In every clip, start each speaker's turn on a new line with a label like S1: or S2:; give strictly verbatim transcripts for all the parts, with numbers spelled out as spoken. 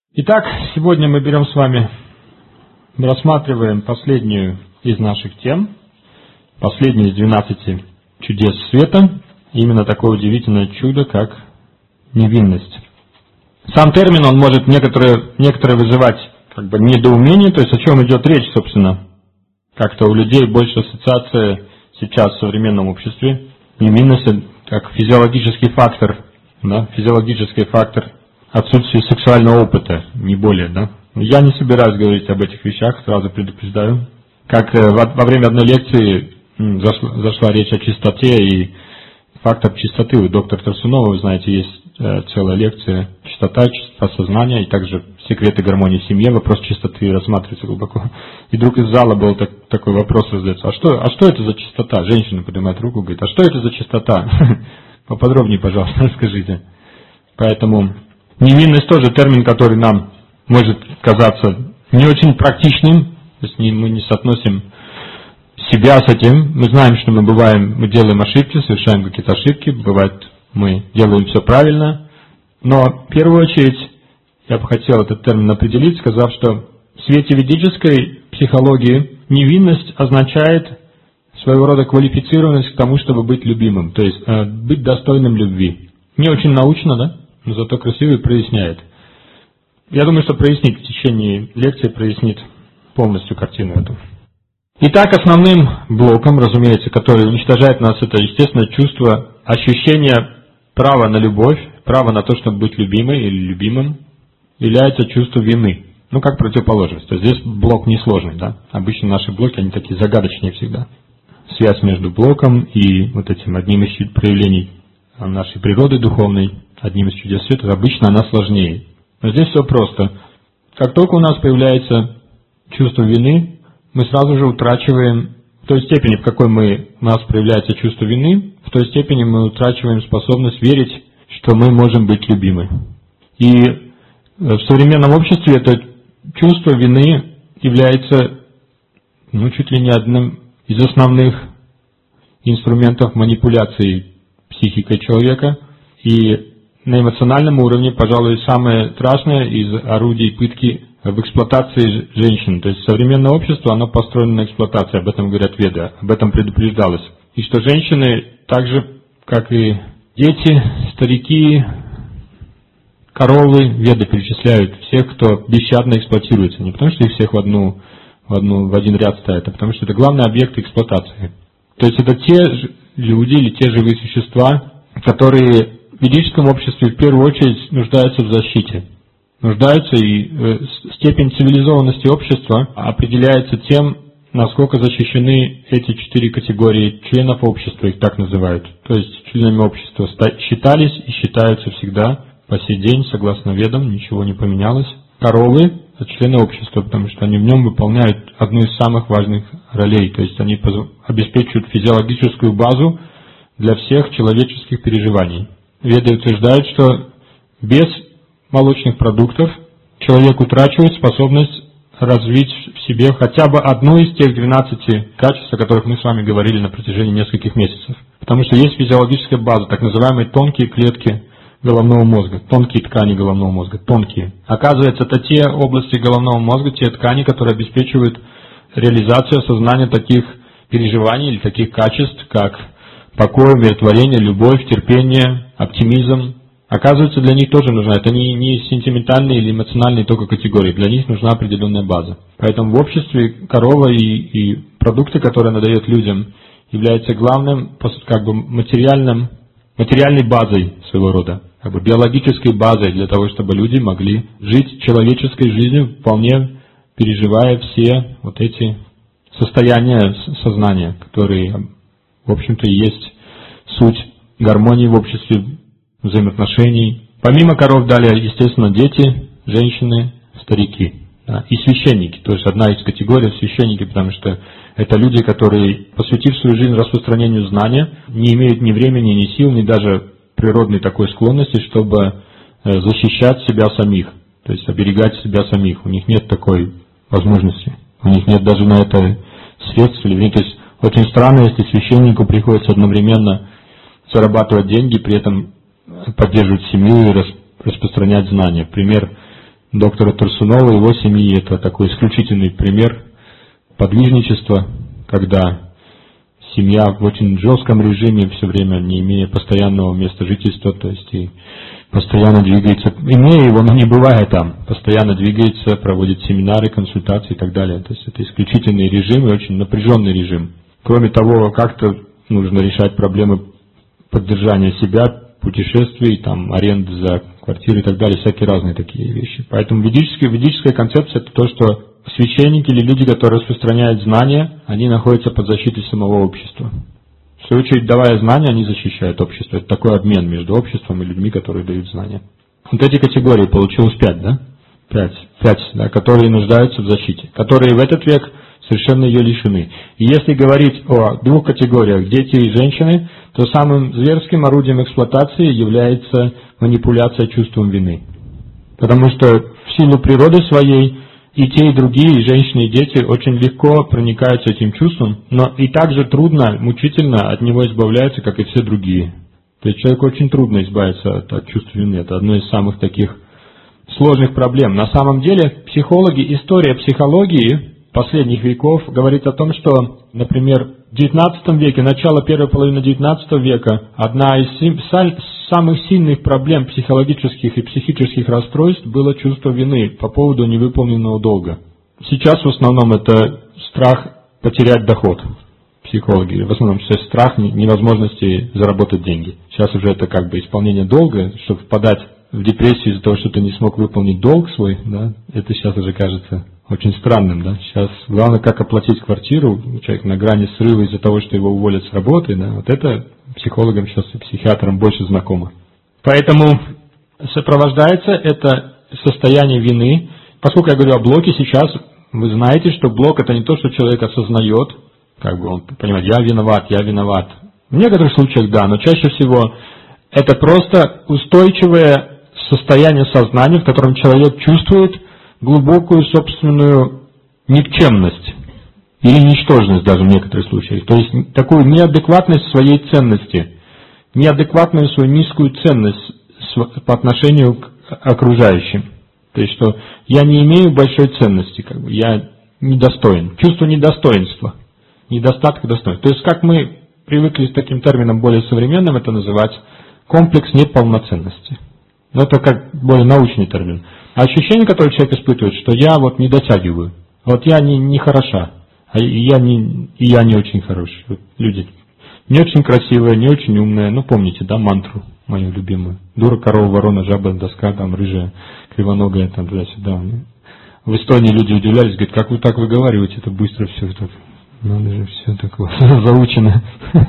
S1: Итак, сегодня мы берем с вами, рассматриваем последнюю из наших тем, последнюю из двенадцати чудес света, именно такое удивительное чудо, как невинность. Сам термин, он может некоторые, некоторые вызывать как бы недоумение, то есть о чем идет речь, собственно. Как-то у людей больше ассоциация сейчас в современном обществе невинность как физиологический фактор, да, физиологический фактор отсутствия сексуального опыта, не более, да. Я не собираюсь говорить об этих вещах, сразу предупреждаю. Как во время одной лекции зашла, зашла речь о чистоте и фактор чистоты. У доктора Тарсунова, вы знаете, есть целая лекция «Чистота, чистота сознания», и также «Секреты гармонии в семье», вопрос чистоты рассматривается глубоко. И вдруг из зала был так, такой вопрос задается: а что, а что это за чистота? Женщина поднимает руку, говорит: а что это за чистота? Поподробнее, пожалуйста, расскажите. Поэтому невинность тоже термин, который нам может казаться не очень практичным, то есть мы не соотносим себя с этим. Мы знаем, что мы бываем, мы делаем ошибки, совершаем какие-то ошибки, бывает, мы делаем все правильно, но в первую очередь я бы хотел этот термин определить, сказав, что в свете ведической психологии невинность означает своего рода квалифицированность к тому, чтобы быть любимым, то есть э, быть достойным любви. Не очень научно, да? Но зато красиво и проясняет. Я думаю, что прояснит в течение лекции, прояснит полностью картину эту. Итак, основным блоком, разумеется, который уничтожает нас, это, естественно, чувство, ощущение права на любовь, право на то, чтобы быть любимой или любимым, является чувство вины. Ну, как противоположность. То есть здесь блок несложный, да? Обычно наши блоки, они такие загадочные всегда. Связь между блоком и вот этим одним из проявлений нашей природы духовной, одним из чудес света, обычно она сложнее. Но здесь все просто. Как только у нас появляется чувство вины, мы сразу же утрачиваем, в той степени, в какой мы, у нас проявляется чувство вины, в той степени мы утрачиваем способность верить, что мы можем быть любимы. И в современном обществе это чувство вины является, ну, чуть ли не одним из основных инструментов манипуляции психикой человека. И на эмоциональном уровне, пожалуй, самое страшное из орудий пытки в эксплуатации женщин. То есть современное общество, оно построено на эксплуатации, об этом говорят Веды, об этом предупреждалось. И что женщины, так же, как и дети, старики, коровы, Веды перечисляют всех, кто бесщадно эксплуатируется. Не потому, что их всех в, одну, в, одну, в один ряд ставят, а потому, что это главный объект эксплуатации. То есть это те люди или те живые существа, которые в ведическом обществе в первую очередь нуждаются в защите. Нуждаются, и э, степень цивилизованности общества определяется тем, насколько защищены эти четыре категории членов общества, их так называют. То есть членами общества считались и считаются всегда по сей день, согласно Ведам, ничего не поменялось. Коровы – это члены общества, потому что они в нем выполняют одну из самых важных ролей, то есть они обеспечивают физиологическую базу для всех человеческих переживаний. Веды утверждают, что без молочных продуктов человек утрачивает способность развить в себе хотя бы одну из тех двенадцати качеств, о которых мы с вами говорили на протяжении нескольких месяцев. Потому что есть физиологическая база, так называемые тонкие клетки головного мозга, тонкие ткани головного мозга, тонкие. Оказывается, это те области головного мозга, те ткани, которые обеспечивают реализацию осознания таких переживаний или таких качеств, как покой, умиротворение, любовь, терпение, оптимизм. Оказывается, для них тоже нужна. Это не, не сентиментальные или эмоциональные только категории. Для них нужна определенная база. Поэтому в обществе корова и, и продукты, которые она дает людям, являются главным, как бы материальным, материальной базой своего рода, как бы биологической базой для того, чтобы люди могли жить человеческой жизнью, вполне переживая все вот эти состояния сознания, которые, в общем-то, и есть суть гармонии в обществе, взаимоотношений. Помимо коров далее, естественно, дети, женщины, старики, да, и священники. То есть одна из категорий священники, потому что это люди, которые, посвятив свою жизнь распространению знания, не имеют ни времени, ни сил, ни даже природной такой склонности, чтобы защищать себя самих, то есть оберегать себя самих. У них нет такой возможности. У них нет даже на это средств. То есть очень странно, если священнику приходится одновременно зарабатывать деньги, при этом поддерживать семью и распространять знания. Пример доктора Турсунова и его семьи. Это такой исключительный пример подвижничества, когда семья в очень жестком режиме, все время не имея постоянного места жительства, то есть и постоянно двигается, имея его, но не бывая там, постоянно двигается, проводит семинары, консультации и так далее. То есть это исключительный режим и очень напряженный режим. Кроме того, как-то нужно решать проблемы поддержания себя, путешествий, там, аренды за квартиры и так далее, всякие разные такие вещи. Поэтому ведическая, ведическая концепция — это то, что священники или люди, которые распространяют знания, они находятся под защитой самого общества. В свою очередь, давая знания, они защищают общество. Это такой обмен между обществом и людьми, которые дают знания. Вот эти категории получилось пять, да? Пять, пять, да, которые нуждаются в защите, которые в этот век совершенно ее лишены. И если говорить о двух категориях, дети и женщины, то самым зверским орудием эксплуатации является манипуляция чувством вины. Потому что в силу природы своей и те, и другие, и женщины, и дети очень легко проникаются этим чувством, но и так же трудно, мучительно от него избавляются, как и все другие. То есть человеку очень трудно избавиться от, от чувства вины. Это одно из самых таких сложных проблем. На самом деле, психологи, история психологии последних веков говорит о том, что, например, в девятнадцатом веке, начало первой половины девятнадцатого века, одна из самых сильных проблем психологических и психических расстройств было чувство вины по поводу невыполненного долга. Сейчас в основном это страх потерять доход. Психологи в основном сейчас страх невозможности заработать деньги. Сейчас уже это как бы исполнение долга, чтобы впадать в депрессию из-за того, что ты не смог выполнить долг свой, да, это сейчас уже кажется очень странным, да. Сейчас главное, как оплатить квартиру, человек на грани срыва из-за того, что его уволят с работы, да, вот это психологам сейчас и психиатрам больше знакомо. Поэтому сопровождается это состояние вины. Поскольку я говорю о блоке, сейчас вы знаете, что блок — это не то, что человек осознает, как бы он понимает, я виноват, я виноват. В некоторых случаях да, но чаще всего это просто устойчивое состояние сознания, в котором человек чувствует глубокую собственную никчемность или ничтожность даже в некоторых случаях. То есть такую неадекватность своей ценности, неадекватную свою низкую ценность по отношению к окружающим. То есть что я не имею большой ценности, как бы, я недостоин. Чувство недостоинства, недостатка достоинства. То есть как мы привыкли с таким термином более современным это называть, комплекс неполноценности. Но это как более научный термин. А ощущение, которое человек испытывает, что я вот не дотягиваю, вот я не, не хороша, а и я не, и я не очень хороший. Вот люди не очень красивые, не очень умные, ну помните, да, мантру мою любимую. Дура, корова, ворона, жаба, доска, там, рыжая, кривоногая, там, туда-сюда. В Эстонии люди удивлялись, говорят, как вы так выговариваете, это быстро все так, надо же, все такое заучено.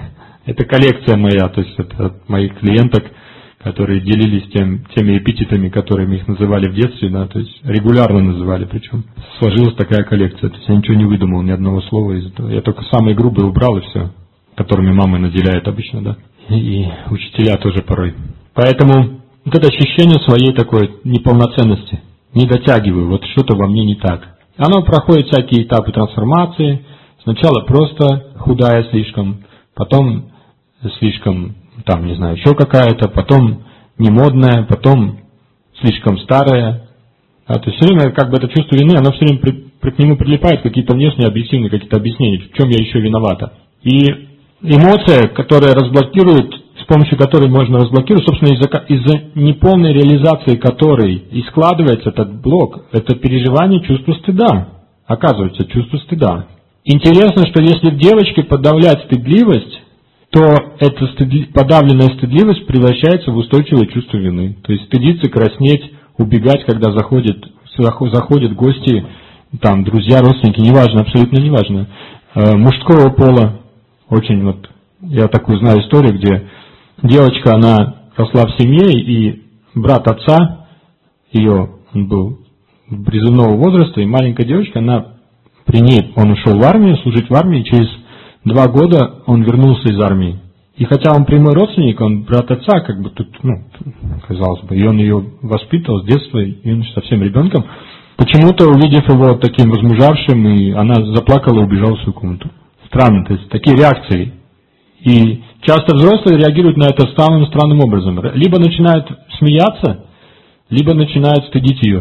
S1: Это коллекция моя, то есть это от моих клиенток, которые делились тем, теми эпитетами, которыми их называли в детстве, да, то есть регулярно называли, причем сложилась такая коллекция, то есть я ничего не выдумал, ни одного слова из этого. Я только самые грубые убрал и все, которыми мамы наделяют обычно, да, и, и учителя тоже порой. Поэтому вот это ощущение своей такой неполноценности, не дотягиваю, вот что-то во мне не так. Оно проходит всякие этапы трансформации, сначала просто худая слишком, потом слишком, там, не знаю, еще какая-то, потом немодная, потом слишком старая. А, то есть все время как бы это чувство вины, оно все время при, при, к нему прилипает какие-то внешние объективные какие-то объяснения, в чем я еще виновата. И эмоция, которая разблокирует, с помощью которой можно разблокировать, собственно, из-за, из-за неполной реализации которой и складывается этот блок, это переживание чувства стыда. Оказывается, чувство стыда. Интересно, что если в девочке подавлять стыдливость, то эта стыдли... подавленная стыдливость превращается в устойчивое чувство вины. То есть стыдиться, краснеть, убегать, когда заходят, заходят гости, там, друзья, родственники, неважно, абсолютно неважно. Э, мужского пола, очень вот, я такую знаю историю, где девочка, она росла в семье, и брат отца, ее, он был призывного возраста, и маленькая девочка, она при ней, он ушел в армию, служить в армии, через два года он вернулся из армии. И хотя он прямой родственник, он брат отца, как бы тут, ну, казалось бы, и он ее воспитывал с детства, и он совсем ребенком, почему-то, увидев его таким возмужавшим, и она заплакала и убежала в свою комнату. Странно, то есть такие реакции. И часто взрослые реагируют на это самым странным образом. Либо начинают смеяться, либо начинают стыдить ее.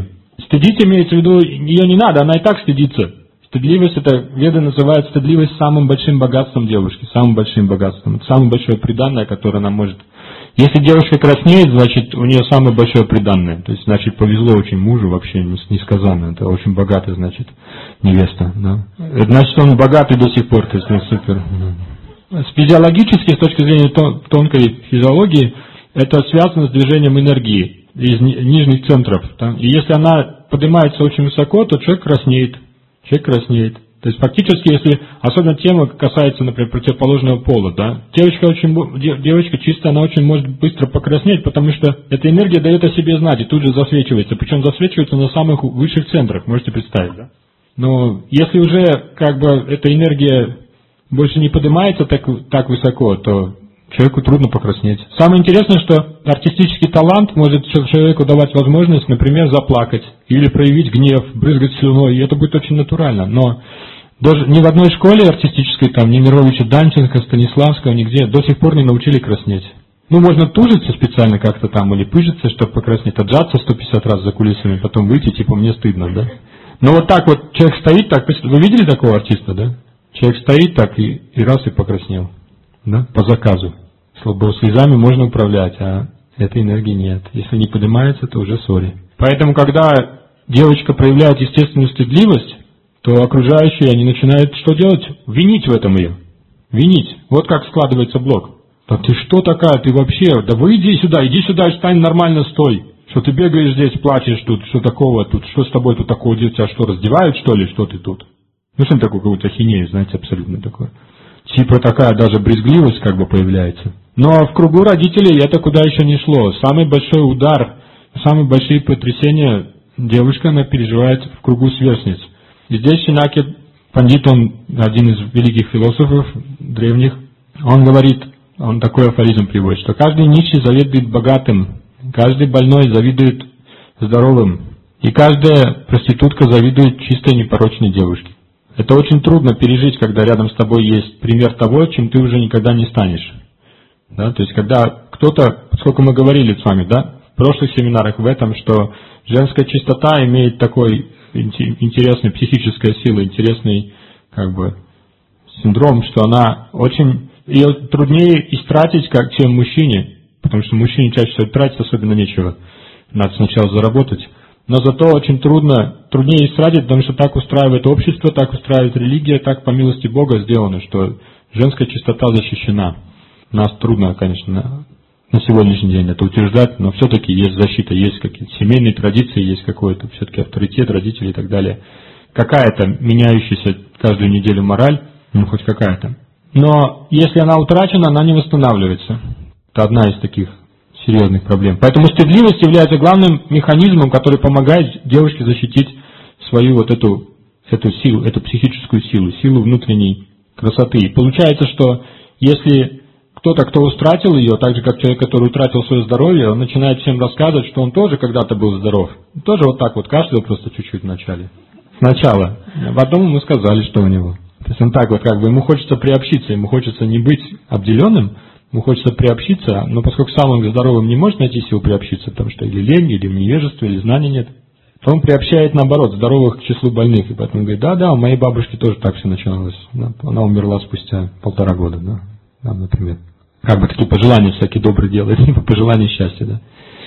S1: стыдить имеется в виду, ее не надо, она и так стыдится. Стыдливость, это веды называют стыдливость самым большим богатством девушки, самым большим богатством. Это самое большое приданное, которое она может. Если девушка краснеет, значит у нее самое большое приданное. То есть, значит, повезло очень мужу вообще несказанно. Это очень богатая, значит, невеста. Да? Значит, он богатый до сих пор, то есть он супер. Да. С физиологической, с точки зрения тонкой физиологии, это связано с движением энергии из нижних центров. Да? И если она поднимается очень высоко, то человек краснеет. Человек краснеет. То есть фактически, если особенно тема касается, например, противоположного пола, да, девочка очень, девочка чистая, она очень может быстро покраснеть, потому что эта энергия дает о себе знать и тут же засвечивается, причем засвечивается на самых высших центрах, можете представить, да? Но если уже как бы эта энергия больше не поднимается так, так высоко, то человеку трудно покраснеть. Самое интересное, что артистический талант может человеку давать возможность, например, заплакать или проявить гнев, брызгать слюной, и это будет очень натурально. Но даже ни в одной школе артистической, там, ни Мировича Данченко, Станиславского, нигде до сих пор не научили краснеть. Ну, можно тужиться специально как-то там, или пыжиться, чтобы покраснеть, отжаться сто пятьдесят раз за кулисами, потом выйти, типа, мне стыдно, да? Но вот так вот человек стоит, так, вы видели такого артиста, да? Человек стоит так и, и раз и покраснел. Да, по заказу. Слабо слезами можно управлять, а этой энергии нет. Если не поднимается, то уже сори. Поэтому, когда девочка проявляет естественную стыдливость, то окружающие, они начинают что делать? Винить в этом ее. Винить. Вот как складывается блок. Да ты что такая, ты вообще, да выйди сюда, иди сюда и встань нормально, стой. Что ты бегаешь здесь, плачешь тут, что такого тут, что с тобой тут такого делать, тебя что, раздевают что ли, что ты тут? Ну что такое, какую-то ахинею, знаете, абсолютно такое. Типа такая даже брезгливость как бы появляется. Но в кругу родителей это куда еще не шло. Самый большой удар, самые большие потрясения девушка, она переживает в кругу сверстниц. И здесь Шинаки Пандит, он один из великих философов древних, он говорит, он такой афоризм приводит, что каждый нищий завидует богатым, каждый больной завидует здоровым, и каждая проститутка завидует чистой непорочной девушке. Это очень трудно пережить, когда рядом с тобой есть пример того, чем ты уже никогда не станешь. Да? То есть, когда кто-то, поскольку мы говорили с вами, да, в прошлых семинарах в этом, что женская чистота имеет такой интересный психическая сила, интересный как бы синдром, что она очень, ее труднее истратить, как чем мужчине, потому что мужчине чаще всего тратить особенно нечего, надо сначала заработать. Но зато очень трудно, труднее истратить, потому что так устраивает общество, так устраивает религия, так по милости Бога сделано, что женская чистота защищена. Нас трудно, конечно, на, на сегодняшний день это утверждать, но все-таки есть защита, есть какие-то семейные традиции, есть какой-то все-таки авторитет родителей и так далее. Какая-то меняющаяся каждую неделю мораль, ну хоть какая-то. Но если она утрачена, она не восстанавливается. Это одна из таких серьезных проблем. Поэтому стыдливость является главным механизмом, который помогает девушке защитить свою вот эту, эту силу, эту психическую силу, силу внутренней красоты. И получается, что если кто-то, кто утратил ее, так же как человек, который утратил свое здоровье, он начинает всем рассказывать, что он тоже когда-то был здоров. Тоже вот так вот кашлял просто чуть-чуть вначале. Сначала. А потом ему сказали, что у него. То есть он так вот как бы, ему хочется приобщиться, ему хочется не быть обделенным, ему хочется приобщиться, но поскольку сам он здоровым не может найти силу приобщиться, потому что или лень, или невежество, или знания нет, то он приобщает, наоборот, здоровых к числу больных. И поэтому говорит, да-да, у моей бабушки тоже так все начиналось. Она умерла спустя полтора года, да, да, например. Как бы такие пожелания всякие добрые делает, пожелания счастья, да.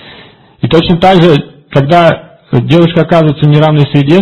S1: И точно так же, когда девушка оказывается в неравной среде,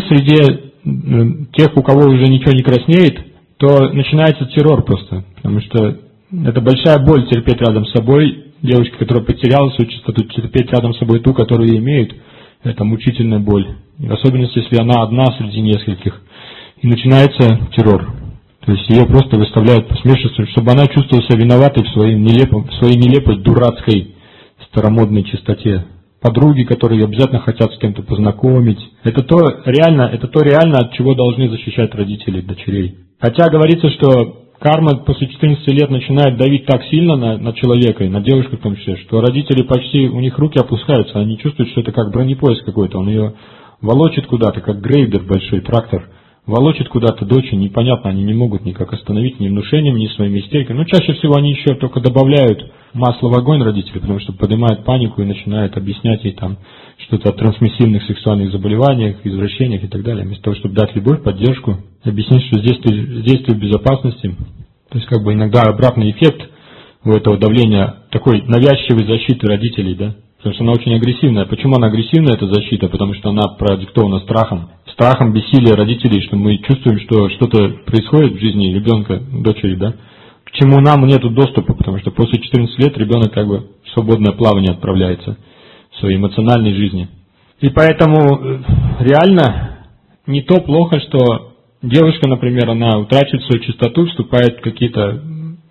S1: среди тех, у кого уже ничего не краснеет, то начинается террор просто, потому что это большая боль терпеть рядом с собой, девушка, которая потеряла свою чистоту, терпеть рядом с собой ту, которую имеют, это мучительная боль. И в особенности, если она одна среди нескольких. И начинается террор. То есть ее просто выставляют посмешищем, чтобы она чувствовала себя виноватой в своей нелепой, в своей нелепой, дурацкой, старомодной чистоте. Подруги, которые обязательно хотят с кем-то познакомить. Это то реально, это то реально, от чего должны защищать родители дочерей. Хотя говорится, что карма после четырнадцати лет начинает давить так сильно на, на человека, и на девушку в том числе, что родители почти, у них руки опускаются, они чувствуют, что это как бронепоезд какой-то, он ее волочит куда-то, как грейдер большой, трактор, волочит куда-то дочь, и непонятно, они не могут никак остановить ни внушением, ни своими истериками. Но чаще всего они еще только добавляют масло в огонь родители, потому что поднимают панику и начинают объяснять ей там что-то о трансмиссивных сексуальных заболеваниях, извращениях и так далее. Вместо того, чтобы дать любовь, поддержку, объяснить, что здесь ты, здесь ты в безопасности. То есть как бы иногда обратный эффект у этого давления такой навязчивой защиты родителей, да? Потому что она очень агрессивная. Почему она агрессивная, эта защита? Потому что она продиктована страхом. Страхом бессилия родителей, что мы чувствуем, что что-то происходит в жизни ребенка, дочери, да? К чему нам нет доступа, потому что после четырнадцати лет ребенок как бы в свободное плавание отправляется в своей эмоциональной жизни. И поэтому реально не то плохо, что девушка, например, она утрачивает свою чистоту, вступает в какие-то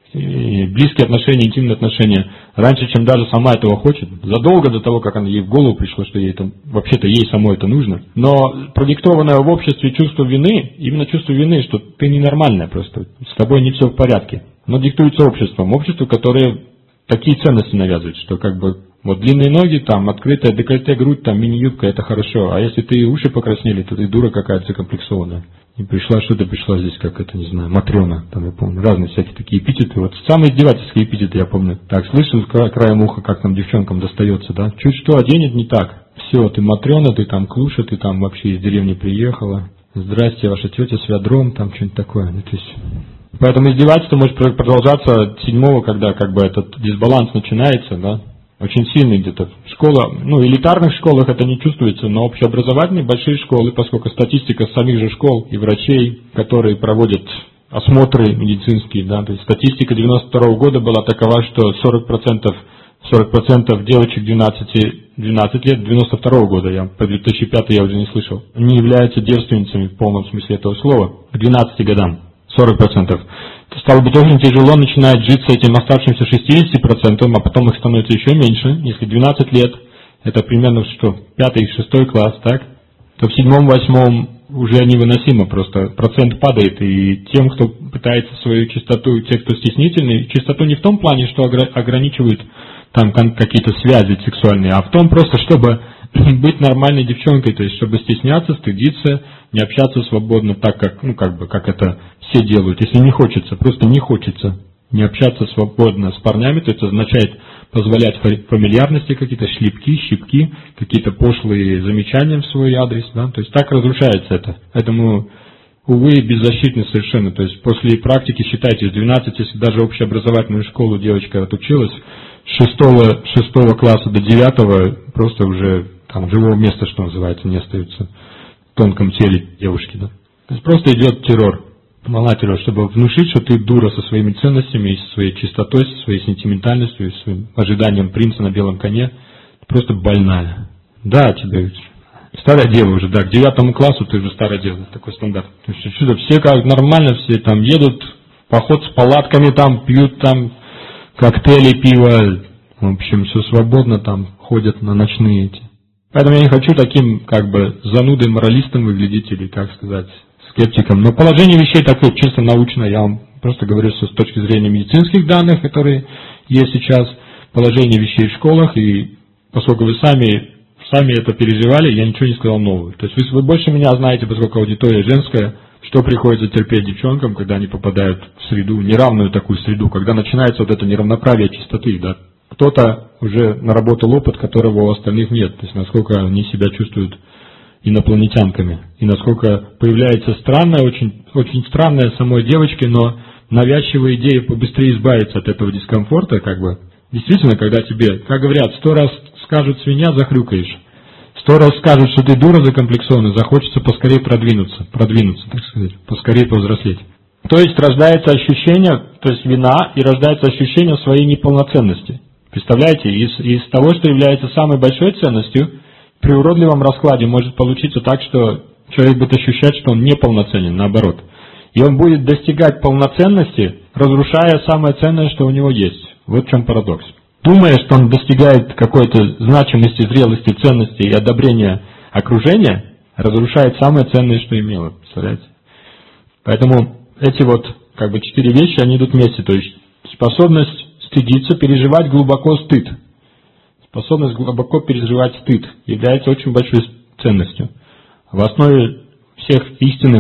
S1: близкие отношения, интимные отношения, раньше, чем даже сама этого хочет, задолго до того, как она ей в голову пришло, что ей это, вообще-то ей самой это нужно. Но продиктованное в обществе чувство вины, именно чувство вины, что ты ненормальная просто, с тобой не все в порядке, но диктуется обществом, обществу, которое такие ценности навязывает, что как бы вот длинные ноги, там, открытая декольте, грудь, там, мини-юбка, это хорошо, а если ты уши покраснели, то ты дура какая-то закомплексованная. И пришла, что-то пришла здесь, как это, не знаю, Матрена, там, я помню, разные всякие такие эпитеты. Вот самые издевательские эпитеты, я помню. Так, слышу кра- краем уха, как там девчонкам достается, да? Чуть что оденет не так. Все, ты Матрена, ты там Клуша, ты там вообще из деревни приехала. Здрасте, ваша тетя с ведром, там что-нибудь такое. Ну, то есть... Поэтому издевательство может продолжаться от седьмого, когда как бы этот дисбаланс начинается, да? Очень сильный где-то. Школа, ну, в элитарных школах это не чувствуется, но общеобразовательные большие школы, поскольку статистика самих же школ и врачей, которые проводят осмотры медицинские, да, то есть статистика девяносто второго года была такова, что сорок процентов, сорок процентов девочек двенадцати, двенадцати лет, девяносто второго года, я, по две тысячи пятый я уже не слышал, не являются девственницами в полном смысле этого слова, к двенадцати годам, сорок процентов. Стало быть, очень тяжело начинает жить с этим оставшимся шестьдесят процентов, а потом их становится еще меньше. Если двенадцать лет, это примерно что, пятый, шестой класс, так? То в седьмом, восьмом уже невыносимо просто. Процент падает, и тем, кто пытается свою чистоту, те, кто стеснительный, чистоту не в том плане, что ограничивают там какие-то связи сексуальные, а в том просто, чтобы быть нормальной девчонкой, то есть чтобы стесняться, стыдиться, не общаться свободно так, как, ну, как бы, как это все делают. Если не хочется, просто не хочется не общаться свободно с парнями, то это означает позволять фамильярности, какие-то шлепки, щипки, какие-то пошлые замечания в свой адрес, да, то есть так разрушается это. Поэтому, увы, беззащитны совершенно, то есть после практики, считайте, с двенадцати, если даже общеобразовательную школу девочка отучилась, с шестого, шестого класса до девятого просто уже там живого места, что называется, не остается в тонком теле девушки, да. То есть просто идет террор, волна террор, чтобы внушить, что ты дура со своими ценностями, со своей чистотой, со своей сентиментальностью, со своим ожиданием принца на белом коне, ты просто больная. Да, тебе старая дева уже, да, к девятому классу ты уже старая дева, такой стандарт. То есть что-то все как нормально, все там едут, в поход с палатками там, пьют там коктейли, пиво, в общем, все свободно там, ходят на ночные эти. Поэтому я не хочу таким, как бы, занудой моралистом выглядеть, или, как сказать, скептиком. Но положение вещей такое, чисто научное, я вам просто говорю с точки зрения медицинских данных, которые есть сейчас, положение вещей в школах, и поскольку вы сами, сами это переживали, я ничего не сказал нового. То есть вы, вы больше меня знаете, поскольку аудитория женская, что приходится терпеть девчонкам, когда они попадают в среду, неравную такую среду, когда начинается вот это неравноправие чистоты, да. Кто-то уже наработал опыт, которого у остальных нет, то есть насколько они себя чувствуют инопланетянками, и насколько появляется странная, очень, очень странная самой девочке, но навязчивая идея побыстрее избавиться от этого дискомфорта, как бы. Действительно, когда тебе, как говорят, сто раз скажут свинья, захрюкаешь, сто раз скажут, что ты дура закомплексованная, захочется поскорее продвинуться, продвинуться, так сказать, поскорее повзрослеть. То есть рождается ощущение, то есть вина, и рождается ощущение своей неполноценности. Представляете, из, из того, что является самой большой ценностью, при уродливом раскладе может получиться так, что человек будет ощущать, что он неполноценен, наоборот. И он будет достигать полноценности, разрушая самое ценное, что у него есть. Вот в чем парадокс. Думая, что он достигает какой-то значимости, зрелости, ценности и одобрения окружения, разрушает самое ценное, что имело. Представляете? Поэтому эти вот как бы четыре вещи, они идут вместе. То есть способность стыдиться, переживать глубоко стыд. Способность глубоко переживать стыд является очень большой ценностью. В основе всех истинных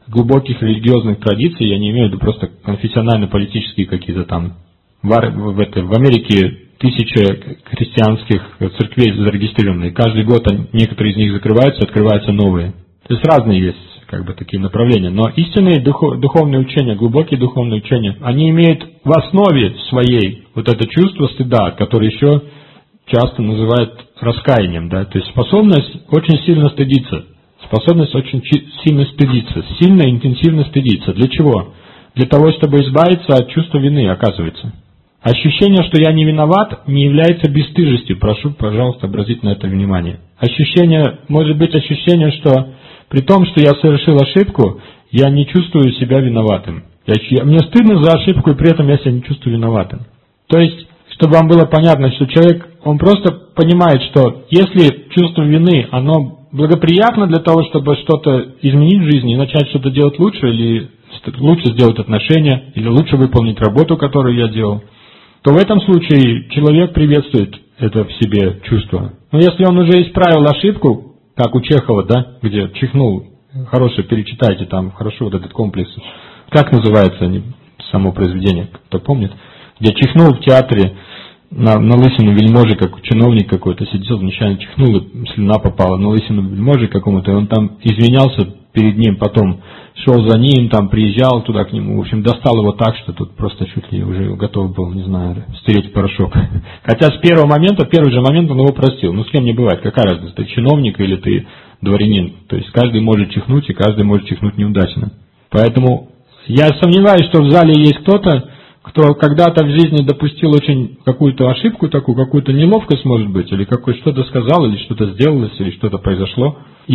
S1: глубоких религиозных традиций, я не имею в виду просто конфессионально-политические какие-то там. В, в, это, в Америке тысяча христианских церквей зарегистрированы, и каждый год некоторые из них закрываются, открываются новые. То есть разные есть как бы такие направления. Но истинные духов, духовные учения, глубокие духовные учения, они имеют в основе своей вот это чувство стыда, которое еще часто называют раскаянием. Да? То есть способность очень сильно стыдиться. Способность очень сильно стыдиться, сильно, интенсивно стыдиться. Для чего? Для того, чтобы избавиться от чувства вины, оказывается. Ощущение, что я не виноват, не является бесстыжестью. Прошу, пожалуйста, обратить на это внимание. Ощущение, может быть ощущение, что при том, что я совершил ошибку, я не чувствую себя виноватым. Я, я, мне стыдно за ошибку, и при этом я себя не чувствую виноватым. То есть, чтобы вам было понятно, что человек, он просто понимает, что если чувство вины, оно благоприятно для того, чтобы что-то изменить в жизни, начать что-то делать лучше, или лучше сделать отношения, или лучше выполнить работу, которую я делал, то в этом случае человек приветствует это в себе чувство. Но если он уже исправил ошибку, как у Чехова, да, где чихнул, хорошо, перечитайте там, хорошо вот этот комплекс, как называется само произведение, кто помнит, где чихнул в театре на, на лысину вельможи, как чиновник какой-то сидел, нечаянно чихнул, и слюна попала на лысину вельможи какому-то, и он там извинялся перед ним, потом шел за ним, там приезжал туда к нему, в общем, достал его так, что тут просто чуть ли уже готов был, не знаю, стереть в порошок. Хотя с первого момента, в первый же момент он его простил. Ну, с кем не бывает, какая разница, ты чиновник или ты дворянин. То есть каждый может чихнуть, и каждый может чихнуть неудачно. Поэтому я сомневаюсь, что в зале есть кто-то, кто когда-то в жизни допустил очень какую-то ошибку такую, какую-то неловкость, может быть, или какое что-то сказал, или что-то сделалось, или что-то произошло.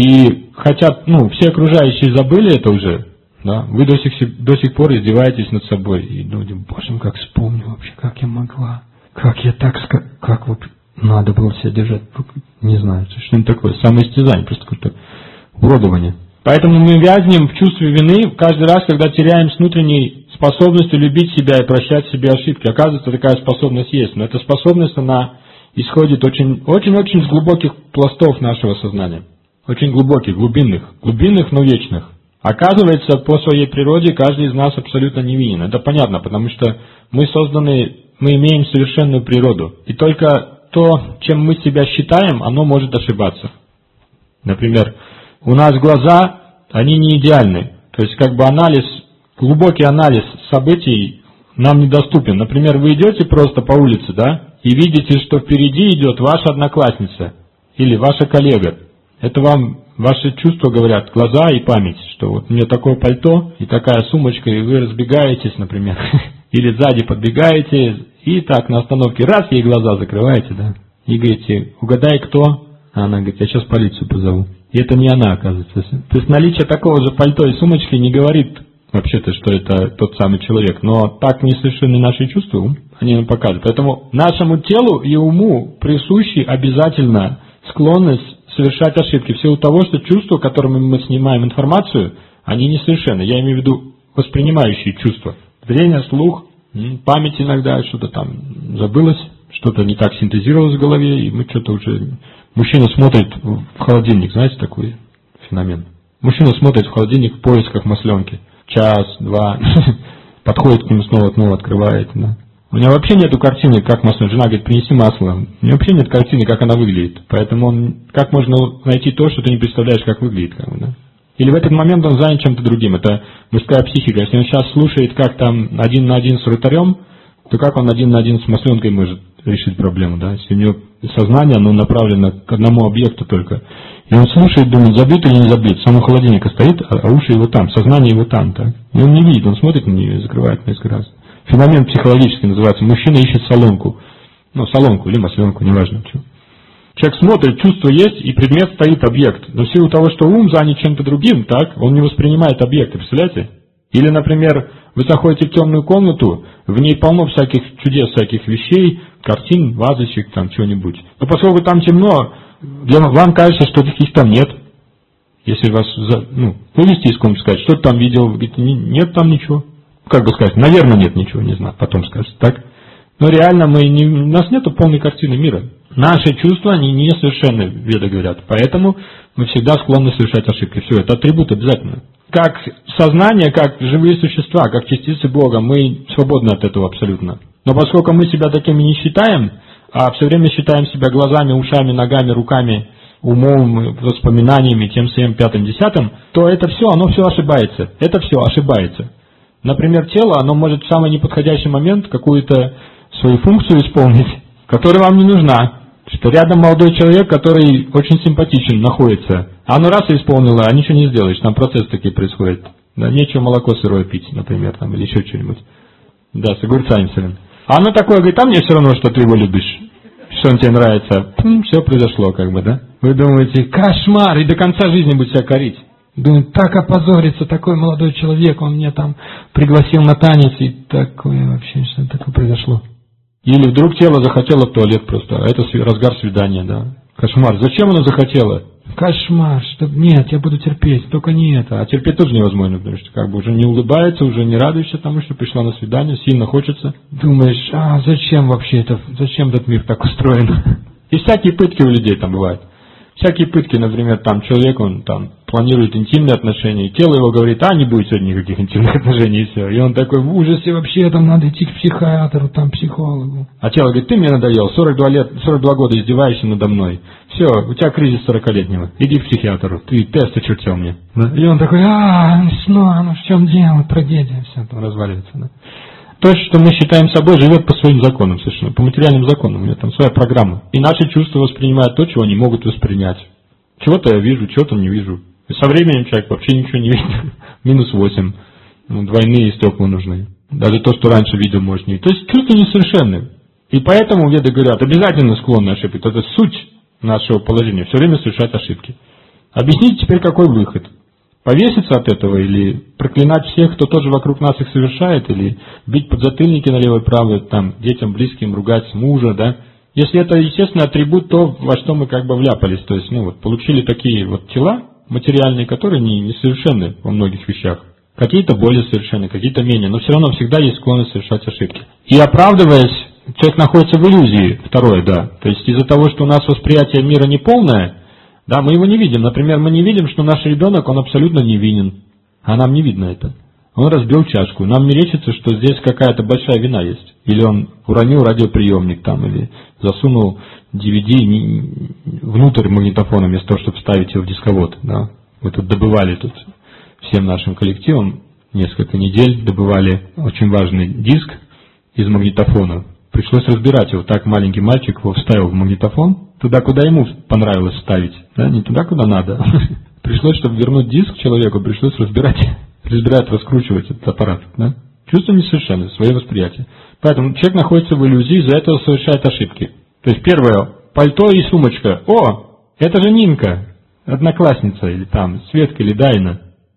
S1: И хотят, ну, все окружающие забыли это уже, да, вы до сих, до сих пор издеваетесь над собой. И думаете, боже мой, как вспомню вообще, как я могла, как я так, как вот надо было себя держать, не знаю, что-нибудь такое, самоистязание, просто какое-то уродование. Поэтому мы вязнем в чувстве вины каждый раз, когда теряем с внутренней способностью любить себя и прощать себе ошибки. Оказывается, такая способность есть, но эта способность, она исходит очень-очень-очень с глубоких пластов нашего сознания. Очень глубоких, глубинных, глубинных, но вечных. Оказывается, по своей природе каждый из нас абсолютно невинен. Это понятно, потому что мы созданы, мы имеем совершенную природу. И только то, чем мы себя считаем, оно может ошибаться. Например, у нас глаза, они не идеальны. То есть, как бы анализ, глубокий анализ событий нам недоступен. Например, вы идете просто по улице, да, и видите, что впереди идет ваша одноклассница или ваша коллега. Это вам ваши чувства говорят, глаза и память, что вот у меня такое пальто и такая сумочка, и вы разбегаетесь, например, или сзади подбегаете, и так на остановке раз, ей глаза закрываете, да, и говорите, угадай кто, а она говорит, я сейчас полицию позову. И это не она, оказывается. То есть наличие такого же пальто и сумочки не говорит вообще-то, что это тот самый человек, но так несовершенны наши чувства, они нам показывают. Поэтому нашему телу и уму присущи обязательно склонность совершать ошибки в силу того, что чувства, которыми мы снимаем информацию, они несовершенны. Я имею в виду воспринимающие чувства. Зрение, слух, память иногда, что-то там забылось, что-то не так синтезировалось в голове, и мы что-то уже... Мужчина смотрит в холодильник, знаете такой феномен? Мужчина смотрит в холодильник в поисках масленки. Час, два, подходит к нему снова, снова открывает, да. У меня вообще нету картины, как масло. Жена говорит, принеси масло. У меня вообще нет картины, как она выглядит. Поэтому он, как можно найти то, что ты не представляешь, как выглядит. Как бы, да? Или в этот момент он занят чем-то другим. Это мужская психика. Если он сейчас слушает, как там один на один с вратарем, то как он один на один с масленкой может решить проблему, да? Если у него сознание, оно направлено к одному объекту только. И он слушает, думает, забит или не забит. Сам у холодильника стоит, а уши его там, сознание его там, так? И он не видит, он смотрит на нее и закрывает несколько раз. Феномен психологический называется. Мужчина ищет соломку. Ну, соломку или масленку, неважно. Человек смотрит, чувство есть, и предмет стоит, объект. Но в силу того, что ум занят чем-то другим, так, он не воспринимает объекты, представляете? Или, например, вы заходите в темную комнату, в ней полно всяких чудес, всяких вещей, картин, вазочек, там, чего-нибудь. Но поскольку там темно, для, вам кажется, что таких там нет. Если вас, ну, вывести из комнаты, сказать, что ты там видел, вы говорите, нет там ничего. Как бы сказать, наверное, нет ничего, не знаю, потом скажете, так? Но реально мы не, у нас нету полной картины мира. Наши чувства, они несовершенны, веды говорят. Поэтому мы всегда склонны совершать ошибки. Все, это атрибут обязательно. Как сознание, как живые существа, как частицы Бога, мы свободны от этого абсолютно. Но поскольку мы себя такими не считаем, а все время считаем себя глазами, ушами, ногами, руками, умом, воспоминаниями, тем, всем, пятым, десятым, то это все, оно все ошибается. Это все ошибается. Например, тело, оно может в самый неподходящий момент какую-то свою функцию исполнить, которая вам не нужна. Что рядом молодой человек, который очень симпатичен, находится. А оно раз и исполнило, а ничего не сделаешь. Там процессы такие происходят. Да, нечего молоко сырое пить, например, там, или еще что-нибудь. Да, с огурцами солеными. А оно такое говорит, а мне все равно, что ты его любишь. Что он тебе нравится. Пум, все произошло, как бы, да? Вы думаете, кошмар, и до конца жизни будет себя корить. Думаю, так опозорится, такой молодой человек, он меня там пригласил на танец, и такое вообще, что такое произошло. Или вдруг тело захотело в туалет просто, а это разгар свидания, да. Кошмар. Зачем оно захотело? Кошмар, что нет, я буду терпеть, только не это. А терпеть тоже невозможно, потому что как бы уже не улыбается, уже не радуешься тому, что пришла на свидание, сильно хочется. Думаешь, а зачем вообще это, зачем этот мир так устроен? И всякие пытки у людей там бывают. Всякие пытки, например, там человек, он там планирует интимные отношения, и тело его говорит, а не будет сегодня никаких интимных отношений, и все. И он такой, в ужасе вообще, там надо идти к психиатру, там, психологу. А тело говорит, ты мне надоел, сорок два лет, сорок два года издеваешься надо мной. Все, у тебя кризис сорокалетнего, иди к психиатру, ты тест очертил мне. Да? И он такой, а, снова, ну в чем дело, трагедия, все, там разваливается, да. То, что мы считаем собой, живет по своим законам совершенно, по материальным законам. У меня там своя программа. И наши чувства воспринимают то, чего они могут воспринять. Чего-то я вижу, чего-то не вижу. И со временем человек вообще ничего не видит. Минус восемь. Ну, двойные стекла нужны. Даже то, что раньше видел, может не. То есть чувства несовершенны. И поэтому веды говорят, обязательно склонны ошибки. Это суть нашего положения. Все время совершать ошибки. Объясните теперь, какой выход. Повеситься от этого или проклинать всех, кто тоже вокруг нас их совершает, или бить подзатыльники налево и право, там, детям, близким, ругать мужа, да. Если это, естественно, атрибут, то, во что мы как бы вляпались, то есть, ну вот, получили такие вот тела материальные, которые не, не совершенны во многих вещах. Какие-то более совершенны, какие-то менее, но все равно всегда есть склонность совершать ошибки. И оправдываясь, человек находится в иллюзии, второе, да. То есть из-за того, что у нас восприятие мира неполное, да, мы его не видим. Например, мы не видим, что наш ребенок, он абсолютно невинен. А нам не видно это. Он разбил чашку. Нам мерещится, что здесь какая-то большая вина есть. Или он уронил радиоприемник там, или засунул ди ви ди внутрь магнитофона, вместо того, чтобы вставить его в дисковод. Да. Мы тут добывали тут всем нашим коллективом несколько недель, добывали очень важный диск из магнитофона. Пришлось разбирать его. Так маленький мальчик его вставил в магнитофон, туда, куда ему понравилось ставить, да, не туда, куда надо. Пришлось, чтобы вернуть диск человеку, пришлось разбирать, разбирать, раскручивать этот аппарат. Да? Чувство несовершенное, свое восприятие. Поэтому человек находится в иллюзии, из-за этого совершает ошибки. То есть первое, пальто и сумочка. О, это же Нинка, одноклассница, или там Светка, или Дайна.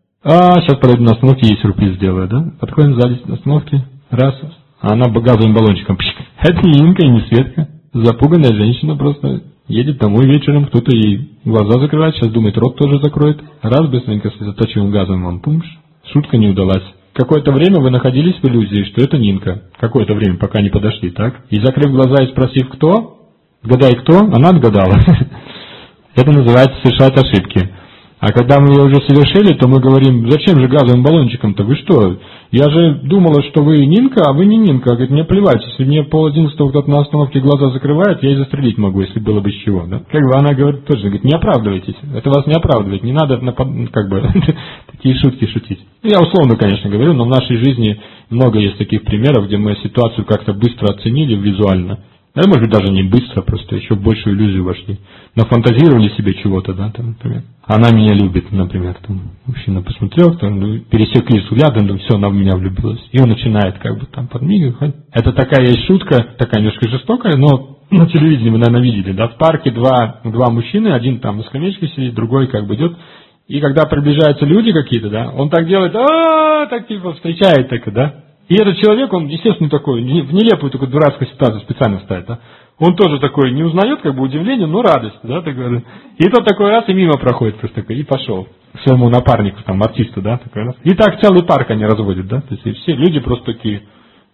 S1: А, сейчас подойду на остановке, есть сюрприз сделаю, да? Подходим сзади на остановке, раз, а она газовым баллончиком. Пшик. Это не Нинка и не Светка. Запуганная женщина просто едет домой вечером, кто-то ей глаза закрывает, сейчас думает, рот тоже закроет. Раз, быстренько заточил газом, вам пумш. Шутка не удалась. Какое-то время вы находились в иллюзии, что это Нинка. Какое-то время, пока не подошли, так? И закрыв глаза и спросив, кто, гадай кто, она отгадала. Это называется совершать ошибки. А когда мы ее уже совершили, то мы говорим, зачем же газовым баллончиком-то, вы что? Я же думала, что вы Нинка, а вы не Нинка. Говорит, мне плевать, если мне пол одиннадцатого кто-то на остановке глаза закрывает, я и застрелить могу, если было бы с чего. Да? Как бы она говорит, тоже говорит, не оправдывайтесь, это вас не оправдывает, не надо как бы такие шутки шутить. Я условно, конечно, говорю, но в нашей жизни много есть таких примеров, где мы ситуацию как-то быстро оценили визуально. А может быть даже не быстро, просто еще в большую иллюзию вошли. Нафантазировали себе чего-то, да, там, например. Она меня любит, например, там, мужчина посмотрел, там, ну, пересеклись взглядом, ну, все, она в меня влюбилась. И он начинает как бы там подмигивать. Это такая есть шутка, такая немножко жестокая, но на телевидении вы, наверное, видели, да, в парке два, два мужчины, один там на скамеечке сидит, другой как бы идет. И когда приближаются люди какие-то, да, он так делает, а так типа встречает так, да. И этот человек, он, естественно, такой, в нелепую такую дурацкую ситуацию специально ставит, да. Он тоже такой, не узнает, как бы удивление, но радость, да, так говорит. И тот такой раз и мимо проходит просто такой, и пошел к своему напарнику, там, артисту, да, такой раз. И так целый парк они разводят, да, то есть и все люди просто такие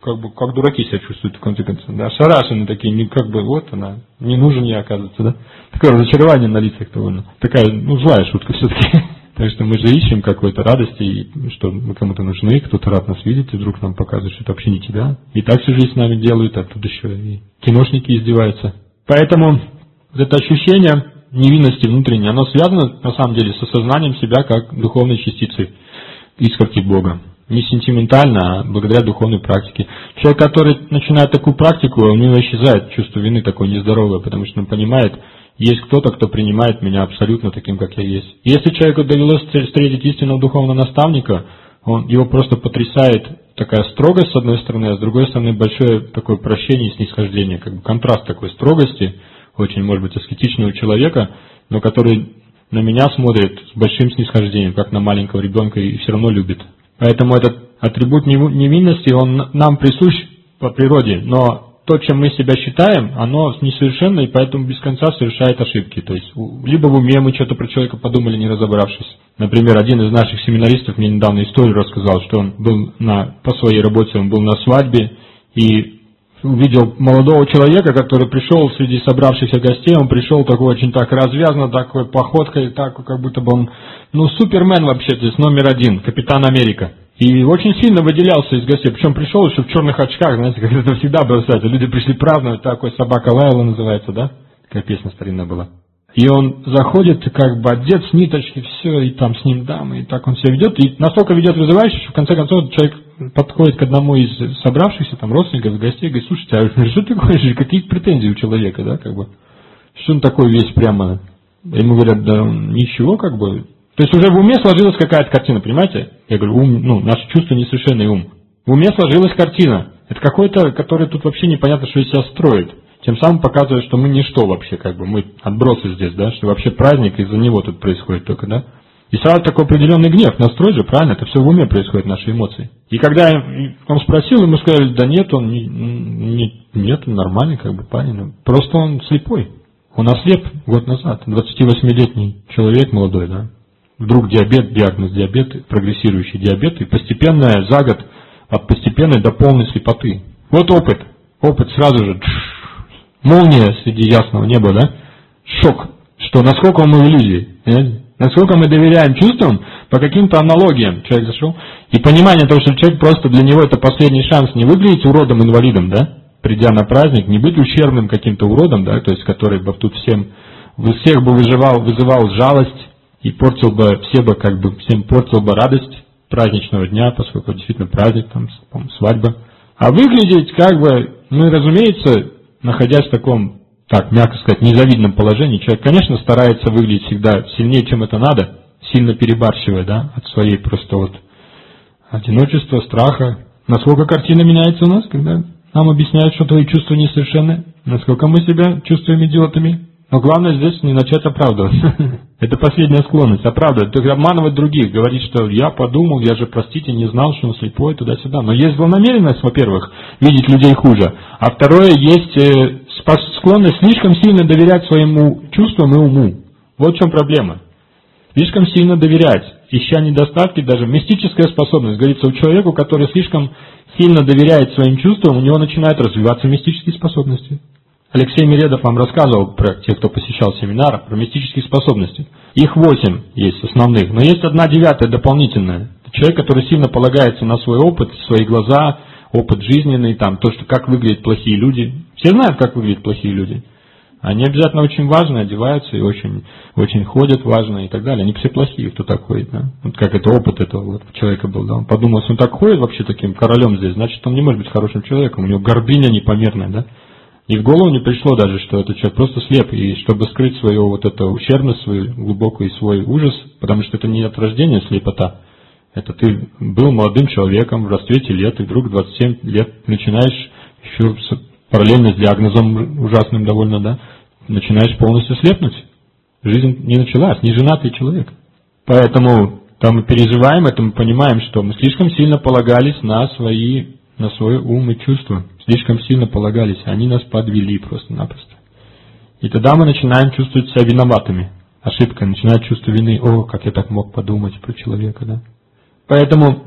S1: как бы, как дураки себя чувствуют в конце концов, да, шарашены такие, не, как бы, вот она, не нужен я, оказывается, да. Такое разочарование на лицах довольно. Такая, ну, злая шутка все-таки. Так что мы же ищем какой-то радости, и что мы кому-то нужны, кто-то рад нас видеть, и вдруг нам показывают, что это вообще не тебя. И так всю жизнь с нами делают, а тут еще и киношники издеваются. Поэтому вот это ощущение невинности внутренней, оно связано на самом деле с осознанием себя как духовной частицы искорки Бога. Не сентиментально, а благодаря духовной практике. Человек, который начинает такую практику, у него исчезает чувство вины такое нездоровое, потому что он понимает, есть кто-то, кто принимает меня абсолютно таким, как я есть. Если человеку довелось встретить истинного духовного наставника, он, его просто потрясает такая строгость с одной стороны, а с другой стороны большое такое прощение и снисхождение, как бы контраст такой строгости, очень, может быть, аскетичного человека, но который на меня смотрит с большим снисхождением, как на маленького ребенка, и все равно любит. Поэтому этот атрибут невинности, он нам присущ по природе, но то, чем мы себя считаем, оно несовершенно, и поэтому без конца совершает ошибки. То есть, либо в уме мы что-то про человека подумали, не разобравшись. Например, один из наших семинаристов мне недавно историю рассказал, что он был на, по своей работе, он был на свадьбе, и увидел молодого человека, который пришел среди собравшихся гостей, он пришел такой очень так развязно, такой походкой, так, как будто бы он, ну, супермен вообще, то есть номер один, капитан Америка. И очень сильно выделялся из гостей, причем пришел еще в черных очках, знаете, как это всегда бросается, люди пришли праздновать, такой собака лаяла называется, да, такая песня старинная была. И он заходит, как бы одет с ниточки, все, и там с ним дамы, и так он себя ведет, и настолько ведет вызывающе, что в конце концов человек подходит к одному из собравшихся, там, родственников, гостей, говорит, слушайте, а что такое же, какие претензии у человека, да, как бы, что он такой весь прямо, ему говорят, да ничего, как бы, то есть уже в уме сложилась какая-то картина, понимаете, я говорю, ум, ну, наше чувство несовершенный ум, в уме сложилась картина, это какой-то, который тут вообще непонятно, что из себя строит. Тем самым показывает, что мы ничто вообще, как бы, мы отбросы здесь, да, что вообще праздник из-за него тут происходит только, да. И сразу такой определенный гнев, настрой же, правильно, это все в уме происходит, наши эмоции. И когда он спросил, ему сказали, да нет, он не, не, нет, он нормальный, как бы, парень, просто он слепой. Он ослеп год назад, двадцативосьмилетний человек молодой, да. Вдруг диабет, диагноз диабет, прогрессирующий диабет, и постепенная, за год, от постепенной до полной слепоты. Вот опыт, опыт сразу же, молния среди ясного неба, да? Шок, что насколько мы в иллюзии, понимаете? Насколько мы доверяем чувствам по каким-то аналогиям. Человек зашел, и понимание того, что человек просто для него это последний шанс не выглядеть уродом-инвалидом, да? Придя на праздник, не быть ущербным каким-то уродом, да? То есть который бы тут всем, всех бы выживал, вызывал жалость и портил бы, все бы как бы, всем портил бы радость праздничного дня, поскольку действительно праздник, там, свадьба. А выглядеть как бы, ну и разумеется, находясь в таком, так, мягко сказать, незавидном положении, человек, конечно, старается выглядеть всегда сильнее, чем это надо, сильно перебарщивая, да, от своей просто вот одиночества, страха. Насколько картина меняется у нас, когда нам объясняют, что твои чувства несовершенны, насколько мы себя чувствуем идиотами. Но главное здесь не начать оправдываться. Это последняя склонность, оправдывать. То есть обманывать других, говорить, что я подумал, я же, простите, не знал, что он слепой, туда-сюда. Но есть злонамеренность, во-первых, видеть людей хуже. А второе, есть э, склонность слишком сильно доверять своему чувствам и уму. Вот в чем проблема. Слишком сильно доверять, ища недостатки, даже мистическая способность. Говорится, у человека, который слишком сильно доверяет своим чувствам, у него начинают развиваться мистические способности. Алексей Миредов вам рассказывал про тех, кто посещал семинар, про мистические способности. Их восемь есть основных, но есть одна девятая дополнительная. Это человек, который сильно полагается на свой опыт, свои глаза, опыт жизненный, там, то, что как выглядят плохие люди. Все знают, как выглядят плохие люди. Они обязательно очень важно одеваются и очень, очень ходят важно и так далее. Они все плохие, кто так ходит, да? Вот как это опыт этого вот человека был, да? Он подумал, если он так ходит вообще таким королем здесь, значит, он не может быть хорошим человеком, у него гордыня непомерная, да? И в голову не пришло даже, что этот человек просто слеп, и чтобы скрыть свою вот эту ущербность, свою глубокую и свой ужас, потому что это не от рождения слепота, это ты был молодым человеком в расцвете лет, и вдруг в двадцать семь лет начинаешь, еще параллельно с диагнозом ужасным довольно, да, начинаешь полностью слепнуть. Жизнь не началась, не женатый человек. Поэтому там мы переживаем это, мы понимаем, что мы слишком сильно полагались на свои, на свой ум и чувства. Слишком сильно полагались, они нас подвели просто-напросто. И тогда мы начинаем чувствовать себя виноватыми. Ошибка, начинает чувство вины, о, как я так мог подумать про человека, да. Поэтому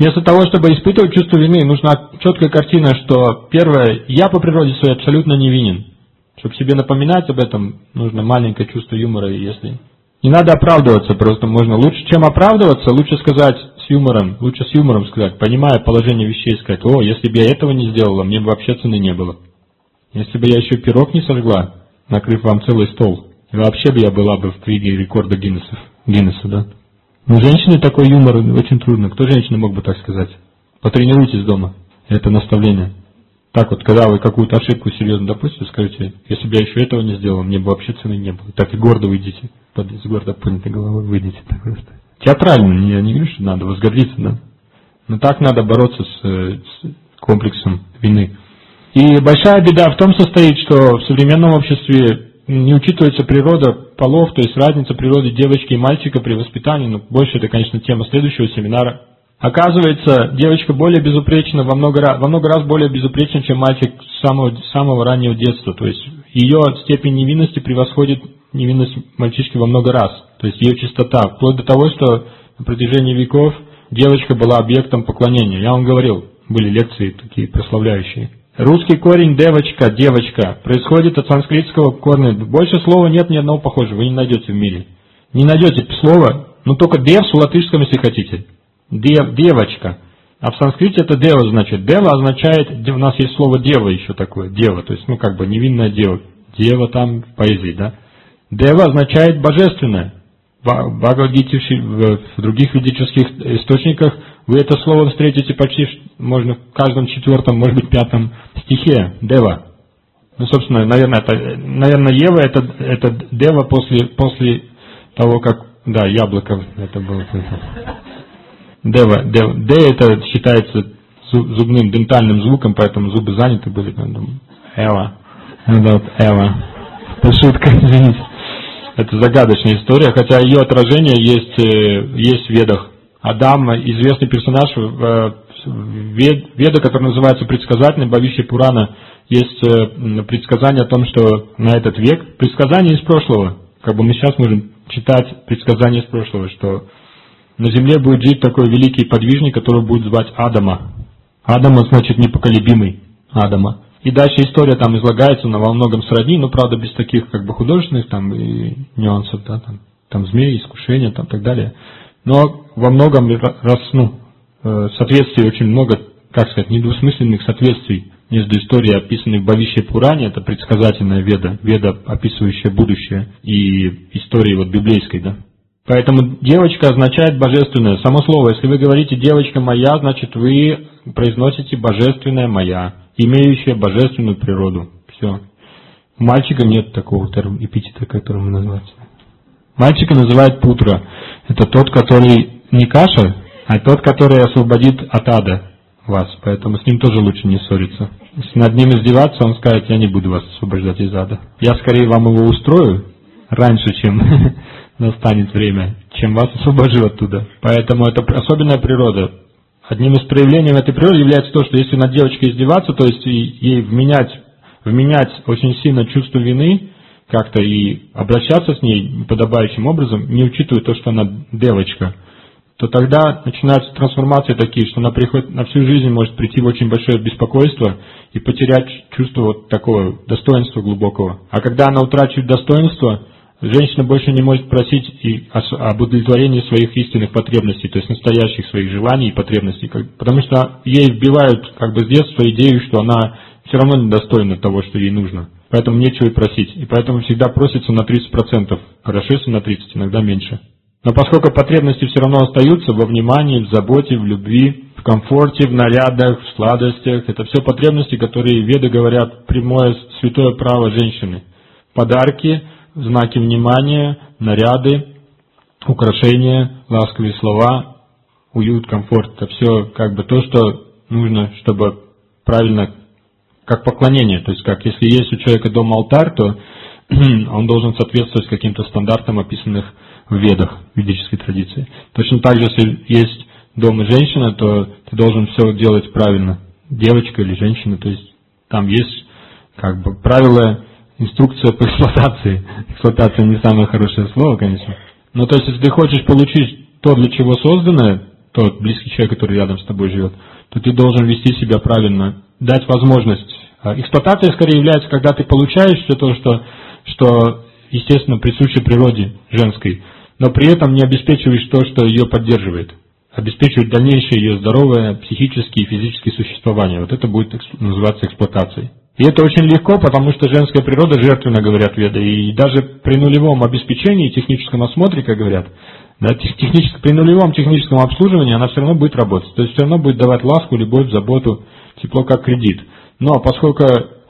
S1: Вместо того, чтобы испытывать чувство вины, нужна четкая картина, что первое, я по природе своей абсолютно невинен. Чтобы себе напоминать об этом, нужно маленькое чувство юмора, если... Не надо оправдываться, просто можно лучше, чем оправдываться, лучше сказать с юмором, лучше с юмором сказать, понимая положение вещей, сказать, о, если бы я этого не сделала, мне бы вообще цены не было. Если бы я еще пирог не сожгла, накрыв вам целый стол, вообще бы я была бы в книге рекорда Гиннесса, Гиннесса, да? Но женщине такой юмор очень трудно. Кто женщина мог бы так сказать? Потренируйтесь дома. Это наставление. Так вот, когда вы какую-то ошибку серьезно допустите, скажите, если бы я еще этого не сделал, мне бы вообще цены не было. Так и гордо выйдите. С гордо поднятой головой выйдите. Так просто. Театрально, я не говорю, что надо возгордиться, да. Но так надо бороться с, с комплексом вины. И большая беда в том состоит, что в современном обществе не учитывается природа полов, то есть разница природы девочки и мальчика при воспитании. Но больше это, конечно, тема следующего семинара. Оказывается, девочка более безупречна, во много раз, во много раз более безупречна, чем мальчик с самого, самого раннего детства. То есть ее степень невинности превосходит невинность мальчишки во много раз. То есть ее чистота, вплоть до того, что на протяжении веков девочка была объектом поклонения. Я вам говорил, были лекции такие прославляющие. Русский корень «девочка», «девочка» происходит от санскритского корня. Больше слова нет ни одного похожего, вы не найдете в мире. Не найдете слова, ну только «дев» в латышском, если хотите. Дев, девочка. А в санскрите это дева значит. Дева означает, у нас есть слово дева еще такое, дева, то есть, ну, как бы невинная дева. Дева там в поэзии, да. Дева означает божественное. В Бхагавад-гите, в других ведических источниках вы это слово встретите почти, можно в каждом четвертом, может быть, пятом стихе. Дева. Ну, собственно, наверное, это, наверное, Ева это, это дева после, после того, как, да, яблоко это было. Дева, дева, де это считается зубным, дентальным звуком, поэтому зубы заняты были. Эва. Это вот Эва. Это шутка, извините. Это загадочная история, хотя ее отражение есть, есть в Ведах. Адам, известный персонаж в Веда, который называется предсказательный, Бхавишья Пурана, есть предсказание о том, что на этот век, предсказание из прошлого, как бы мы сейчас можем читать предсказание из прошлого, что на земле будет жить такой великий подвижник, который будет звать Адама. Адама значит непоколебимый Адама. И дальше история там излагается, она во многом сродни, но правда без таких как бы художественных там и нюансов, да, там, там змеи, искушения, там так далее. Но во многом раз, ну, соответствий очень много, как сказать, недвусмысленных соответствий между историей, описанной в Бхавишья Пуране, это предсказательная веда, веда, описывающая будущее, и историей вот библейской, да. Поэтому девочка означает божественное. Само слово, если вы говорите «девочка моя», значит вы произносите «божественная моя», имеющая божественную природу. Все. У мальчика нет такого эпитета, который мы называем. Мальчика называют путра. Это тот, который не каша, а тот, который освободит от ада вас. Поэтому с ним тоже лучше не ссориться. Если над ним издеваться, он скажет: я не буду вас освобождать из ада. Я скорее вам его устрою раньше, чем настанет время, чем вас освобожу оттуда. Поэтому это особенная природа. Одним из проявлений этой природы является то, что если над девочкой издеваться, то есть ей вменять, вменять очень сильно чувство вины, как-то и обращаться с ней подобающим образом, не учитывая то, что она девочка, то тогда начинаются трансформации такие, что она приходит, на всю жизнь может прийти в очень большое беспокойство и потерять чувство вот такого достоинства глубокого. А когда она утрачивает достоинство, женщина больше не может просить и об удовлетворении своих истинных потребностей, то есть настоящих своих желаний и потребностей, потому что ей вбивают как бы с детства идею, что она все равно недостойна того, что ей нужно. Поэтому нечего и просить. И поэтому всегда просится на тридцать процентов, хорошо, если на тридцать процентов, иногда меньше. Но поскольку потребности все равно остаются во внимании, в заботе, в любви, в комфорте, в нарядах, в сладостях, это все потребности, которые веды говорят прямое святое право женщины. Подарки, знаки внимания, наряды, украшения, ласковые слова, уют, комфорт. Это все как бы то, что нужно, чтобы правильно, как поклонение. То есть как если есть у человека дома алтарь, то он должен соответствовать каким-то стандартам, описанных в ведах, в ведической традиции. Точно так же, если есть дома женщина, то ты должен все делать правильно. Девочка или женщина, то есть там есть как бы правила, инструкция по эксплуатации. Эксплуатация не самое хорошее слово, конечно. Но то есть, если ты хочешь получить то, для чего создано, тот близкий человек, который рядом с тобой живет, то ты должен вести себя правильно, дать возможность. Эксплуатация скорее является, когда ты получаешь все то, что, что естественно, присуще природе женской, но при этом не обеспечиваешь то, что ее поддерживает. Обеспечивать дальнейшее ее здоровое психическое и физическое существование. Вот это будет называться эксплуатацией. И это очень легко, потому что женская природа жертвенна, говорят веды, и даже при нулевом обеспечении, техническом осмотре, как говорят, да, технически, при нулевом техническом обслуживании она все равно будет работать, то есть все равно будет давать ласку, любовь, заботу, тепло как кредит. Но поскольку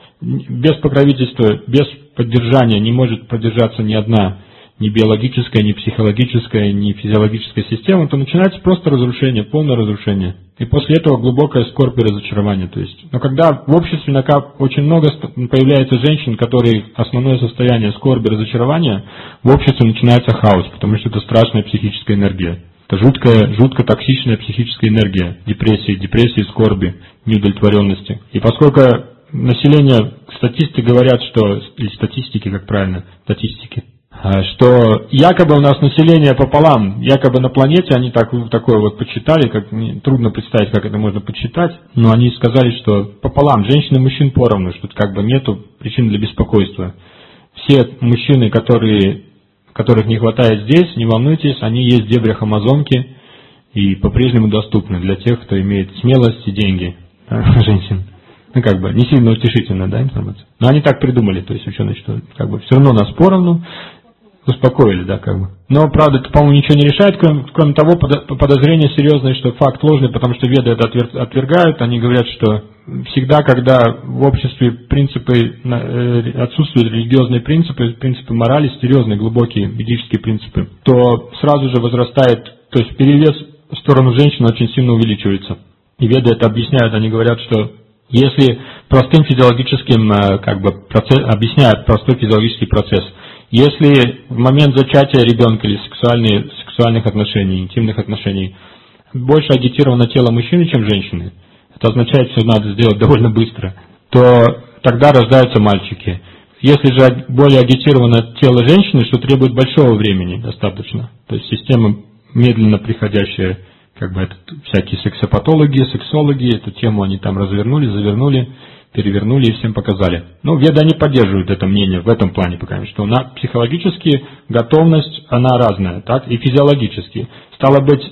S1: без покровительства, без поддержания не может поддержаться ни одна ни биологическая, ни психологическая, ни физиологическая система, то начинается просто разрушение, полное разрушение. И после этого глубокая скорбь и разочарование. То есть, но когда в обществе очень много появляется женщин, которые основное состояние скорби и разочарования, в обществе начинается хаос, потому что это страшная психическая энергия. Это жуткая, жутко токсичная психическая энергия депрессии, депрессии, скорби, неудовлетворенности. И поскольку население, статисты говорят, что, или статистики, как правильно, статистики, что якобы у нас население пополам, якобы на планете, они так, такое вот подсчитали, как, не, трудно представить, как это можно подсчитать, но они сказали, что пополам, женщин и мужчин поровну, что как бы нету причин для беспокойства. Все мужчины, которые, которых не хватает здесь, не волнуйтесь, они есть в дебрях Амазонки и по-прежнему доступны для тех, кто имеет смелость и деньги, женщин. Ну, как бы, не сильно утешительно, да, информация. Но они так придумали, то есть ученые, что как бы все равно нас поровну, успокоили, да, как бы. Но, правда, это, по-моему, ничего не решает, кроме, кроме того, подозрение серьезное, что факт ложный, потому что веды это отвергают. Они говорят, что всегда, когда в обществе принципы, отсутствуют религиозные принципы, принципы морали, серьезные, глубокие ведические принципы, то сразу же возрастает, то есть перевес в сторону женщин очень сильно увеличивается. И веды это объясняют, они говорят, что если простым физиологическим, как бы, процесс, объясняют простой физиологический процесс, если в момент зачатия ребенка или сексуальных отношений, интимных отношений больше агитировано тело мужчины, чем женщины, это означает, что надо сделать довольно быстро, то тогда рождаются мальчики. Если же более агитировано тело женщины, что требует большого времени достаточно, то есть система медленно приходящая, как бы это, всякие сексопатологи, сексологи, эту тему они там развернули, завернули, перевернули и всем показали. Ну, веды они поддерживают это мнение в этом плане, пока что на психологически готовность, она разная, так, и физиологически. Стало быть,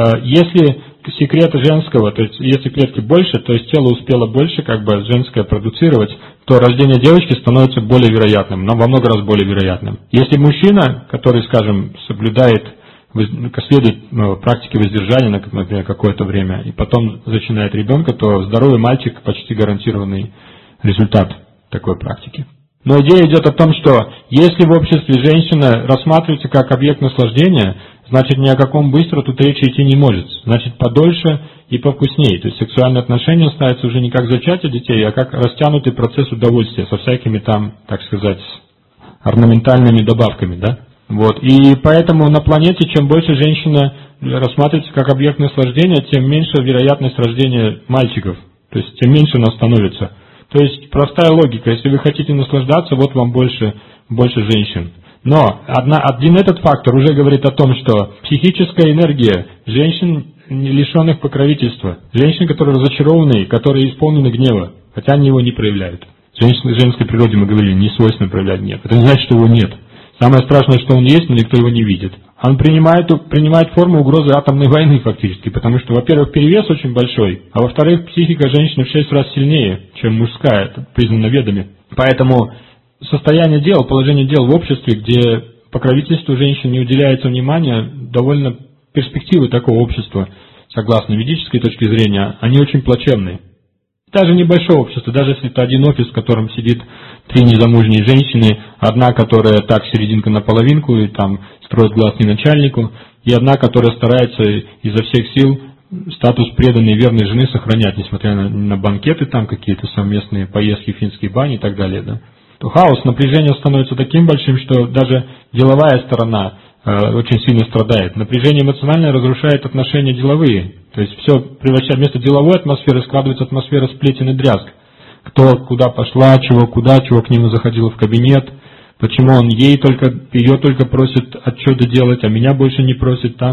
S1: если секрет женского, то есть если клетки больше, то есть тело успело больше, как бы, женское продуцировать, то рождение девочки становится более вероятным, но во много раз более вероятным. Если мужчина, который, скажем, соблюдает, следует ну, практике воздержания, например, какое-то время, и потом зачинает ребенка, то здоровый мальчик почти гарантированный результат такой практики. Но идея идет о том, что если в обществе женщина рассматривается как объект наслаждения, значит ни о каком быстро тут речи идти не может. Значит подольше и повкуснее. То есть сексуальные отношения ставятся уже не как зачатие детей, а как растянутый процесс удовольствия со всякими там, так сказать, орнаментальными добавками, да? Вот. И поэтому на планете, чем больше женщина рассматривается как объект наслаждения, тем меньше вероятность рождения мальчиков. То есть тем меньше она становится. То есть простая логика. Если вы хотите наслаждаться, вот вам больше, больше женщин. Но одна, один этот фактор уже говорит о том, что психическая энергия женщин, лишенных покровительства, женщин, которые разочарованы, которые исполнены гнева, хотя они его не проявляют. Женщины, в женской природе, мы говорили, не свойственно проявлять гнев. Это не значит, что его нет. Самое страшное, что он есть, но никто его не видит. Он принимает, принимает форму угрозы атомной войны фактически, потому что, во-первых, перевес очень большой, а во-вторых, психика женщины в шесть раз сильнее, чем мужская, это признано ведами. Поэтому состояние дел, положение дел в обществе, где покровительству женщин не уделяется внимания, довольно перспективы такого общества, согласно ведической точке зрения, они очень плачевные. Даже небольшое общество, даже если это один офис, в котором сидит три незамужние женщины, одна, которая так серединка на половинку и там строит глаз не начальнику, и одна, которая старается изо всех сил статус преданной и верной жены сохранять, несмотря на, на банкеты, там какие-то совместные поездки в финские бани и так далее, да, то хаос, напряжение становится таким большим, что даже деловая сторона э, очень сильно страдает. Напряжение эмоциональное разрушает отношения деловые. То есть все превращает, вместо деловой атмосферы складывается атмосфера сплетен и дрязг. Кто куда пошла, чего куда, чего к нему заходила в кабинет, почему он ей только, ее только просит отчеты делать, а меня больше не просит там.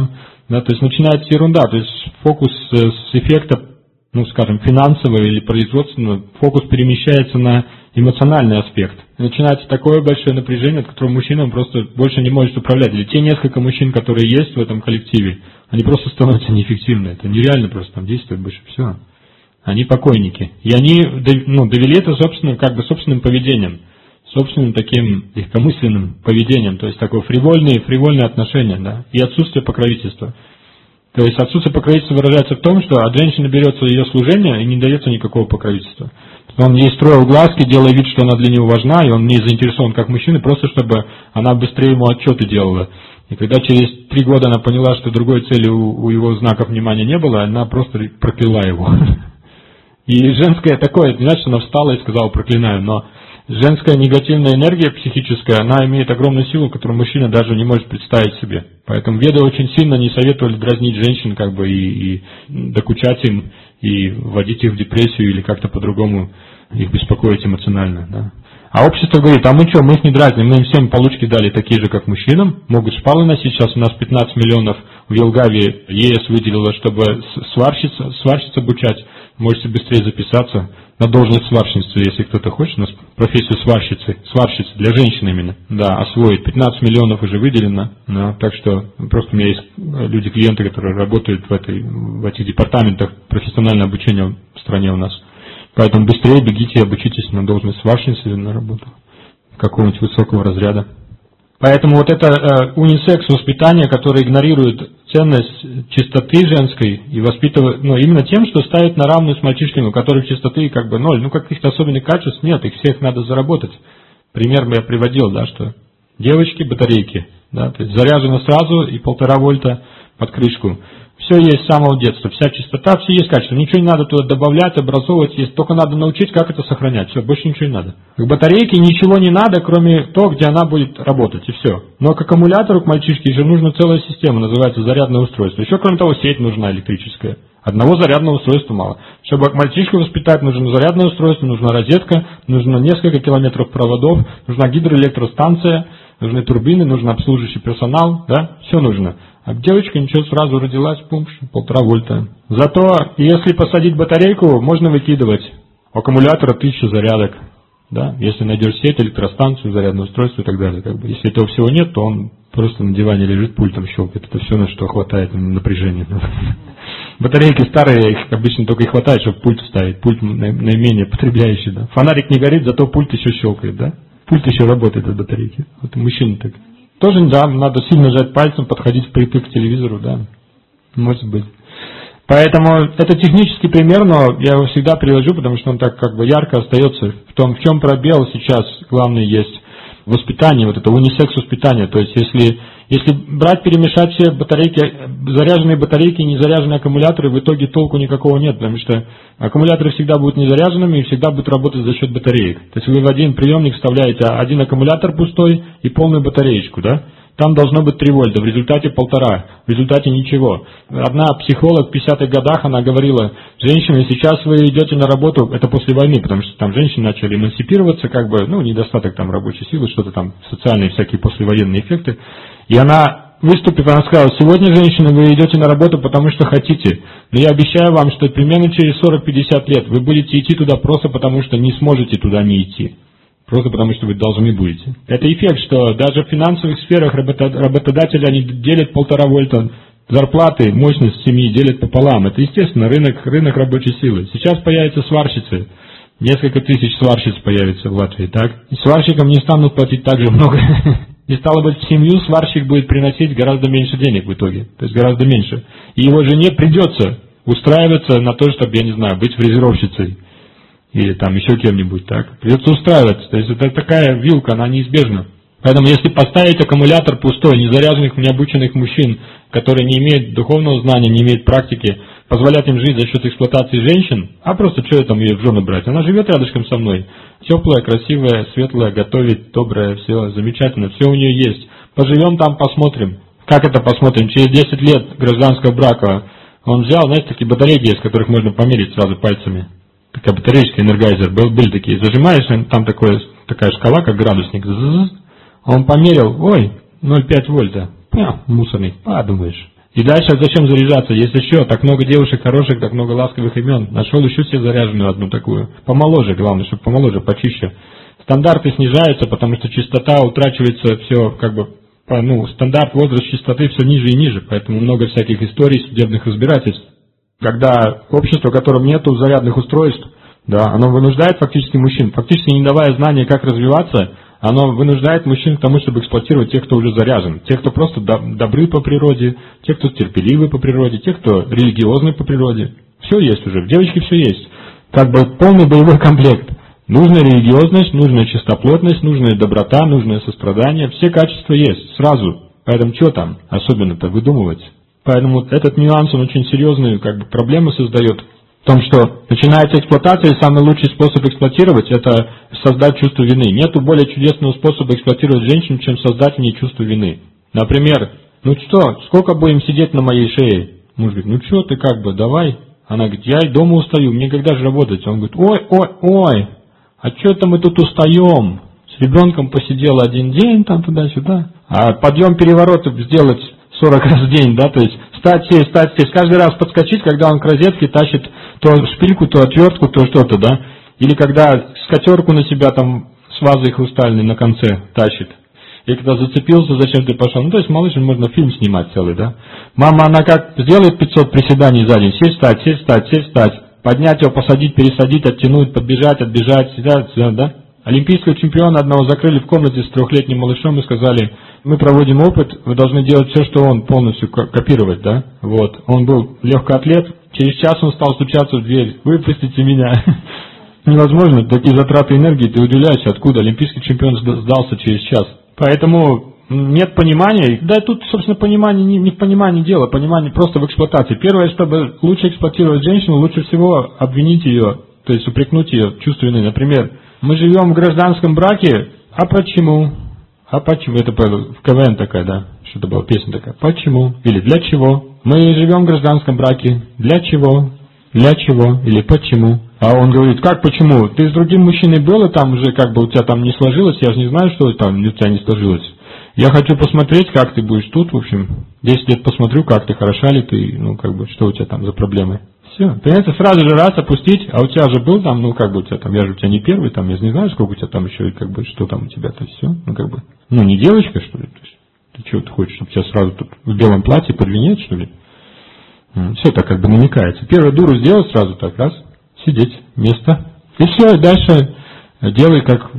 S1: Да, то есть начинается ерунда, то есть фокус с эффекта, ну, скажем, финансового или производственного, фокус перемещается на эмоциональный аспект. И начинается такое большое напряжение, от которого мужчина просто больше не может управлять. Или те несколько мужчин, которые есть в этом коллективе, они просто становятся неэффективны. Это нереально просто там действовать больше. Все. Они покойники. И они, ну, довели это собственным, как бы собственным поведением, собственным таким легкомысленным поведением, то есть такое фривольное, фривольное отношение, да, и отсутствие покровительства. То есть отсутствие покровительства выражается в том, что от женщины берется ее служение и не дается никакого покровительства. Он ей строил глазки, делая вид, что она для него важна, и он не заинтересован как мужчина, просто чтобы она быстрее ему отчеты делала. И когда через три года она поняла, что другой цели у, у его знаков внимания не было, она просто прокляла его. И женское такое, не значит, что она встала и сказала проклинаю, но женская негативная энергия психическая, она имеет огромную силу, которую мужчина даже не может представить себе. Поэтому веды очень сильно не советовали дразнить женщин, как бы, и, и докучать им, и вводить их в депрессию, или как-то по-другому их беспокоить эмоционально. Да. А общество говорит, а мы что, мы их не дразним, мы им всем получки дали такие же, как мужчинам, могут шпалы носить, сейчас у нас пятнадцать миллионов в Елгаве ЕС выделило, чтобы сварщица, сварщиц обучать, можете быстрее записаться на должность сварщицы, если кто-то хочет, у нас профессию сварщицы, сварщицы для женщин именно, да, освоить. пятнадцать миллионов уже выделено, да, так что просто у меня есть люди-клиенты, которые работают в, этой, в этих департаментах профессионального обучения в стране у нас. Поэтому быстрее бегите и обучитесь на должность сварщицы или на работу какого-нибудь высокого разряда. Поэтому вот это э, унисекс-воспитание, которое игнорирует ценность чистоты женской и воспитывает, ну, именно тем, что ставит на равную с мальчишками, у которых чистоты как бы ноль, ну, каких-то особенных качеств нет, их всех надо заработать. Пример я приводил, да, что девочки, батарейки, да, то есть заряжено сразу и полтора вольта под крышку. Все есть с самого детства, вся чистота, все есть качество, ничего не надо туда добавлять, образовывать, есть, только надо научить, как это сохранять, все, больше ничего не надо. К батарейке ничего не надо, кроме того, где она будет работать, и все. Но к аккумулятору, к мальчишке же нужна целая система, называется зарядное устройство. Еще, кроме того, сеть нужна электрическая. Одного зарядного устройства мало. Чтобы мальчишку воспитать, нужно зарядное устройство, нужна розетка, нужно несколько километров проводов, нужна гидроэлектростанция, нужны турбины, нужен обслуживающий персонал, да, все нужно. А девочка ничего, сразу родилась, пум, полтора вольта. Зато, если посадить батарейку, можно выкидывать. У аккумулятора тысяча зарядок. Да? Если найдешь сеть, электростанцию, зарядное устройство и так далее. Как бы. Если этого всего нет, то он просто на диване лежит, пультом щелкает. Это все, на что хватает напряжения. Батарейки старые, их обычно только и хватает, чтобы пульт вставить. Пульт наименее потребляющий. Да? Фонарик не горит, зато пульт еще щелкает. Да? Пульт еще работает от батарейки. Вот мужчина так. Тоже, да, надо сильно жать пальцем, подходить впритык к телевизору, да, может быть. Поэтому это технический пример, но я его всегда привожу, потому что он так как бы ярко остается в том, в чем пробел сейчас главный есть воспитание, вот это унисекс-воспитание. То есть если, если брать, перемешать все батарейки, заряженные батарейки и незаряженные аккумуляторы, в итоге толку никакого нет, потому что аккумуляторы всегда будут незаряженными и всегда будут работать за счет батареек. То есть вы в один приемник вставляете один аккумулятор пустой и полную батареечку, да? Там должно быть три вольта, в результате полтора, в результате ничего. Одна психолог в пятидесятых годах, она говорила, женщины, сейчас вы идете на работу, это после войны, потому что там женщины начали эмансипироваться, как бы, ну, недостаток там рабочей силы, что-то там, социальные всякие послевоенные эффекты. И она, выступив, она сказала, сегодня, женщины, вы идете на работу, потому что хотите, но я обещаю вам, что примерно через сорок-пятьдесят лет вы будете идти туда просто потому, что не сможете туда не идти. Просто потому, что вы должны будете. Это эффект, что даже в финансовых сферах работодатели, они делят полтора вольта зарплаты, мощность семьи делят пополам. Это, естественно, рынок, рынок рабочей силы. Сейчас появятся сварщицы. Несколько тысяч сварщиц появится в Латвии, так? И сварщикам не станут платить так же много. И стало быть, в семью сварщик будет приносить гораздо меньше денег в итоге. То есть гораздо меньше. И его жене придется устраиваться на то, чтобы, я не знаю, быть фрезеровщицей. Или там еще кем-нибудь, так? Придется устраиваться. То есть это такая вилка, она неизбежна. Поэтому если поставить аккумулятор пустой, незаряженных, необученных мужчин, которые не имеют духовного знания, не имеют практики, позволять им жить за счет эксплуатации женщин, а просто что я там ее в жены брать? Она живет рядышком со мной. Теплая, красивая, светлая, готовит, добрая, все замечательно, все у нее есть. Поживем там, посмотрим. Как это посмотрим? Через десять лет гражданского брака он взял, знаете, такие батарейки, из которых можно померить сразу пальцами. Такая батареечка, энергайзер, был, были такие, зажимаешь, там такое, такая шкала, как градусник, он померил, ой, ноль целых пять вольта, Пя, мусорный, подумаешь, И дальше зачем заряжаться? Есть еще так много девушек хороших, так много ласковых имен. Нашел еще себе заряженную одну такую. Помоложе, главное, чтобы помоложе, почище. Стандарты снижаются, потому что чистота утрачивается все, как бы, ну, стандарт, возраст чистоты все ниже и ниже. Поэтому много всяких историй, судебных разбирательств. Когда общество, в котором нету зарядных устройств, да, оно вынуждает фактически мужчин, фактически не давая знания, как развиваться, оно вынуждает мужчин к тому, чтобы эксплуатировать тех, кто уже заряжен. Тех, кто просто добры по природе, тех, кто терпеливы по природе, тех, кто религиозны по природе. Все есть уже, в девочке все есть. Как бы полный боевой комплект. Нужная религиозность, нужная чистоплотность, нужная доброта, нужное сострадание. Все качества есть, сразу. Поэтому что там особенно-то выдумывать? Поэтому этот нюанс, он очень серьезную как бы, проблему создает. В том, что начинается эксплуатация, и самый лучший способ эксплуатировать – это создать чувство вины. Нету более чудесного способа эксплуатировать женщину, чем создать в ней чувство вины. Например, ну что, сколько будем сидеть на моей шее? Муж говорит, ну что ты как бы, давай. Она говорит, я и дома устаю, мне когда же работать? Он говорит, ой, ой, ой, а что это мы тут устаем? С ребенком посидела один день, там туда-сюда. А подъем переворотов сделать сорок раз в день, да, то есть встать, сесть, встать, сесть, каждый раз подскочить, когда он к розетке тащит то шпильку, то отвертку, то что-то, да, или когда скатерку на себя там с вазой хрустальной на конце тащит, и когда зацепился, зачем ты пошел, ну, то есть малыш, можно фильм снимать целый, да, мама, она как сделает пятьсот приседаний за день, сесть, встать, сесть, встать, сесть, встать, поднять его, посадить, пересадить, оттянуть, подбежать, отбежать, сюда, сюда, да. Олимпийского чемпиона одного закрыли в комнате с трехлетним малышом и сказали, мы проводим опыт, вы должны делать все, что он, полностью копировать, да, вот. Он был легкоатлет, через час он стал стучаться в дверь, выпустите меня. Невозможно, такие затраты энергии, ты удивляешься, откуда олимпийский чемпион сдался через час. Поэтому нет понимания, да тут, собственно, понимание, не, не в понимании дела, понимание просто в эксплуатации. Первое, чтобы лучше эксплуатировать женщину, лучше всего обвинить ее, то есть упрекнуть ее в чувстве вины. Например, мы живем в гражданском браке, а почему? А почему? Это в КВН такая, да, что-то была песня такая. Почему? Или для чего? Мы живем в гражданском браке. Для чего? Для чего? Или почему? А он говорит, как почему? Ты с другим мужчиной был, и там уже как бы у тебя там не сложилось, я же не знаю, что там у тебя не сложилось. Я хочу посмотреть, как ты будешь тут, в общем, десять лет посмотрю, как ты, хороша ли ты, ну как бы, что у тебя там за проблемы. Все, понимаете, сразу же раз опустить, а у тебя же был там, ну как бы у тебя там, я же у тебя не первый, там, я же не знаю, сколько у тебя там еще, и как бы, что там у тебя, то есть все, ну как бы, ну не девочка, что ли, то есть, ты чего ты хочешь, чтобы тебя сразу тут в белом платье подвинять, что ли? Все так как бы намекается. Первую дуру сделать сразу так, раз, сидеть, место, и все, и дальше делай как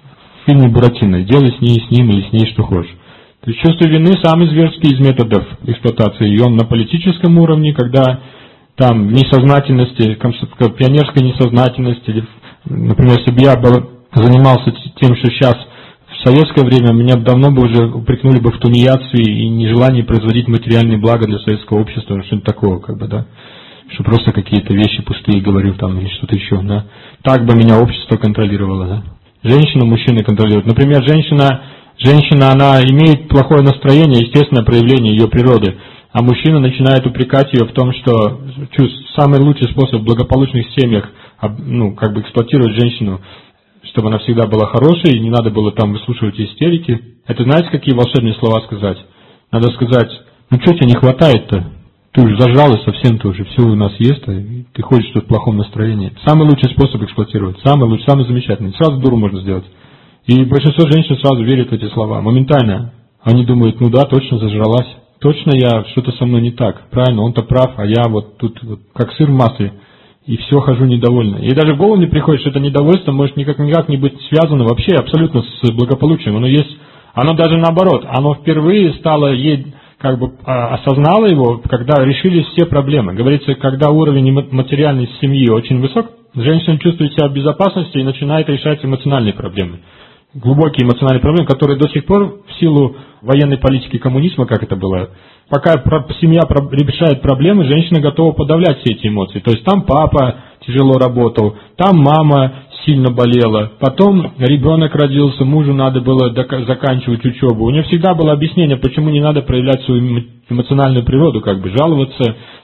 S1: в фильме Буратино, делай с ней, с ним или с ней что хочешь. То есть чувство вины самый зверский из методов эксплуатации, и он на политическом уровне, когда там несознательности, пионерской несознательности, например, если бы я был, занимался тем, что сейчас в советское время, меня давно бы уже упрекнули бы в тунеядстве и нежелании производить материальные блага для советского общества, что-нибудь такого, как бы, да, что просто какие-то вещи пустые говорю там или что-то еще, да. Так бы меня общество контролировало, да. Женщину мужчины контролируют. Например, женщина, женщина, она имеет плохое настроение, естественное проявление ее природы. А мужчина начинает упрекать ее в том, что самый лучший способ в благополучных семьях, ну, как бы эксплуатировать женщину, чтобы она всегда была хорошей, и не надо было там выслушивать истерики. Это знаете, какие волшебные слова сказать? Надо сказать, ну что тебе не хватает-то? Ты уже зажралась совсем, ты уже все у нас есть, а ты ходишь тут в плохом настроении. Самый лучший способ эксплуатировать, самый лучший, самый замечательный. Сразу дуру можно сделать. И большинство женщин сразу верят в эти слова, моментально. Они думают, ну да, точно зажралась. Точно я, что-то со мной не так. Правильно, он-то прав, а я вот тут вот, как сыр в масле, и все хожу недовольна. И даже в голову не приходит, что это недовольство может никак, никак не быть связано вообще абсолютно с благополучием. Оно есть, оно даже наоборот, оно впервые стало ей, как бы осознало его, когда решились все проблемы. Говорится, когда уровень материальной семьи очень высок, женщина чувствует себя в безопасности и начинает решать эмоциональные проблемы. Глубокие эмоциональные проблемы, которые до сих пор в силу военной политики коммунизма, как это было, пока семья решает проблемы, женщина готова подавлять все эти эмоции. То есть там папа тяжело работал, там мама сильно болела, потом ребенок родился, мужу надо было заканчивать учебу. У нее всегда было объяснение, почему не надо проявлять свою эмоциональную природу, как бы жаловаться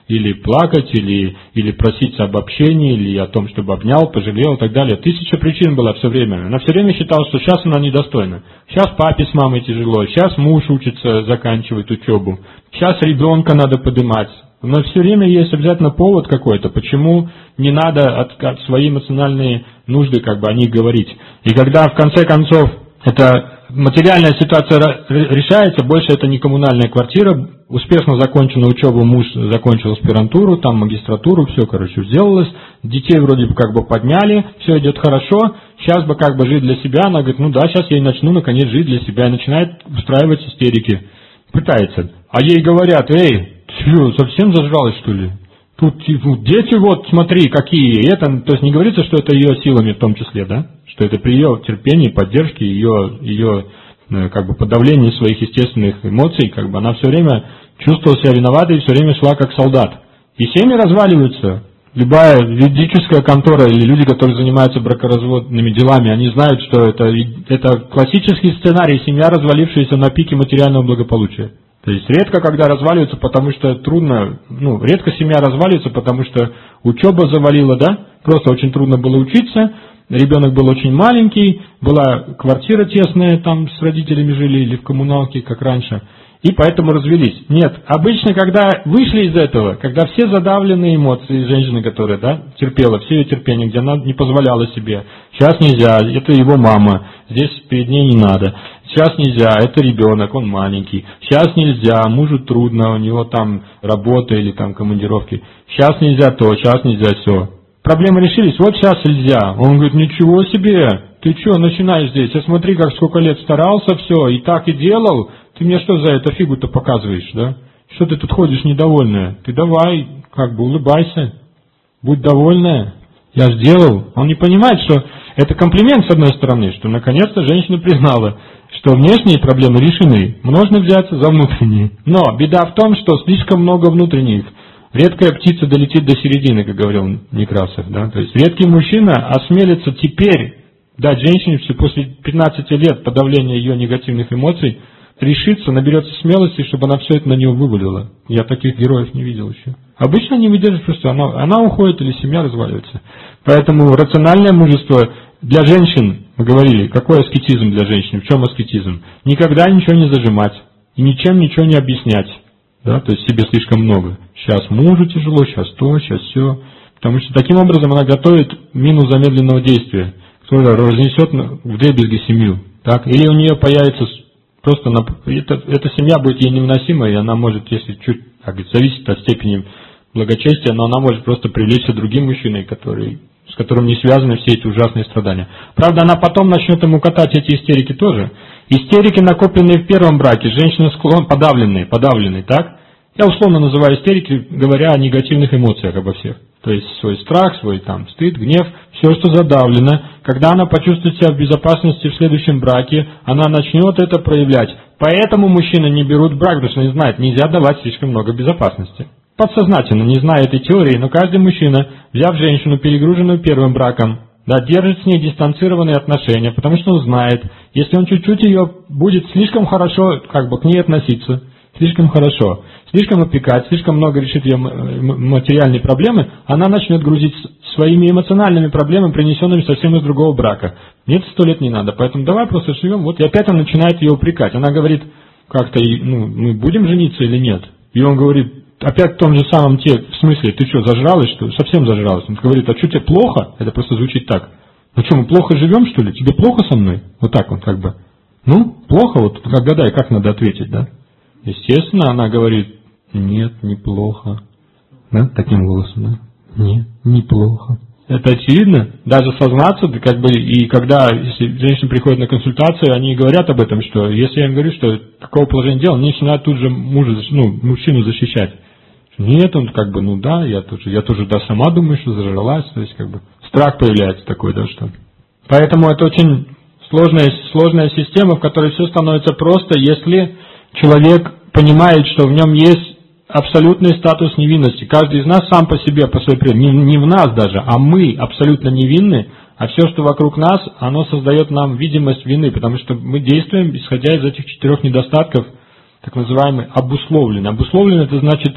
S1: или плакать, или, или просить об общении, или о том, чтобы обнял, пожалел и так далее. Тысяча причин была все время. Она все время считала, что сейчас она недостойна. Сейчас папе с мамой тяжело, сейчас муж учится, заканчивает учебу, сейчас ребенка надо поднимать. Но все время есть обязательно повод какой-то, почему не надо от, от свои эмоциональные нужды как бы о них говорить. И когда в конце концов эта материальная ситуация решается, больше это не коммунальная квартира, успешно закончена учеба, муж закончил аспирантуру, там магистратуру, все, короче, сделалось, детей вроде бы как бы подняли, все идет хорошо, сейчас бы как бы жить для себя, она говорит, ну да, сейчас я и начну наконец жить для себя, и начинает устраивать истерики, пытается. А ей говорят, эй, ты что, совсем зажралась что ли? Тут дети вот, смотри, какие, это, то есть не говорится, что это ее силами в том числе, да? Что это при ее терпении, поддержке, ее, ее как бы подавлении своих естественных эмоций, как бы она все время чувствовала себя виноватой и все время шла как солдат. И семьи разваливаются. Любая юридическая контора или люди, которые занимаются бракоразводными делами, они знают, что это, это классический сценарий, семья, развалившаяся на пике материального благополучия. То есть редко, когда разваливаются, потому что трудно, ну, редко семья разваливается, потому что учеба завалила, да, просто очень трудно было учиться, ребенок был очень маленький, была квартира тесная, там с родителями жили или в коммуналке, как раньше, и поэтому развелись. Нет, обычно, когда вышли из этого, когда все задавленные эмоции женщины, которая, да, терпела, все ее терпение, где она не позволяла себе, сейчас нельзя, это его мама, здесь перед ней не надо. Сейчас нельзя, это ребенок, он маленький. Сейчас нельзя, мужу трудно, у него там работа или там командировки. Сейчас нельзя то, сейчас нельзя все. Проблемы решились, вот сейчас нельзя. Он говорит, ничего себе, ты что начинаешь здесь? Я смотри, как сколько лет старался, все, и так и делал. Ты мне что за это фигу-то показываешь, да? Что ты тут ходишь недовольная? Ты давай, как бы улыбайся, будь довольная. Я сделал. Он не понимает, что это комплимент с одной стороны, что наконец-то женщина признала, что внешние проблемы решены, можно взяться за внутренние. Но беда в том, что слишком много внутренних. Редкая птица долетит до середины, как говорил Некрасов. Да? То есть редкий мужчина осмелится теперь дать женщине после пятнадцати лет подавления ее негативных эмоций, решится, наберется смелости, чтобы она все это на нее вывалила. Я таких героев не видел еще. Обычно не выдержит, просто она, она уходит или семья разваливается. Поэтому рациональное мужество для женщин, мы говорили, какой аскетизм для женщин, в чем аскетизм? Никогда ничего не зажимать и ничем ничего не объяснять. Да? То есть себе слишком много. Сейчас мужу тяжело, сейчас то, сейчас все. Потому что таким образом она готовит мину замедленного действия, которая разнесет вдребезги семью. Так? Или у нее появится просто, на, это, эта семья будет ей невыносима, и она может, если чуть, как говорится, зависит от степени благочестия, но она может просто привлечься другим мужчиной, который, с которым не связаны все эти ужасные страдания. Правда, она потом начнет ему катать эти истерики тоже. Истерики, накопленные в первом браке, женщина склон, подавленные, подавленные, так? Я условно называю истерики, говоря о негативных эмоциях обо всех. То есть свой страх, свой там стыд, гнев, все, что задавлено. Когда она почувствует себя в безопасности в следующем браке, она начнет это проявлять. Поэтому мужчины не берут брак, потому что они знают, нельзя давать слишком много безопасности. Подсознательно, не зная этой теории, но каждый мужчина, взяв женщину, перегруженную первым браком, да, держит с ней дистанцированные отношения, потому что он знает, если он чуть-чуть ее будет слишком хорошо как бы к ней относиться, слишком хорошо, слишком опекать, слишком много решит ее материальные проблемы, она начнет грузить своими эмоциональными проблемами, принесенными совсем из другого брака. Нет, сто лет не надо, поэтому давай просто живем. Вот и опять он начинает ее упрекать. Она говорит, как-то, ну, мы будем жениться или нет? И он говорит, опять в том же самом те, в смысле, ты что, зажралась, что ли? Совсем зажралась. Он говорит, а что тебе плохо? Это просто звучит так. Ну что, мы плохо живем, что ли? Тебе плохо со мной? Вот так вот как бы. Ну, плохо, вот как гадай, как надо ответить, да? Естественно, она говорит, нет, неплохо. Да, таким голосом, да? Нет, неплохо. Это очевидно, даже сознаться, как бы, и когда, если женщины приходят на консультацию, они говорят об этом, что если я им говорю, что такого положения дела, они начинают тут же мужа, ну, мужчину защищать. Нет, он как бы, ну да, я тоже, я тоже, да, сама думаю, что зажралась, то есть как бы страх появляется такой, да, что. Поэтому это очень сложная, сложная система, в которой все становится просто, если человек понимает, что в нем есть абсолютный статус невинности. Каждый из нас сам по себе, по своей природе, не, не в нас даже, а мы абсолютно невинны, а все, что вокруг нас, оно создает нам видимость вины, потому что мы действуем, исходя из этих четырех недостатков, так называемый обусловленный. Обусловленный — это значит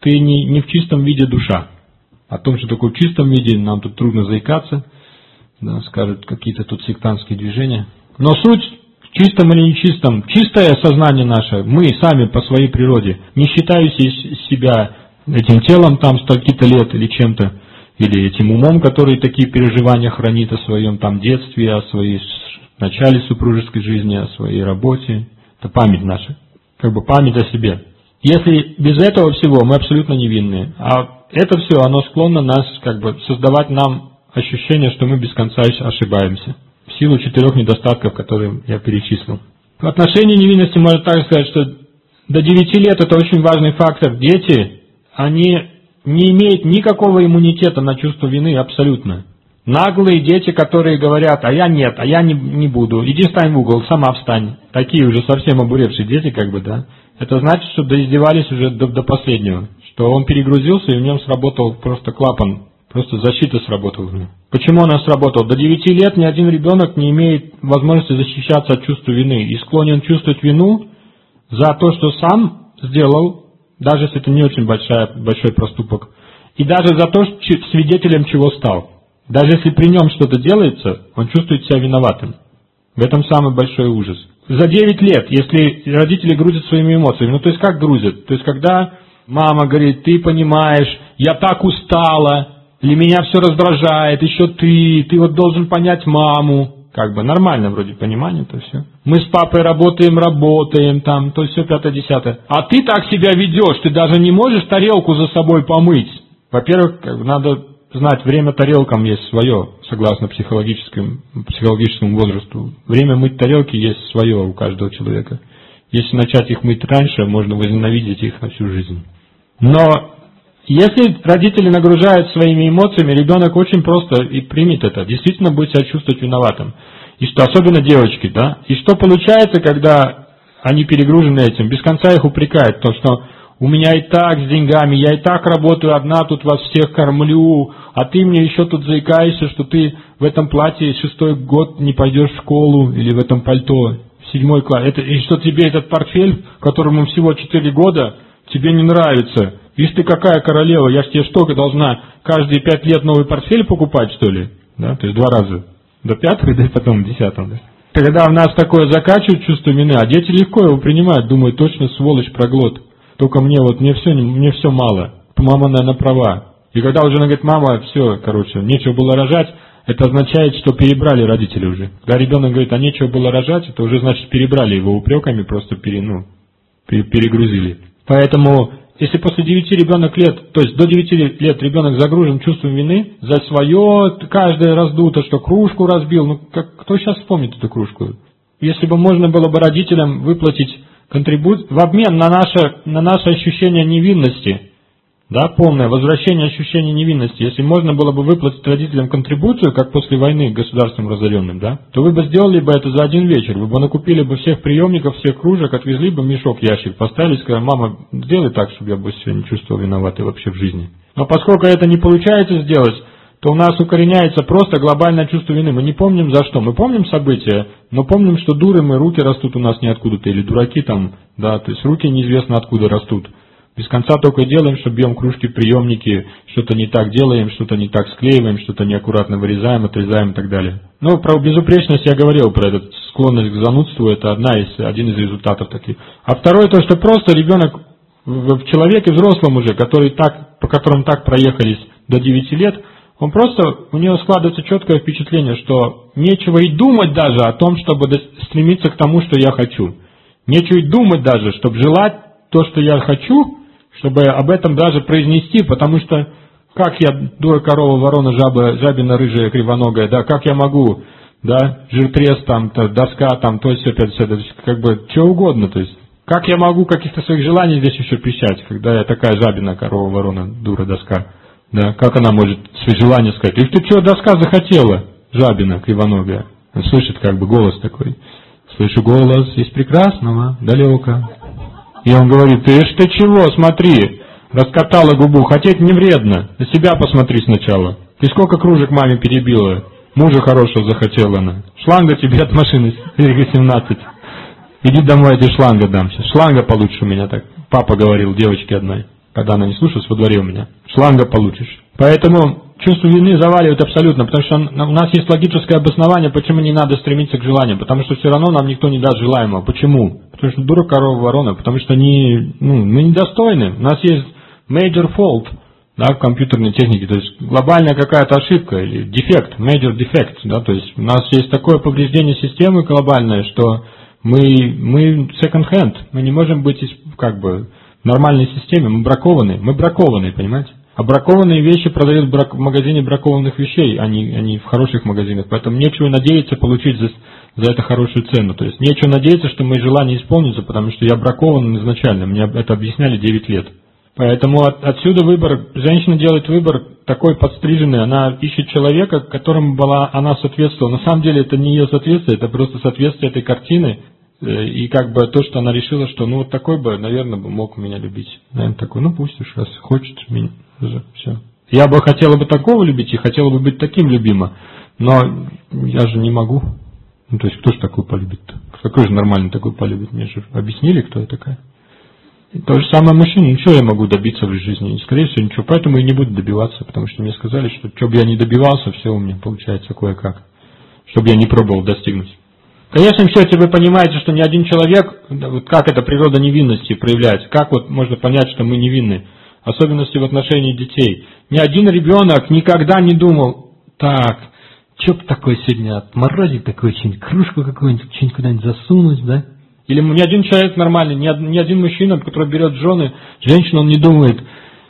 S1: ты не, не в чистом виде душа. О том, что такое в чистом виде, нам тут трудно заикаться, да, скажут какие-то тут сектантские движения. Но суть в чистом или нечистом, чистое сознание наше, мы сами по своей природе, не считая себя этим телом там столько-то лет или чем-то, или этим умом, который такие переживания хранит о своем там детстве, о своей начале супружеской жизни, о своей работе. Это память наша, как бы память о себе. Если без этого всего мы абсолютно невинные, а это все, оно склонно нас как бы создавать нам ощущение, что мы без конца ошибаемся. В силу четырех недостатков, которые я перечислил. В отношении невинности можно так сказать, что до девяти лет это очень важный фактор. Дети, они не имеют никакого иммунитета на чувство вины абсолютно. Наглые дети, которые говорят, а я нет, а я не, не буду, иди встань в угол, сама встань. Такие уже совсем обуревшие дети, как бы, да. Это значит, что доиздевались уже до, до последнего. Что он перегрузился, и в нем сработал просто клапан, просто защита сработала в нем. Почему она сработала? До девяти лет ни один ребенок не имеет возможности защищаться от чувства вины и склонен чувствовать вину за то, что сам сделал, даже если это не очень большая, большой проступок, и даже за то, свидетелем чего стал. Даже если при нем что-то делается, он чувствует себя виноватым. В этом самый большой ужас. За девять лет, если родители грузят своими эмоциями, ну то есть как грузят? То есть когда мама говорит, ты понимаешь, я так устала, или меня все раздражает, еще ты, ты вот должен понять маму. Как бы нормально вроде понимание, то все. Мы с папой работаем, работаем, там, то все пятое-десятое. А ты так себя ведешь, ты даже не можешь тарелку за собой помыть. Во-первых, как бы надо знать, время тарелкам есть свое, согласно психологическому, психологическому возрасту. Время мыть тарелки есть свое у каждого человека. Если начать их мыть раньше, можно возненавидеть их на всю жизнь. Но если родители нагружают своими эмоциями, ребенок очень просто и примет это, действительно будет себя чувствовать виноватым. И что, особенно девочки, да? И что получается, когда они перегружены этим, без конца их упрекают, то что у меня и так с деньгами, я и так работаю одна, тут вас всех кормлю, а ты мне еще тут заикаешься, что ты в этом платье шестой год не пойдешь в школу, или в этом пальто, в седьмой класс. Это, и что тебе этот портфель, которому всего четыре года, тебе не нравится. Видишь ты какая королева, я ж тебе что, должна каждые пять лет новый портфель покупать, что ли? Да, то есть два раза. До пятого и потом до десятого. Да? Когда в нас такое закачивают чувство вины, а дети легко его принимают, думают, точно сволочь проглот. Только мне вот, мне все, мне все мало. Мама, наверное, права. И когда уже она говорит, мама, все, короче, нечего было рожать, это означает, что перебрали родители уже. Когда ребенок говорит, а нечего было рожать, это уже значит перебрали его упреками, просто пере, ну, перегрузили. Поэтому, если после девяти ребенок лет, то есть до девяти лет ребенок загружен чувством вины за свое, каждое раздуто, что кружку разбил, ну как, кто сейчас вспомнит эту кружку? Если бы можно было бы родителям выплатить контрибуцию в обмен на наше, на наше ощущение невинности, да, полное возвращение ощущения невинности, если можно было бы выплатить родителям контрибуцию, как после войны государством разоренным, да, то вы бы сделали бы это за один вечер, вы бы накупили бы всех приемников, всех кружек, отвезли бы мешок, ящик, поставили, сказали, мама, сделай так, чтобы я бы себя не чувствовал виноватой вообще в жизни. Но поскольку это не получается сделать, то у нас укореняется просто глобальное чувство вины. Мы не помним за что. Мы помним события, но помним, что дуры мы, руки растут у нас не откуда-то, или дураки там, да, то есть руки неизвестно откуда растут. Без конца только делаем, что бьем кружки, приемники, что-то не так делаем, что-то не так склеиваем, что-то неаккуратно вырезаем, отрезаем и так далее. Ну, про безупречность я говорил, про эту склонность к занудству, это одна из, один из результатов таких. А второе, то, что просто ребенок в, в человеке взрослом уже, который так, по которому так проехались до девяти лет, он просто, у него складывается четкое впечатление, что нечего и думать даже о том, чтобы стремиться к тому, что я хочу. Нечего и думать даже, чтобы желать то, что я хочу, чтобы об этом даже произнести, потому что как я, дура, корова, ворона, жаба, жабина, рыжая, кривоногая, да, как я могу, да, жиртрез там, то, доска там, то есть опять это, как бы, что угодно, то есть, как я могу каких-то своих желаний здесь еще пищать, когда я такая жабина, корова, ворона, дура, доска, да, как она может свои желания сказать, и ты что, доска захотела, жабина, кривоногая, слышит как бы голос такой, слышу голос из прекрасного, далека. И он говорит, ты ж ты чего, смотри, раскатала губу, хотеть не вредно, на себя посмотри сначала. Ты сколько кружек маме перебила, мужа хорошего захотела она. Шланга тебе от машины, семнадцать. Иди домой, я тебе шланга дам сейчас. Шланга получше у меня так, папа говорил девочке одной. когда она не слушалась во дворе у меня. Шланга получишь. Поэтому чувство вины заваливает абсолютно, потому что у нас есть логическое обоснование, почему не надо стремиться к желаниям, потому что все равно нам никто не даст желаемого. Почему? Потому что дура, корова, ворона, потому что они, ну, мы недостойны. У нас есть major fault, да, в компьютерной технике, то есть глобальная какая-то ошибка или дефект, major defect, да, то есть у нас есть такое повреждение системы глобальное, что мы, мы second hand, мы не можем быть как бы в нормальной системе, мы бракованы, мы бракованы, понимаете? А бракованные вещи продают в, брак, в магазине бракованных вещей, а не, а не в хороших магазинах, поэтому нечего надеяться получить за, за это хорошую цену, то есть нечего надеяться, что мои желания исполнятся, потому что я бракован изначально, мне это объясняли девять лет. Поэтому от, отсюда выбор, женщина делает выбор такой подстриженный, она ищет человека, которому была, она соответствовала. На самом деле это не ее соответствие, это просто соответствие этой картины, и как бы то, что она решила, что ну вот такой бы, наверное, бы мог меня любить. Наверное, такой, ну пусть уж раз хочет меня, все. Я бы хотела бы такого любить и хотела бы быть таким любима, но я же не могу. Ну то есть кто же такой полюбит-то? Какой же нормальный такой полюбит? Мне же объяснили, кто я такая. И то же самое мужчина, ничего я могу добиться в жизни, скорее всего ничего, поэтому и не буду добиваться, потому что мне сказали, что что бы я ни добивался, все у меня получается кое-как, чтобы я не пробовал достигнуть. В конечном счете вы понимаете, что ни один человек, вот как эта природа невинности проявляется, как вот можно понять, что мы невинны, особенности в отношении детей. Ни один ребенок никогда не думал, так, что бы такое сегодня отморозить, такое что-нибудь, кружку какую-нибудь, что-нибудь куда-нибудь засунуть, да? Или ни один человек нормальный, ни один, ни один мужчина, который берет жены, женщину, он не думает,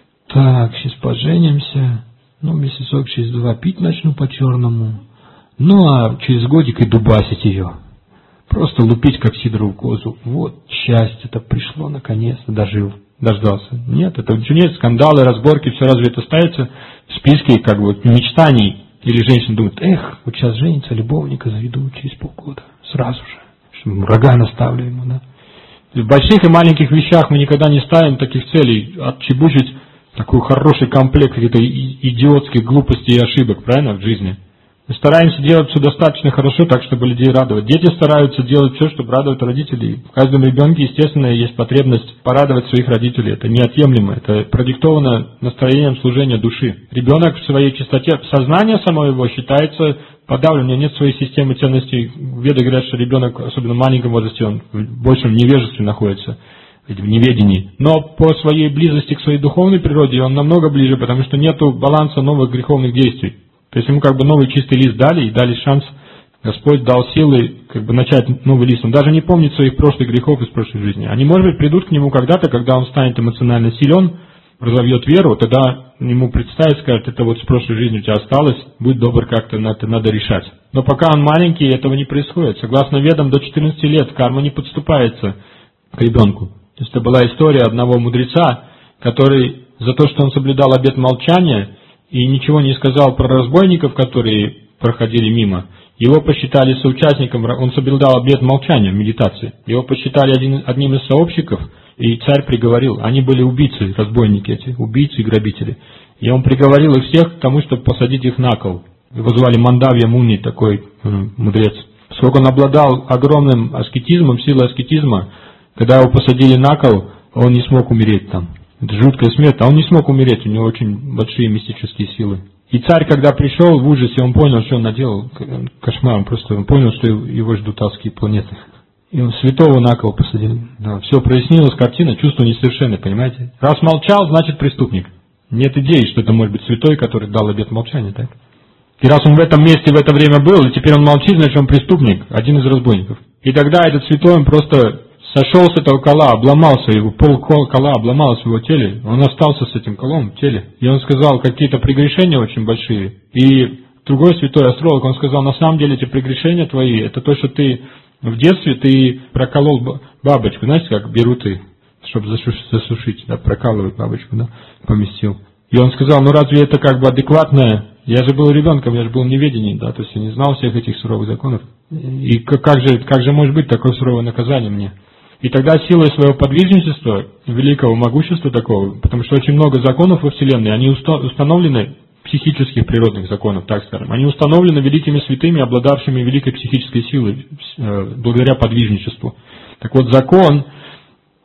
S1: так, сейчас поженимся, ну, месяцок через два пить начну по-черному, ну, а через годик и дубасить ее. Просто лупить, как сидорову козу. Вот, счастье-то пришло, наконец-то, дожил, дождался. Нет, это ничего нет, скандалы, разборки, все разве это ставится в списке, как бы, мечтаний. Или женщина думает, эх, вот сейчас женится, любовника заведу через полгода, сразу же. Врага наставлю ему, да. В больших и маленьких вещах мы никогда не ставим таких целей, отчебучить такой хороший комплект каких-то идиотских глупостей и ошибок, правильно, в жизни. Мы стараемся делать все достаточно хорошо, так, чтобы людей радовать. Дети стараются делать все, чтобы радовать родителей. В каждом ребенке, естественно, есть потребность порадовать своих родителей. Это неотъемлемо, это продиктовано настроением служения души. Ребенок в своей чистоте, сознание само его считается подавлен, у него нет своей системы ценностей. Веды говорят, что ребенок, особенно в маленьком возрасте, он в большем невежестве находится, в неведении. Но по своей близости к своей духовной природе он намного ближе, потому что нет баланса новых греховных действий. То есть ему как бы новый чистый лист дали, и дали шанс, Господь дал силы как бы начать новый лист. Он даже не помнит своих прошлых грехов из прошлой жизни. Они, может быть, придут к нему когда-то, когда он станет эмоционально силен, разовьет веру, тогда ему представит, скажет, это вот с прошлой жизни у тебя осталось, будь добр, как-то это надо решать. Но пока он маленький, этого не происходит. Согласно ведам, до четырнадцати лет карма не подступается к ребенку. То есть это была история одного мудреца, который за то, что он соблюдал обет молчания и ничего не сказал про разбойников, которые проходили мимо, его посчитали соучастником, он соблюдал обет молчания в медитации. Его посчитали один, одним из сообщников, и царь приговорил, они были убийцы, разбойники эти, убийцы и грабители. И он приговорил их всех к тому, чтобы посадить их на кол. Его звали Мандавья Муни, такой э, мудрец. Поскольку он обладал огромным аскетизмом, силой аскетизма, когда его посадили на кол, он не смог умереть там. Это жуткая смерть, а он не смог умереть, у него очень большие мистические силы. И царь, когда пришел в ужасе, он понял, что он наделал, кошмар, он просто он понял, что его ждут адские планеты. И он святого на кол посадил. Да, все прояснилось, картина, чувство несовершенное, понимаете? Раз молчал, значит преступник. Нет идеи, что это может быть святой, который дал обет молчания, так? И раз он в этом месте в это время был, и теперь он молчит, значит он преступник, один из разбойников. И тогда этот святой, он просто сошел с этого кола, обломался, его пол кола обломалось в его теле, он остался с этим колом в теле. И он сказал, какие-то прегрешения очень большие. И другой святой астролог, он сказал, на самом деле эти прегрешения твои, это то, что ты в детстве ты проколол бабочку, знаете, как берут и, чтобы засушить, засушить да, прокалывать бабочку, да, поместил. И он сказал, ну разве это как бы адекватное? Я же был ребенком, я же был в неведении, да, то есть я не знал всех этих суровых законов. И как же, как же может быть такое суровое наказание мне? И тогда силой своего подвижничества, великого могущества такого, потому что очень много законов во Вселенной, они установлены, психических природных законов, так скажем, они установлены великими святыми, обладавшими великой психической силой, благодаря подвижничеству. Так вот, закон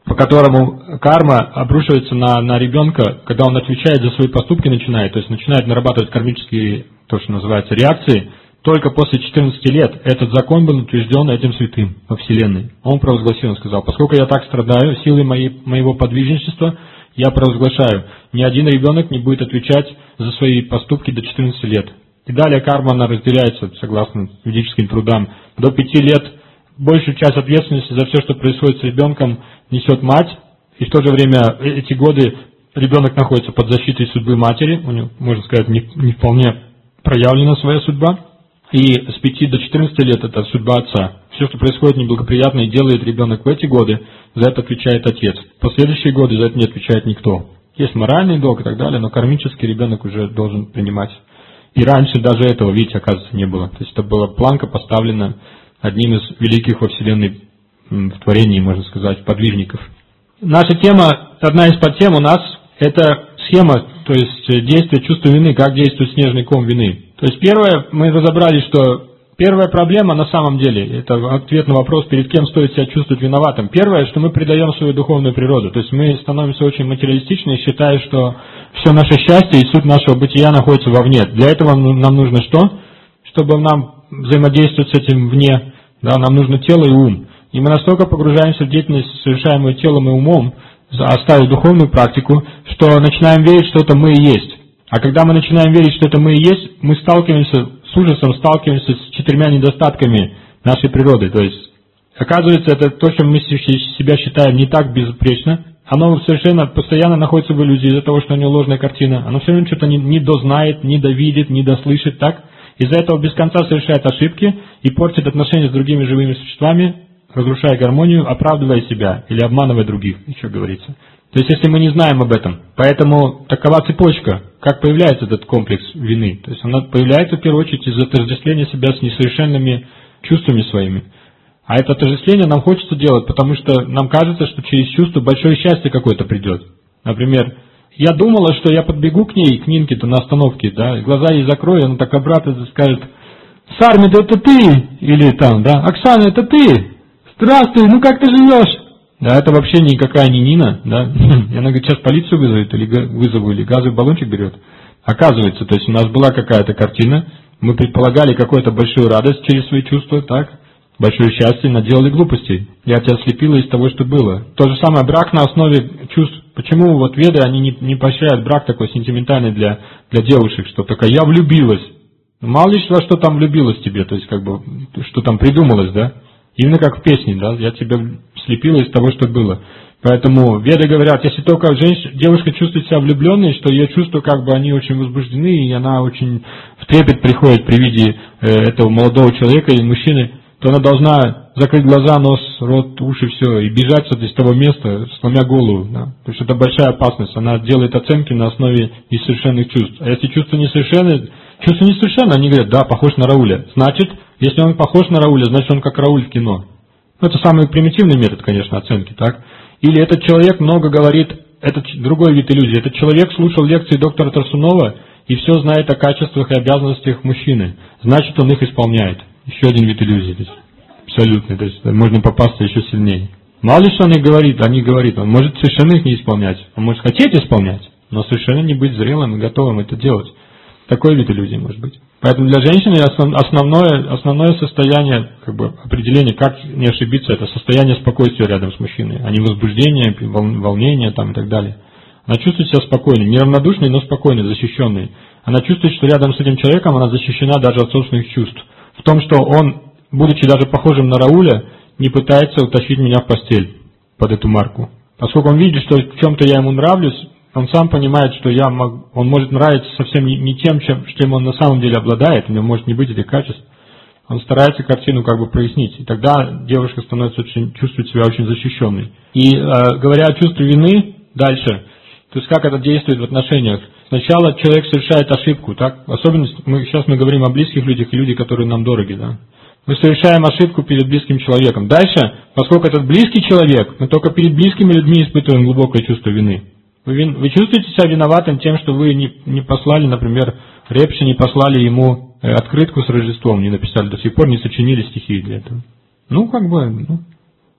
S1: по которому карма обрушивается на, на ребенка, когда он отвечает за свои поступки, начинает, то есть начинает нарабатывать кармические, то, что называется, реакции, только после четырнадцати лет. Этот закон был утвержден этим святым во Вселенной. Он провозгласил, он сказал: поскольку я так страдаю, силой моей, моего подвижничества, я провозглашаю, ни один ребенок не будет отвечать за свои поступки до четырнадцати лет. И далее карма, она разделяется, согласно ведическим трудам, до пяти лет. Большую часть ответственности за все, что происходит с ребенком, несет мать, и в то же время эти годы ребенок находится под защитой судьбы матери, у него, можно сказать, не, не вполне проявлена своя судьба, и с пяти до четырнадцати лет это судьба отца. Все, что происходит неблагоприятно и делает ребенок в эти годы, за это отвечает отец. В последующие годы за это не отвечает никто. Есть моральный долг и так далее, но кармический ребенок уже должен принимать. И раньше даже этого, видите, оказывается, не было. То есть это была планка поставлена одним из великих во Вселенной в творении, можно сказать, подвижников. Наша тема, одна из подтем у нас, это схема, то есть действие чувства вины, как действует снежный ком вины. То есть первое, мы разобрали, что первая проблема на самом деле, это ответ на вопрос, перед кем стоит себя чувствовать виноватым. Первое, что мы предаем свою духовную природу, то есть мы становимся очень материалистичны, считая, что все наше счастье и суть нашего бытия находится вовне. Для этого нам нужно что? Чтобы нам взаимодействовать с этим вне, да, нам нужно тело и ум. И мы настолько погружаемся в деятельность, совершаемую телом и умом, оставив духовную практику, что начинаем верить, что это мы и есть. А когда мы начинаем верить, что это мы и есть, мы сталкиваемся с ужасом, сталкиваемся с четырьмя недостатками нашей природы. То есть, оказывается, это то, что мы себя считаем не так безупречно, оно совершенно постоянно находится в иллюзии из-за того, что у него ложная картина. Оно все равно что-то не, не дознает, не довидит, не дослышит, так? Из-за этого без конца совершает ошибки и портит отношения с другими живыми существами, разрушая гармонию, оправдывая себя или обманывая других, еще говорится. То есть, если мы не знаем об этом, поэтому такова цепочка, как появляется этот комплекс вины. То есть, она появляется в первую очередь из-за отождествления себя с несовершенными чувствами своими. А это отождествление нам хочется делать, потому что нам кажется, что через чувство большое счастье какое-то придет. Например, я думала, что я подбегу к ней, к Нинке-то на остановке, да, глаза ей закрою, она так обратно скажет: «Сармида, это ты!» Или там, да, «Оксана, это ты! Здравствуй, ну как ты живешь?» Да, это вообще никакая не Нина, да. И она говорит: сейчас полицию вызовет, или вызову, или газовый баллончик берет. Оказывается, то есть у нас была какая-то картина, мы предполагали какую-то большую радость через свои чувства, так, большое счастье, наделали глупостей. Я тебя слепила из того, что было. То же самое брак на основе чувств. Почему вот веды, они не, не поощряют брак такой сентиментальный для, для девушек, что такая: я влюбилась. Мало ли во что там влюбилась тебе, то есть как бы, что там придумалось, да? Именно как в песне, да, я тебя слепила из того, что было. Поэтому веды говорят, если только женщина, девушка чувствует себя влюбленной, что ее чувства как бы они очень возбуждены, и она очень в трепет приходит при виде э, этого молодого человека или мужчины, то она должна закрыть глаза, нос, рот, уши, все, и бежать из того места, сломя голову. Да? Потому что это большая опасность. Она делает оценки на основе несовершенных чувств. А если чувства несовершенны, чувства несовершенны, они говорят: да, похож на Рауля. Значит, если он похож на Рауля, значит он как Рауль в кино. Ну, это самый примитивный метод, конечно, оценки, так? Или этот человек много говорит, это другой вид иллюзии. Этот человек слушал лекции доктора Тарсунова и все знает о качествах и обязанностях мужчины. Значит, он их исполняет. Еще один вид иллюзии. То есть, абсолютно. То есть можно попасться еще сильнее. Мало ли что он их говорит, они говорят. Он может совершенно их не исполнять. Он может хотеть исполнять, но совершенно не быть зрелым и готовым это делать. Такой вид иллюзии может быть. Поэтому для женщины основное, основное состояние, как бы определение, как не ошибиться, это состояние спокойствия рядом с мужчиной, а не возбуждение, волнение там, и так далее. Она чувствует себя спокойной, не равнодушной, но спокойной, защищенной. Она чувствует, что рядом с этим человеком она защищена даже от собственных чувств. В том, что он, будучи даже похожим на Рауля, не пытается утащить меня в постель под эту марку. Поскольку он видит, что в чем-то я ему нравлюсь, он сам понимает, что я мог, он может нравиться совсем не, не тем, чем, чем он на самом деле обладает, у него может не быть этих качеств. Он старается картину как бы прояснить. И тогда девушка становится очень, чувствует себя очень защищенной. И э, говоря о чувстве вины, дальше, то есть как это действует в отношениях. Сначала человек совершает ошибку, так? Особенно мы, сейчас мы говорим о близких людях и людях, которые нам дороги, да? Мы совершаем ошибку перед близким человеком. Дальше, поскольку этот близкий человек, мы только перед близкими людьми испытываем глубокое чувство вины. Вы, вин, вы чувствуете себя виноватым тем, что вы не, не послали, например, Репше, не послали ему э, открытку с Рождеством, не написали до сих пор, не сочинили стихи для этого. Ну, как бы, ну,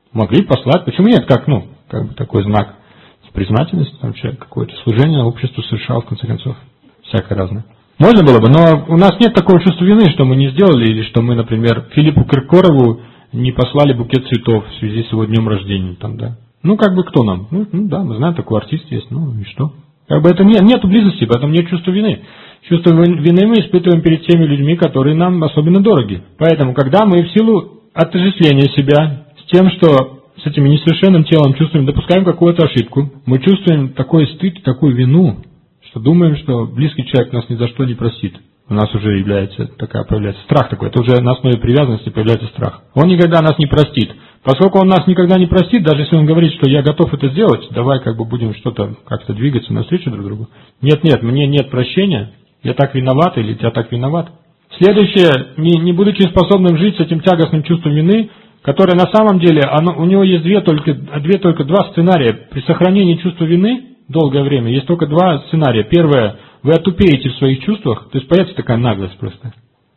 S1: Могли послать, почему нет, как, ну, как бы такой знак признательности, там человек какое-то служение обществу совершал, в конце концов, всякое разное. Можно было бы, но у нас нет такого чувства вины, что мы не сделали, или что мы, например, Филиппу Киркорову не послали букет цветов в связи с его днем рождения, там, да. Ну, как бы кто нам? Ну, ну да, мы знаем, такой артист есть, ну и что? Как бы это нет, нету близости, поэтому нет чувства вины. Чувство вины мы испытываем перед теми людьми, которые нам особенно дороги. Поэтому, когда мы в силу отождествления себя с тем, что с этим несовершенным телом чувствуем, допускаем какую-то ошибку, мы чувствуем такой стыд, такую вину, что думаем, что близкий человек нас ни за что не простит. У нас уже является такая, появляется страх такой, это уже на основе привязанности появляется страх. Он никогда нас не простит. Поскольку он нас никогда не простит, даже если он говорит, что я готов это сделать, давай как бы будем что-то как-то двигаться навстречу друг другу. Нет, нет, мне нет прощения, я так виноват или я так виноват. Следующее, не, не будучи способным жить с этим тягостным чувством вины, которое на самом деле, оно, у него есть две только, две, только два сценария. При сохранении чувства вины долгое время есть только два сценария. Первое, вы отупеете в своих чувствах, то есть появится такая наглость просто.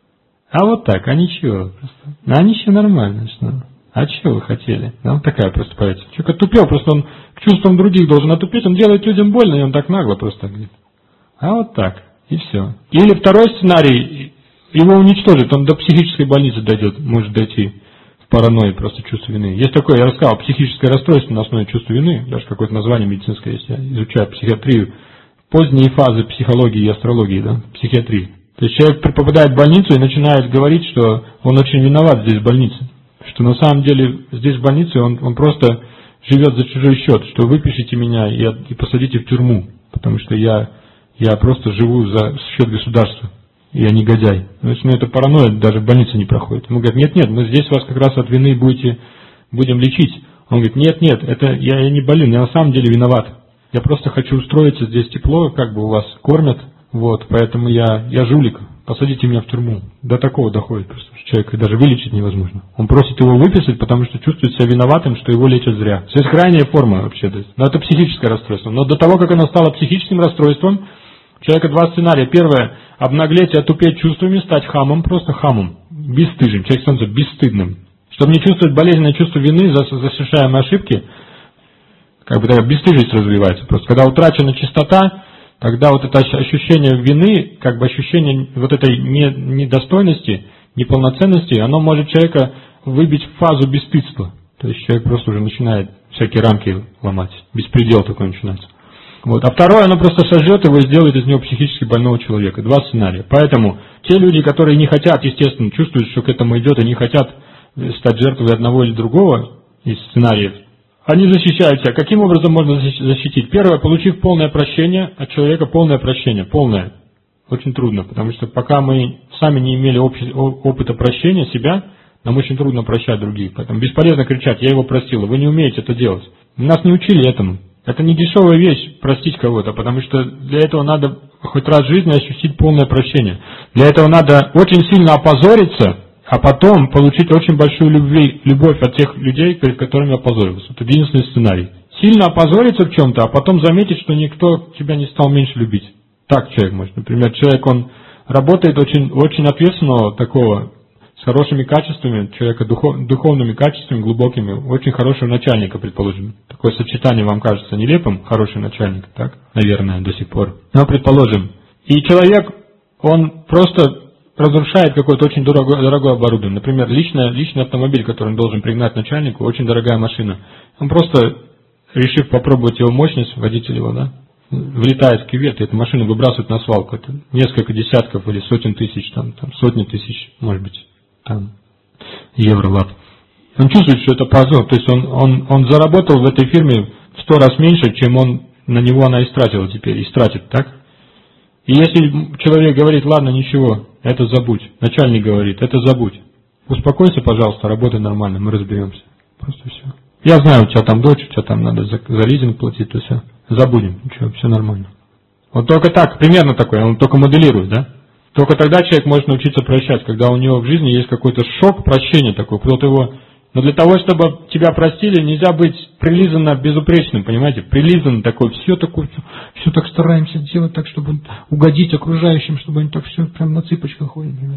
S1: А вот так, а ничего просто. А ничего нормально, что? А чего вы хотели? Да, вот такая просто появится. Человек отупел, просто он к чувствам других должен отупеть, он делает людям больно, и он так нагло просто говорит. А вот так, и все. Или второй сценарий, его уничтожит, он до психической больницы дойдет, может дойти. Паранойи, просто чувство вины. Есть такое, я рассказал, психическое расстройство на основе чувства вины, даже какое-то название медицинское есть, я изучаю психиатрию, поздние фазы психологии и астрологии, да, психиатрии. То есть человек попадает в больницу и начинает говорить, что он очень виноват здесь в больнице, что на самом деле здесь в больнице он, он просто живет за чужой счет, что выпишите меня и, и посадите в тюрьму, потому что я, я просто живу за счет государства. Я негодяй. Значит, ну это паранойя, даже в больнице не проходит. Ему говорят, нет, нет, мы здесь вас как раз от вины будете, будем лечить. Он говорит, нет, нет, это я, я не болен, я на самом деле виноват. Я просто хочу устроиться, здесь тепло, как бы у вас кормят, вот, поэтому я, я жулик, посадите меня в тюрьму. До такого доходит просто, что человека даже вылечить невозможно. Он просит его выписать, потому что чувствует себя виноватым, что его лечат зря. То есть крайняя форма вообще, но это психическое расстройство. Но до того, как оно стало психическим расстройством, у человека два сценария. Первое, обнаглеть и отупеть чувствами, стать хамом, просто хамом, бесстыжим. Человек становится бесстыдным. Чтобы не чувствовать болезненное чувство вины за, за совершаемые ошибки, как бы такая бесстыжесть развивается. Просто когда утрачена чистота, тогда вот это ощущение вины, как бы ощущение вот этой недостойности, неполноценности, оно может человека выбить в фазу бесстыдства. То есть человек просто уже начинает всякие рамки ломать. Беспредел такой начинается. Вот. А второе, оно просто сожжет его и сделает из него психически больного человека. Два сценария. Поэтому те люди, которые не хотят, естественно, чувствуют, что к этому идет, и не хотят стать жертвой одного или другого из сценариев, они защищают себя. Каким образом можно защитить? Первое, получив полное прощение от человека, полное прощение. Полное. Очень трудно, потому что пока мы сами не имели опыта прощения себя, нам очень трудно прощать других. Поэтому бесполезно кричать, я его простил. Вы не умеете это делать. Нас не учили этому. Это не дешевая вещь простить кого-то, потому что для этого надо хоть раз в жизни ощутить полное прощение. Для этого надо очень сильно опозориться, а потом получить очень большую любви, любовь от тех людей, перед которыми опозорился. Это единственный сценарий. Сильно опозориться в чем-то, а потом заметить, что никто тебя не стал меньше любить. Так человек может. Например, человек, он работает очень, очень ответственного такого, с хорошими качествами, человека духов, духовными качествами, глубокими, очень хорошего начальника, предположим. Такое сочетание вам кажется нелепым, хороший начальник, так? Наверное, до сих пор. Но предположим. И человек, он просто разрушает какое-то очень дорогое, дорогое оборудование. Например, личный, личный автомобиль, который он должен пригнать начальнику, очень дорогая машина. Он просто, решив попробовать его мощность, водитель его, да, влетает в кювет, и эту машину выбрасывают на свалку. Это несколько десятков или сотен тысяч, там, там сотни тысяч, может быть, там, евро, лат. Он чувствует, что это позор. То есть он, он, он заработал в этой фирме в сто раз меньше, чем он на него она истратила теперь, истратит, так? И если человек говорит, ладно, ничего, это забудь. Начальник говорит, это забудь. Успокойся, пожалуйста, работай нормально, мы разберемся. Просто все. Я знаю, у тебя там дочь, у тебя там надо за, за лизинг платить, то все. Забудем, ничего, все нормально. Вот только так, примерно такое, он только моделирует, да? Только тогда человек может научиться прощать, когда у него в жизни есть какой-то шок прощения такой, кто-то его... Но для того, чтобы тебя простили, нельзя быть прилизанно безупречным, понимаете? Прилизанно такой, все такое, все, все так стараемся делать так, чтобы угодить окружающим, чтобы они так все прям на цыпочках ходят, понимаете?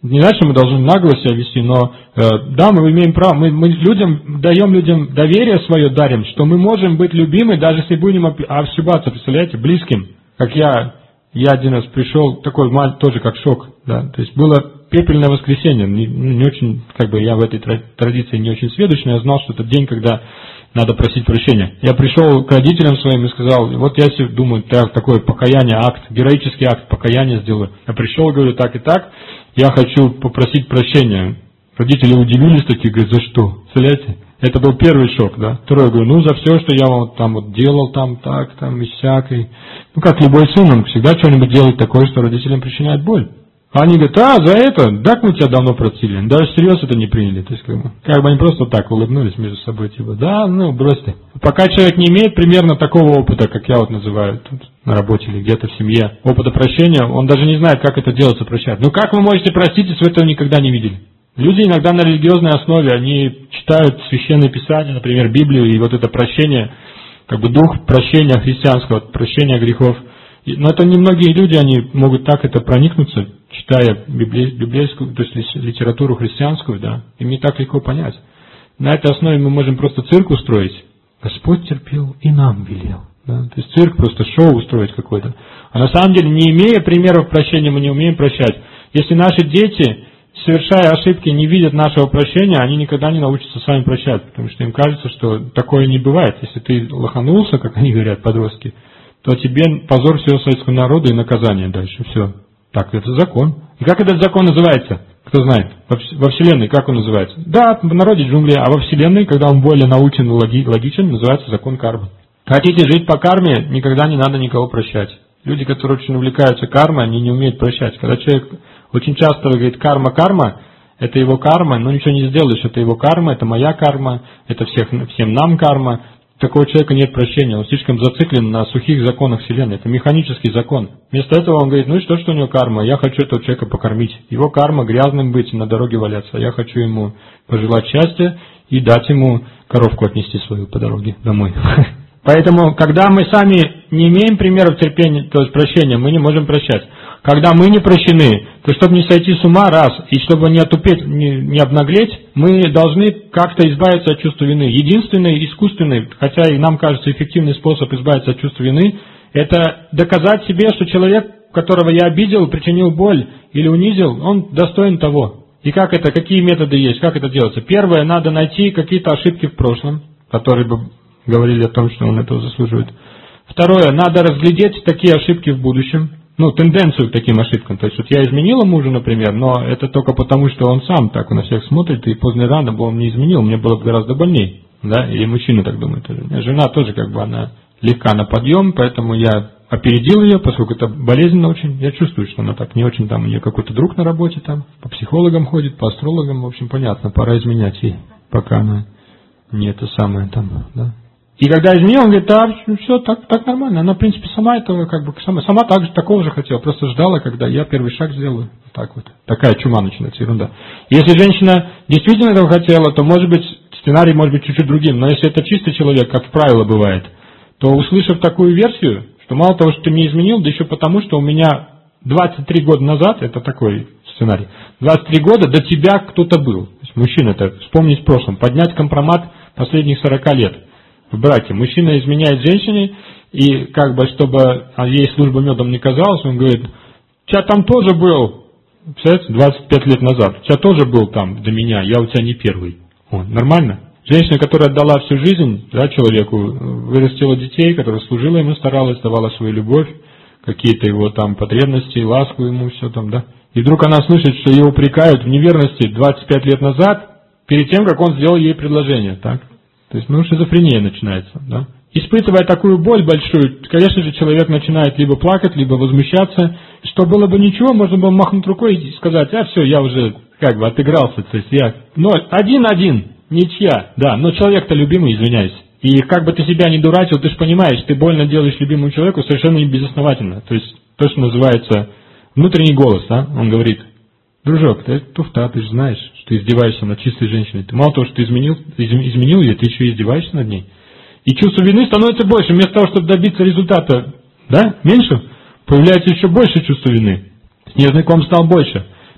S1: Не значит, что мы должны нагло себя вести, но э, да, мы имеем право, мы, мы людям даем людям доверие свое дарим, что мы можем быть любимы, даже если будем ошибаться, представляете, близким. Как я, я один раз пришел, такой тоже как шок, да, то есть было пепельное воскресенье, не, не очень, как бы я в этой традиции не очень сведущ, но я знал, что это день, когда надо просить прощения. Я пришел к родителям своим и сказал, вот я себе думаю, так, такое покаяние, акт, героический акт покаяния сделаю. Я пришел, говорю, так и так, я хочу попросить прощения. Родители удивились такие, говорят, за что? Представляете? Это был первый шок, да. Второй, говорю, ну за все, что я вам там вот делал, там так, там и всякой. Ну как любой сын, он всегда что-нибудь делает такое, что родителям причиняет боль. А они говорят, а, за это? Так мы тебя давно простили. Даже всерьез это не приняли. То есть, как бы, как бы они просто так улыбнулись между собой, типа, да, ну, брось ты. Пока человек не имеет примерно такого опыта, как я вот называю тут на работе или где-то в семье, опыта прощения, он даже не знает, как это делается, прощать. Ну, как вы можете простить, если вы этого никогда не видели? Люди иногда на религиозной основе, они читают священные писания, например, Библию, и вот это прощение, как бы дух прощения христианского, прощения грехов. Но это немногие люди, они могут так это проникнуться, читая библейскую, то есть литературу христианскую, да, им не так легко понять. На этой основе мы можем просто цирк устроить. Господь терпел и нам велел. Да? То есть цирк, просто шоу устроить какое-то. А на самом деле, не имея примеров прощения, мы не умеем прощать. Если наши дети, совершая ошибки, не видят нашего прощения, они никогда не научатся с вами прощать, потому что им кажется, что такое не бывает. Если ты лоханулся, как они говорят, подростки, то тебе позор всего советского народа и наказание дальше. Все. Так, это закон. И как этот закон называется? Кто знает? Во Вселенной как он называется? Да, в народе джунгли, а во Вселенной, когда он более научен, логи, логичен, называется закон кармы. Хотите жить по карме, никогда не надо никого прощать. Люди, которые очень увлекаются кармой, они не умеют прощать. Когда человек очень часто говорит карма, карма, это его карма, но ничего не сделаешь, это его карма, это моя карма, это всех, всем нам карма. Такого человека нет прощения, он слишком зациклен на сухих законах Вселенной, это механический закон. Вместо этого он говорит, ну и что, что у него карма, я хочу этого человека покормить. Его карма грязным быть, на дороге валяться, я хочу ему пожелать счастья и дать ему коровку отнести свою по дороге домой. Поэтому, когда мы сами не имеем примеров терпения, то есть прощения, мы не можем прощать. Когда мы не прощены, то чтобы не сойти с ума, раз, и чтобы не отупеть, не, не обнаглеть, мы должны как-то избавиться от чувства вины. Единственный искусственный, хотя и нам кажется эффективный способ избавиться от чувства вины, это доказать себе, что человек, которого я обидел, причинил боль или унизил, он достоин того. И как это, какие методы есть, как это делается? Первое, надо найти какие-то ошибки в прошлом, которые бы говорили о том, что он этого заслуживает. Второе, надо разглядеть такие ошибки в будущем, ну, тенденцию к таким ошибкам. То есть, вот я изменила мужу, например, но это только потому, что он сам так на всех смотрит, и поздно рано бы он не изменил, мне было бы гораздо больнее, да, или мужчина так думает тоже. Жена тоже, как бы, она легка на подъем, поэтому я опередил ее, поскольку это болезненно очень, я чувствую, что она так не очень, там, у нее какой-то друг на работе, там, по психологам ходит, по астрологам, в общем, понятно, пора изменять ей, пока она не это самое там, да. И когда изменил, он говорит, да, все, так, так нормально. Она, в принципе, сама этого, как бы, сама, сама так же, такого же хотела, просто ждала, когда я первый шаг сделаю. Так вот. Такая чума начинается, ерунда. Если женщина действительно этого хотела, то, может быть, сценарий может быть чуть-чуть другим. Но если это чистый человек, как правило бывает, то, услышав такую версию, что мало того, что ты мне изменил, да еще потому, что у меня двадцать три года назад, это такой сценарий, двадцать три года до тебя кто-то был. То есть мужчина, это вспомнить в прошлом, поднять компромат последних сорока лет. В браке. Мужчина изменяет женщине, и как бы, чтобы ей служба медом не казалась, он говорит, у тебя там тоже был, представляете, двадцать пять лет назад, у тебя тоже был там до меня, я у тебя не первый. О, нормально? Женщина, которая отдала всю жизнь, да, человеку, вырастила детей, которая служила ему, старалась, давала свою любовь, какие-то его там потребности, ласку ему, все там, да. И вдруг она слышит, что ее упрекают в неверности двадцать пять лет назад, перед тем, как он сделал ей предложение, так? То есть, ну, шизофрения начинается, да. Испытывая такую боль большую, конечно же, человек начинает либо плакать, либо возмущаться. Что было бы ничего, можно было махнуть рукой и сказать, а все, я уже как бы отыгрался, то есть я... Но один-один, ничья, да, но человек-то любимый, извиняюсь. И как бы ты себя не дурачил, ты же понимаешь, ты больно делаешь любимому человеку совершенно не безосновательно. То есть, то, что называется внутренний голос, да, он говорит... Дружок, ты туфта, ты же знаешь, что ты издеваешься над чистой женщиной. Ты мало того, что ты изменил, изменил ее, ты еще и издеваешься над ней. И чувство вины становится больше. Вместо того, чтобы добиться результата, да, меньше, появляется еще больше чувство вины. Снежный ком стал больше.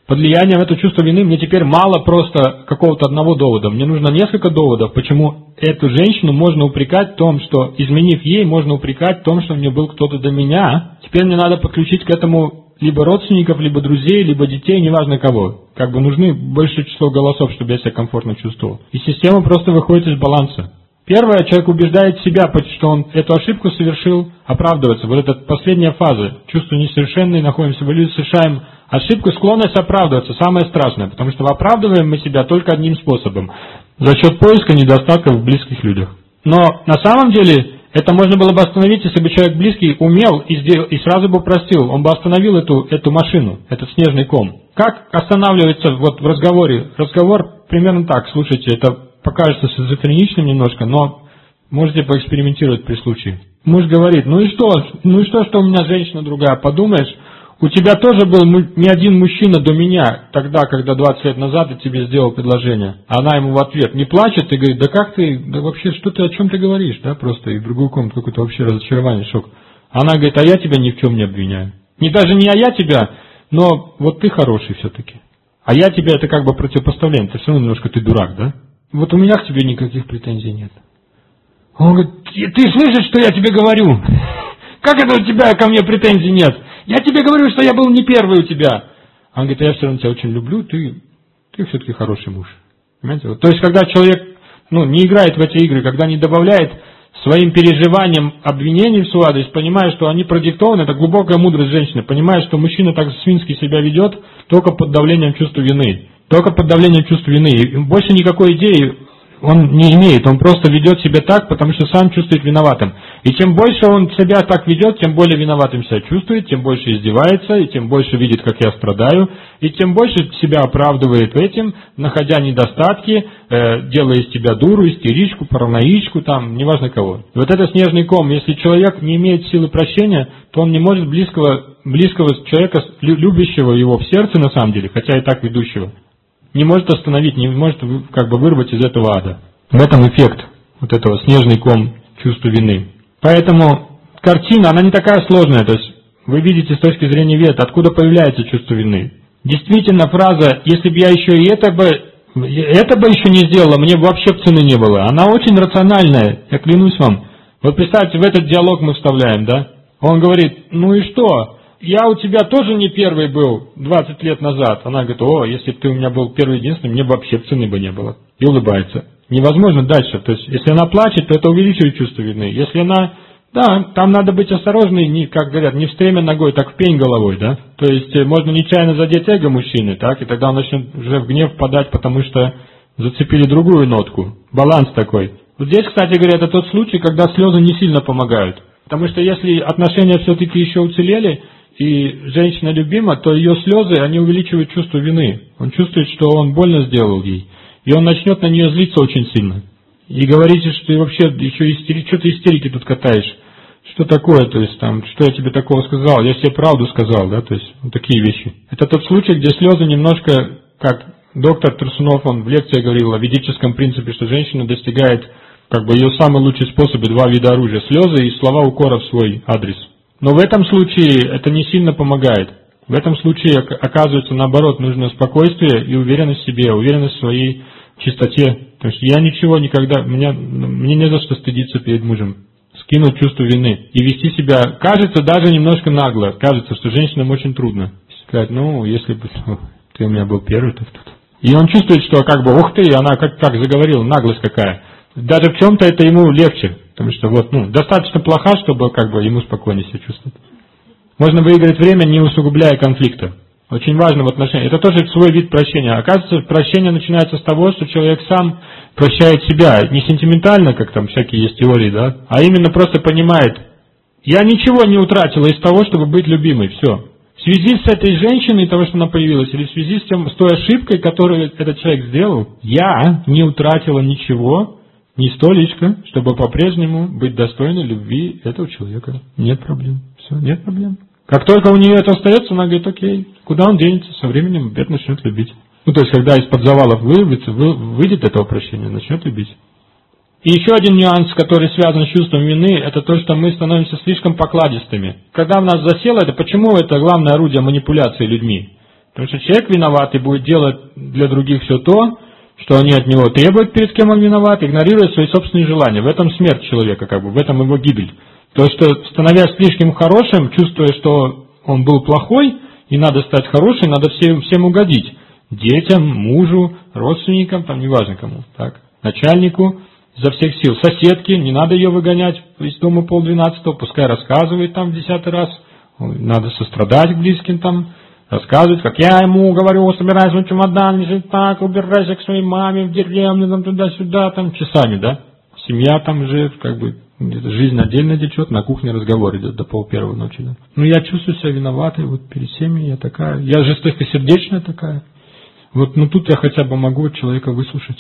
S1: Под влиянием этого чувства вины мне теперь мало просто какого-то одного довода. Мне нужно несколько доводов, почему эту женщину можно упрекать в том, что, изменив ей, можно упрекать в том, что у нее был кто-то до меня. Теперь мне надо подключить к этому либо родственников, либо друзей, либо детей, неважно кого. Как бы нужны большее число голосов, чтобы я себя комфортно чувствовал. И система просто выходит из баланса. Первое, человек убеждает себя, что он эту ошибку совершил, оправдывается. Вот эта последняя фаза, чувство несовершенное, находимся в иллюзии, совершаем ошибку, склонность оправдываться, самое страшное, потому что оправдываем мы себя только одним способом, за счет поиска недостатков в близких людях. Но на самом деле это можно было бы остановить, если бы человек близкий умел и, сделал, и сразу бы простил, он бы остановил эту, эту машину, этот снежный ком. Как останавливается вот в разговоре? Разговор примерно так, слушайте, это покажется шизофреничным немножко, но можете поэкспериментировать при случае. Муж говорит, ну и что, ну и что, что у меня женщина другая, подумаешь, у тебя тоже был не один мужчина до меня, тогда, когда двадцать лет назад я тебе сделал предложение. Она ему в ответ не плачет и говорит, да как ты, да вообще, что ты, о чем ты говоришь, да, просто и в другую комнату какое-то вообще разочарование, шок. Она говорит, а я тебя ни в чем не обвиняю. Не даже не а я тебя, но вот ты хороший все-таки. А я тебя это как бы противопоставление, ты все равно немножко ты дурак, да? Вот у меня к тебе никаких претензий нет. Он говорит, ты слышишь, что я тебе говорю? Как это у тебя ко мне претензий нет? Я тебе говорю, что я был не первый у тебя. Он говорит, я все равно тебя очень люблю, ты, ты все-таки хороший муж. Понимаете? То есть, когда человек ну, не играет в эти игры, когда не добавляет своим переживаниям обвинений в свой адрес, понимая, что они продиктованы, это глубокая мудрость женщины, понимая, что мужчина так свински себя ведет только под давлением чувства вины. Только под давлением чувства вины. И больше никакой идеи он не имеет, он просто ведет себя так, потому что сам чувствует виноватым. И чем больше он себя так ведет, тем более виноватым себя чувствует, тем больше издевается, и тем больше видит, как я страдаю, и тем больше себя оправдывает этим, находя недостатки, э, делая из тебя дуру, истеричку, параноичку, там, неважно кого. И вот это снежный ком, если человек не имеет силы прощения, то он не может близкого, близкого человека, любящего его в сердце на самом деле, хотя и так ведущего, не может остановить, не может как бы вырвать из этого ада. В этом эффект вот этого снежный ком чувства вины. Поэтому картина, она не такая сложная. То есть вы видите с точки зрения вет, откуда появляется чувство вины. Действительно, фраза «если бы я еще и это бы, это бы еще не сделала, мне бы вообще цены не было», она очень рациональная, я клянусь вам. Вот представьте, в этот диалог мы вставляем, да? Он говорит, ну и что? Я у тебя тоже не первый был двадцать лет назад. Она говорит, о, если бы ты у меня был первый единственный, мне бы вообще цены бы не было. И улыбается. Невозможно дальше. То есть, если она плачет, то это увеличивает чувство вины. Если она, да, там надо быть осторожной, не, как говорят, не в стремя ногой, так в пень головой, да. То есть, можно нечаянно задеть эго мужчины, так, и тогда он начнет уже в гнев подать, потому что зацепили другую нотку. Баланс такой. Вот здесь, кстати говоря, это тот случай, когда слезы не сильно помогают. Потому что если отношения все-таки еще уцелели, и женщина любима, то ее слезы, они увеличивают чувство вины. Он чувствует, что он больно сделал ей. И он начнет на нее злиться очень сильно. И говорите, что ты вообще еще истери... что ты истерики тут катаешь. Что такое, то есть там, что я тебе такого сказал? Я себе правду сказал, да, то есть вот такие вещи. Это тот случай, где слезы немножко, как доктор Турсунов, он в лекции говорил о ведическом принципе, что женщина достигает, как бы ее самый лучший способ, два вида оружия, слезы и слова укора в свой адрес. Но в этом случае это не сильно помогает. В этом случае, оказывается, наоборот, нужно спокойствие и уверенность в себе, уверенность в своей чистоте. То есть я ничего никогда, меня, мне не за что стыдиться перед мужем. Скинуть чувство вины и вести себя, кажется, даже немножко нагло. Кажется, что женщинам очень трудно. Сказать, ну, если бы ты у меня был первый, то тут. И он чувствует, что как бы, ух ты, она как, как заговорила, наглость какая. Даже в чем-то это ему легче. Потому что вот, ну, достаточно плоха, чтобы как бы ему спокойнее себя чувствовать. Можно выиграть время, не усугубляя конфликта. Очень важно в отношениях. Это тоже свой вид прощения. Оказывается, прощение начинается с того, что человек сам прощает себя. Не сентиментально, как там всякие есть теории, да, а именно просто понимает, я ничего не утратила из того, чтобы быть любимой. Все. В связи с этой женщиной, того, что она появилась, или в связи с, тем, с той ошибкой, которую этот человек сделал, я не утратила ничего, ни столечко, чтобы по-прежнему быть достойной любви этого человека. Нет проблем. Все, нет проблем. Как только у нее это остается, она говорит, окей, куда он денется, со временем опять начнет любить. Ну, то есть, когда из-под завалов вырвется, вы, выйдет этого прощения, начнет любить. И еще один нюанс, который связан с чувством вины, это то, что мы становимся слишком покладистыми. Когда в нас засело это, почему это главное орудие манипуляции людьми? Потому что человек виноватый будет делать для других все то, что они от него требуют, перед кем он виноват, игнорируя свои собственные желания. В этом смерть человека, как бы, в этом его гибель. То, что, становясь слишком хорошим, чувствуя, что он был плохой, и надо стать хорошим, надо всем, всем угодить. Детям, мужу, родственникам, там неважно кому, так, начальнику, изо всех сил, соседке, не надо ее выгонять из дома полдвенадцатого, пускай рассказывает там в десятый раз, надо сострадать к близким там, рассказывать, как я ему говорю, собирай свой чемодан, не так, убирайся к своей маме в деревню, там туда-сюда, там часами, да, семья там уже, как бы, жизнь отдельно течет, на кухне разговор идет до пол первой ночи, да. Ну я чувствую себя виноватой, вот перед семьей я такая, я жестокосердечная такая, вот, ну тут я хотя бы могу человека выслушать.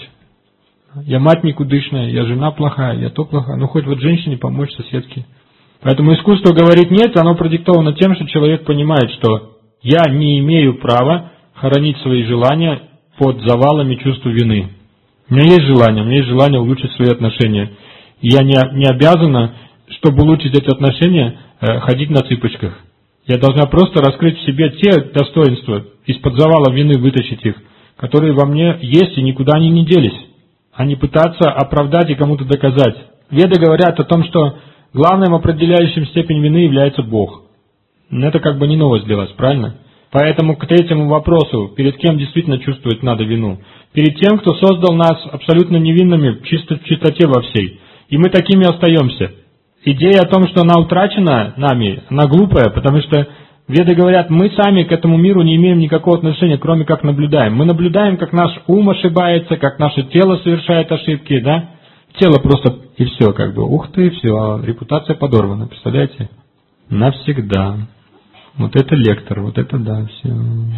S1: Я мать никудышная, я жена плохая, я то плохая. Ну, хоть вот женщине помочь, соседке. Поэтому искусство говорить нет, оно продиктовано тем, что человек понимает, что я не имею права хоронить свои желания под завалами чувства вины. У меня есть желание, у меня есть желание улучшить свои отношения. И я не, не обязана, чтобы улучшить эти отношения, ходить на цыпочках. Я должна просто раскрыть в себе те достоинства, из-под завала вины вытащить их, которые во мне есть и никуда они не делись. А не пытаться оправдать и кому-то доказать. Веды говорят о том, что главным определяющим степень вины является Бог. Это как бы не новость для вас, правильно? Поэтому к третьему вопросу, перед кем действительно чувствовать надо вину? Перед тем, кто создал нас абсолютно невинными, чисто в чистоте во всей. И мы такими остаемся. Идея о том, что она утрачена нами, она глупая, потому что Веды говорят, мы сами к этому миру не имеем никакого отношения, кроме как наблюдаем. Мы наблюдаем, как наш ум ошибается, как наше тело совершает ошибки, да? Тело просто и все, как бы, ух ты, все, репутация подорвана, представляете? Навсегда. Вот это лектор, вот это да, все.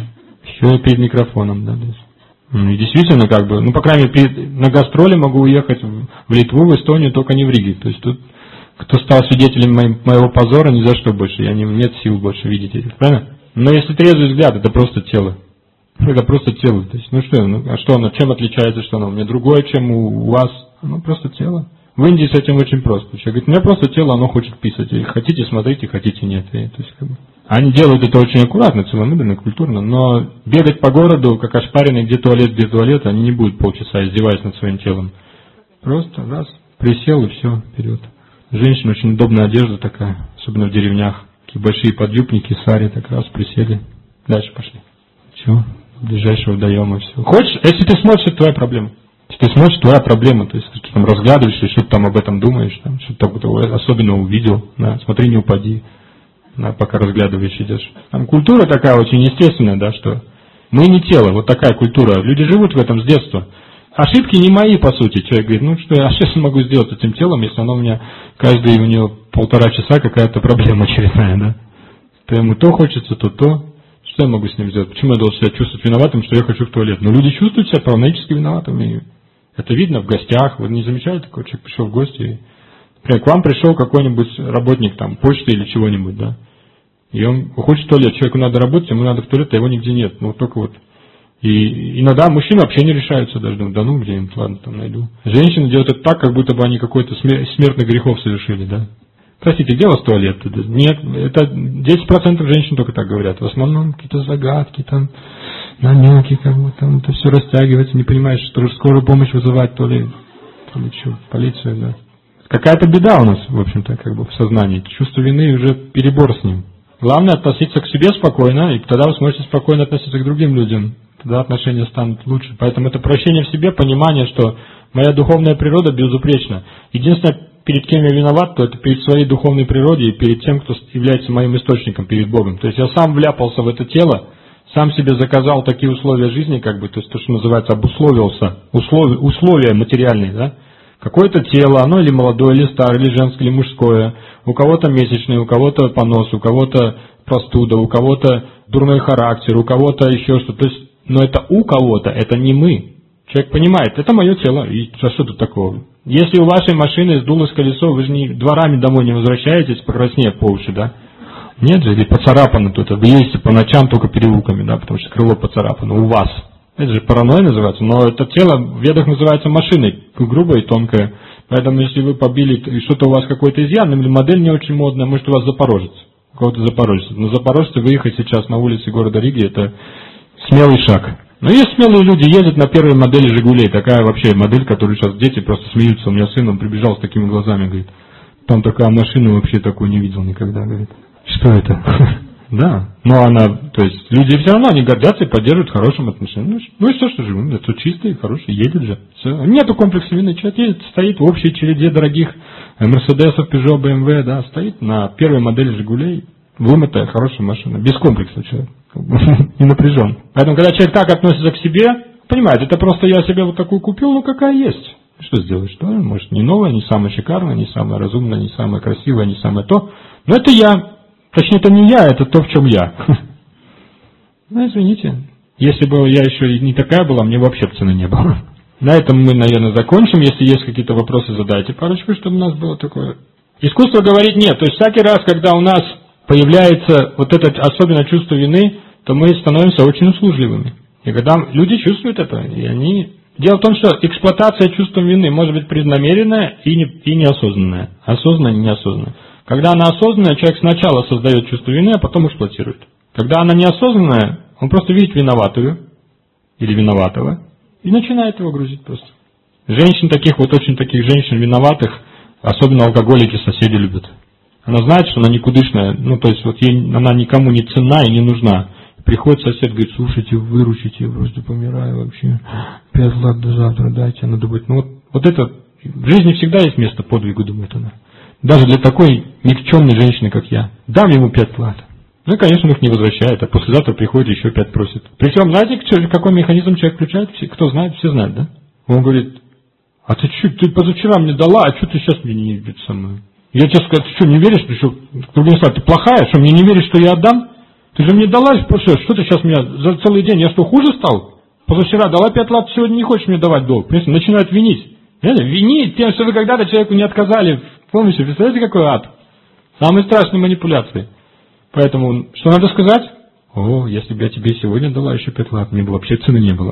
S1: Еще перед микрофоном, да. Ну и действительно, как бы, ну, по крайней мере, на гастроли могу уехать в Литву, в Эстонию, только не в Риге. То есть тут... Кто стал свидетелем моего позора, ни за что больше, я не, нет сил больше видеть этих, правильно? Но если трезвый взгляд, это просто тело. Это просто тело. То есть, ну что, ну, а что оно, чем отличается, что оно у меня другое, чем у, у вас? Ну просто тело. В Индии с этим очень просто. Человек говорит, у меня просто тело, оно хочет писать. И хотите, смотрите, хотите, нет. И, то есть, как бы, они делают это очень аккуратно, целомудренно, культурно, но бегать по городу, как ошпаренный, где туалет, где туалет, они не будут полчаса издеваясь над своим телом. Просто раз, присел и все, вперед. Женщина очень удобная одежда такая, особенно в деревнях. Такие большие подъюбники, сари, так раз присели. Дальше пошли. Все, ближайшего даем и все. Хочешь, если ты смотришь, это твоя проблема. Если ты смотришь, твоя проблема. То есть ты там разглядываешь, или что-то там об этом думаешь, там, что-то особенно увидел. Да, смотри, не упади, да, пока разглядываешь, идешь. Там культура такая очень естественная, да, что мы не тело, вот такая культура. Люди живут в этом с детства. Ошибки не мои, по сути. Человек говорит, ну что я сейчас могу сделать с этим телом, если оно у меня каждые у него полтора часа какая-то проблема очередная, да? То ему то хочется, то то. Что я могу с ним сделать? Почему я должен себя чувствовать виноватым, что я хочу в туалет? Но люди чувствуют себя параноически виноватыми. Это видно в гостях. Вы не замечали, такой человек пришел в гости, и, например, к вам пришел какой-нибудь работник там, почты или чего-нибудь, да? И он хочет в туалет. Человеку надо работать, ему надо в туалет, а его нигде нет. Ну, только вот. И иногда мужчины вообще не решаются даже, да ну где-нибудь, ладно, там найду. Женщины делают это так, как будто бы они какой-то смертный грехов совершили, да. Простите, где у вас туалет? Нет, это десять процентов женщин только так говорят. В основном какие-то загадки, там, намеки, как бы там это все растягивается, не понимаешь, что скорую помощь вызывать, то ли, то ли что, полицию, да. Какая-то беда у нас, в общем-то, как бы в сознании. Чувство вины уже перебор с ним. Главное относиться к себе спокойно, и тогда вы сможете спокойно относиться к другим людям. Тогда отношения станут лучше. Поэтому это прощение в себе, понимание, что моя духовная природа безупречна. Единственное, перед кем я виноват, то это перед своей духовной природой и перед тем, кто является моим источником, перед Богом. То есть я сам вляпался в это тело, сам себе заказал такие условия жизни, как бы, то есть то, что называется, обусловился, условия, условия материальные, да? Какое-то тело, оно или молодое, или старое, или женское, или мужское, у кого-то месячное, у кого-то понос, у кого-то простуда, у кого-то дурной характер, у кого-то еще что-то. То есть, но это у кого-то, это не мы. Человек понимает, это мое тело, и что тут такого? Если у вашей машины сдулось колесо, вы же не дворами домой не возвращаетесь, покраснев по уши, да? Нет же, или поцарапано тут, вы ездите по ночам только переулками, да, потому что крыло поцарапано у вас. Это же паранойя называется, но это тело в ведах называется машиной, грубое и тонкое. Поэтому если вы побили, и что-то у вас какой-то изъян, или модель не очень модная, может у вас запорожец, у кого-то запорожец. Но запорожцы выехать сейчас на улице города Риги, это смелый шаг. Но есть смелые люди, ездят на первой модели «Жигулей». Такая вообще модель, которую сейчас дети просто смеются. У меня сын, он прибежал с такими глазами, говорит, там такая машина, вообще такую не видел никогда, говорит. Что это? Да. Но она, то есть люди все равно, они гордятся и поддерживают хорошим отношением. Ну и все, что живым, это чистый, хороший, едет же. Все. Нету комплекса вины, человек едет, стоит в общей череде дорогих Мерседесов, Пежо, бэ эм вэ, да, стоит на первой модели «Жигулей». Вымытая, хорошая машина, без комплекса человек, не напряжен. Поэтому, когда человек так относится к себе, понимает, это просто я себе вот такую купил, ну какая есть. Что сделаешь? Да? Может, не новая, не самая шикарная, не самая разумная, не самая красивая, не самое то. Но это я. Точнее, это не я, это то, в чем я. Ну, извините. Если бы я еще не такая была, мне вообще цены не было. На этом мы, наверное, закончим. Если есть какие-то вопросы, задайте парочку, чтобы у нас было такое. Искусство говорить нет. То есть всякий раз, когда у нас появляется вот это особенно чувство вины, то мы становимся очень услужливыми. И когда люди чувствуют это, и они... Дело в том, что эксплуатация чувством вины может быть преднамеренная и, не, и неосознанная. Осознанная и неосознанная. Когда она осознанная, человек сначала создает чувство вины, а потом эксплуатирует. Когда она неосознанная, он просто видит виноватую или виноватого и начинает его грузить просто. Женщин таких, вот очень таких женщин виноватых, особенно алкоголики, соседи любят. Она знает, что она никудышная, ну то есть вот ей, она никому не ценна и не нужна. Приходит сосед, говорит, слушайте, выручите, я просто помираю вообще. Пять лат до завтра дайте. Она думает, ну вот, вот это, в жизни всегда есть место подвигу, думает она. Даже для такой никчемной женщины, как я. Дам ему пять лат. Ну и, конечно, их не возвращает, а послезавтра приходит еще пять просит. Причем, знаете, какой механизм человек включает? Кто знает, все знают, да? Он говорит, а ты что, ты позавчера мне дала, а что ты сейчас мне не веришь со мной? Я тебе скажу, ты что, не веришь? Ты что, ты плохая? Что, мне не веришь, что я отдам? Ты же мне дала, что, что ты сейчас меня за целый день, я что, хуже стал? Позавчера дала пять лат, сегодня не хочешь мне давать долг. Начинают винить. Винить тем, что вы когда-то человеку не отказали. Помните, представляете, какой ад? Самые страшные манипуляции. Поэтому, что надо сказать? О, если бы я тебе сегодня дала еще пять лат, мне бы вообще цены не было.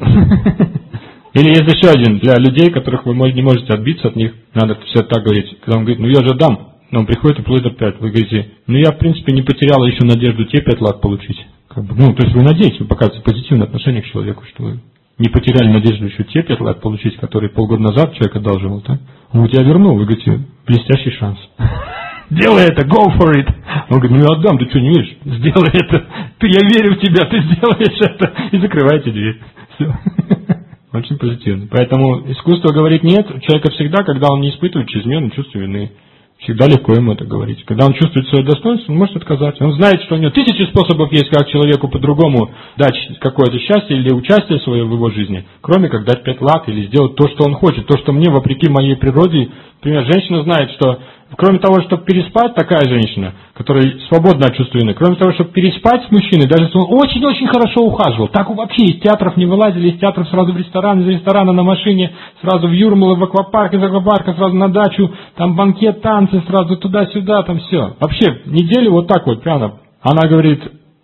S1: Или есть еще один, для людей, которых вы не можете отбиться от них, надо все так говорить. Когда он говорит, ну я же дам. Но он приходит и платит опять. Вы говорите, ну я в принципе не потеряла еще надежду те пять лат получить. Как бы, ну, то есть вы надеетесь, вы показываете позитивное отношение к человеку, что вы не потеряли надежду еще те пять лат получить, которые полгода назад человек одалживал, так? Он говорит, я вернул. Вы говорите, блестящий шанс. Делай это, go for it. Он говорит, ну я отдам, ты что, не видишь? Сделай это. Ты, я верю в тебя, ты сделаешь это. И закрывайте дверь. Все. Очень позитивно. Поэтому искусство говорить нет у человека всегда, когда он не испытывает чрезмерное чувство вины. Всегда легко ему это говорить. Когда он чувствует свое достоинство, он может отказать. Он знает, что у него тысячи способов есть, как человеку по-другому дать какое-то счастье или участие свое в его жизни, кроме как дать пять лат или сделать то, что он хочет. То, что мне, вопреки моей природе, например, женщина знает, что кроме того, чтобы переспать, такая женщина, которая свободна от чувства вины, кроме того, чтобы переспать с мужчиной, даже если он очень-очень хорошо ухаживал, так вообще из театров не вылазили, из театров сразу в ресторан, из ресторана на машине, сразу в Юрмалу, в аквапарк, из аквапарка сразу на дачу, там банкет, танцы, сразу туда-сюда, там все. Вообще, неделю вот так вот, прямо. Она говорит,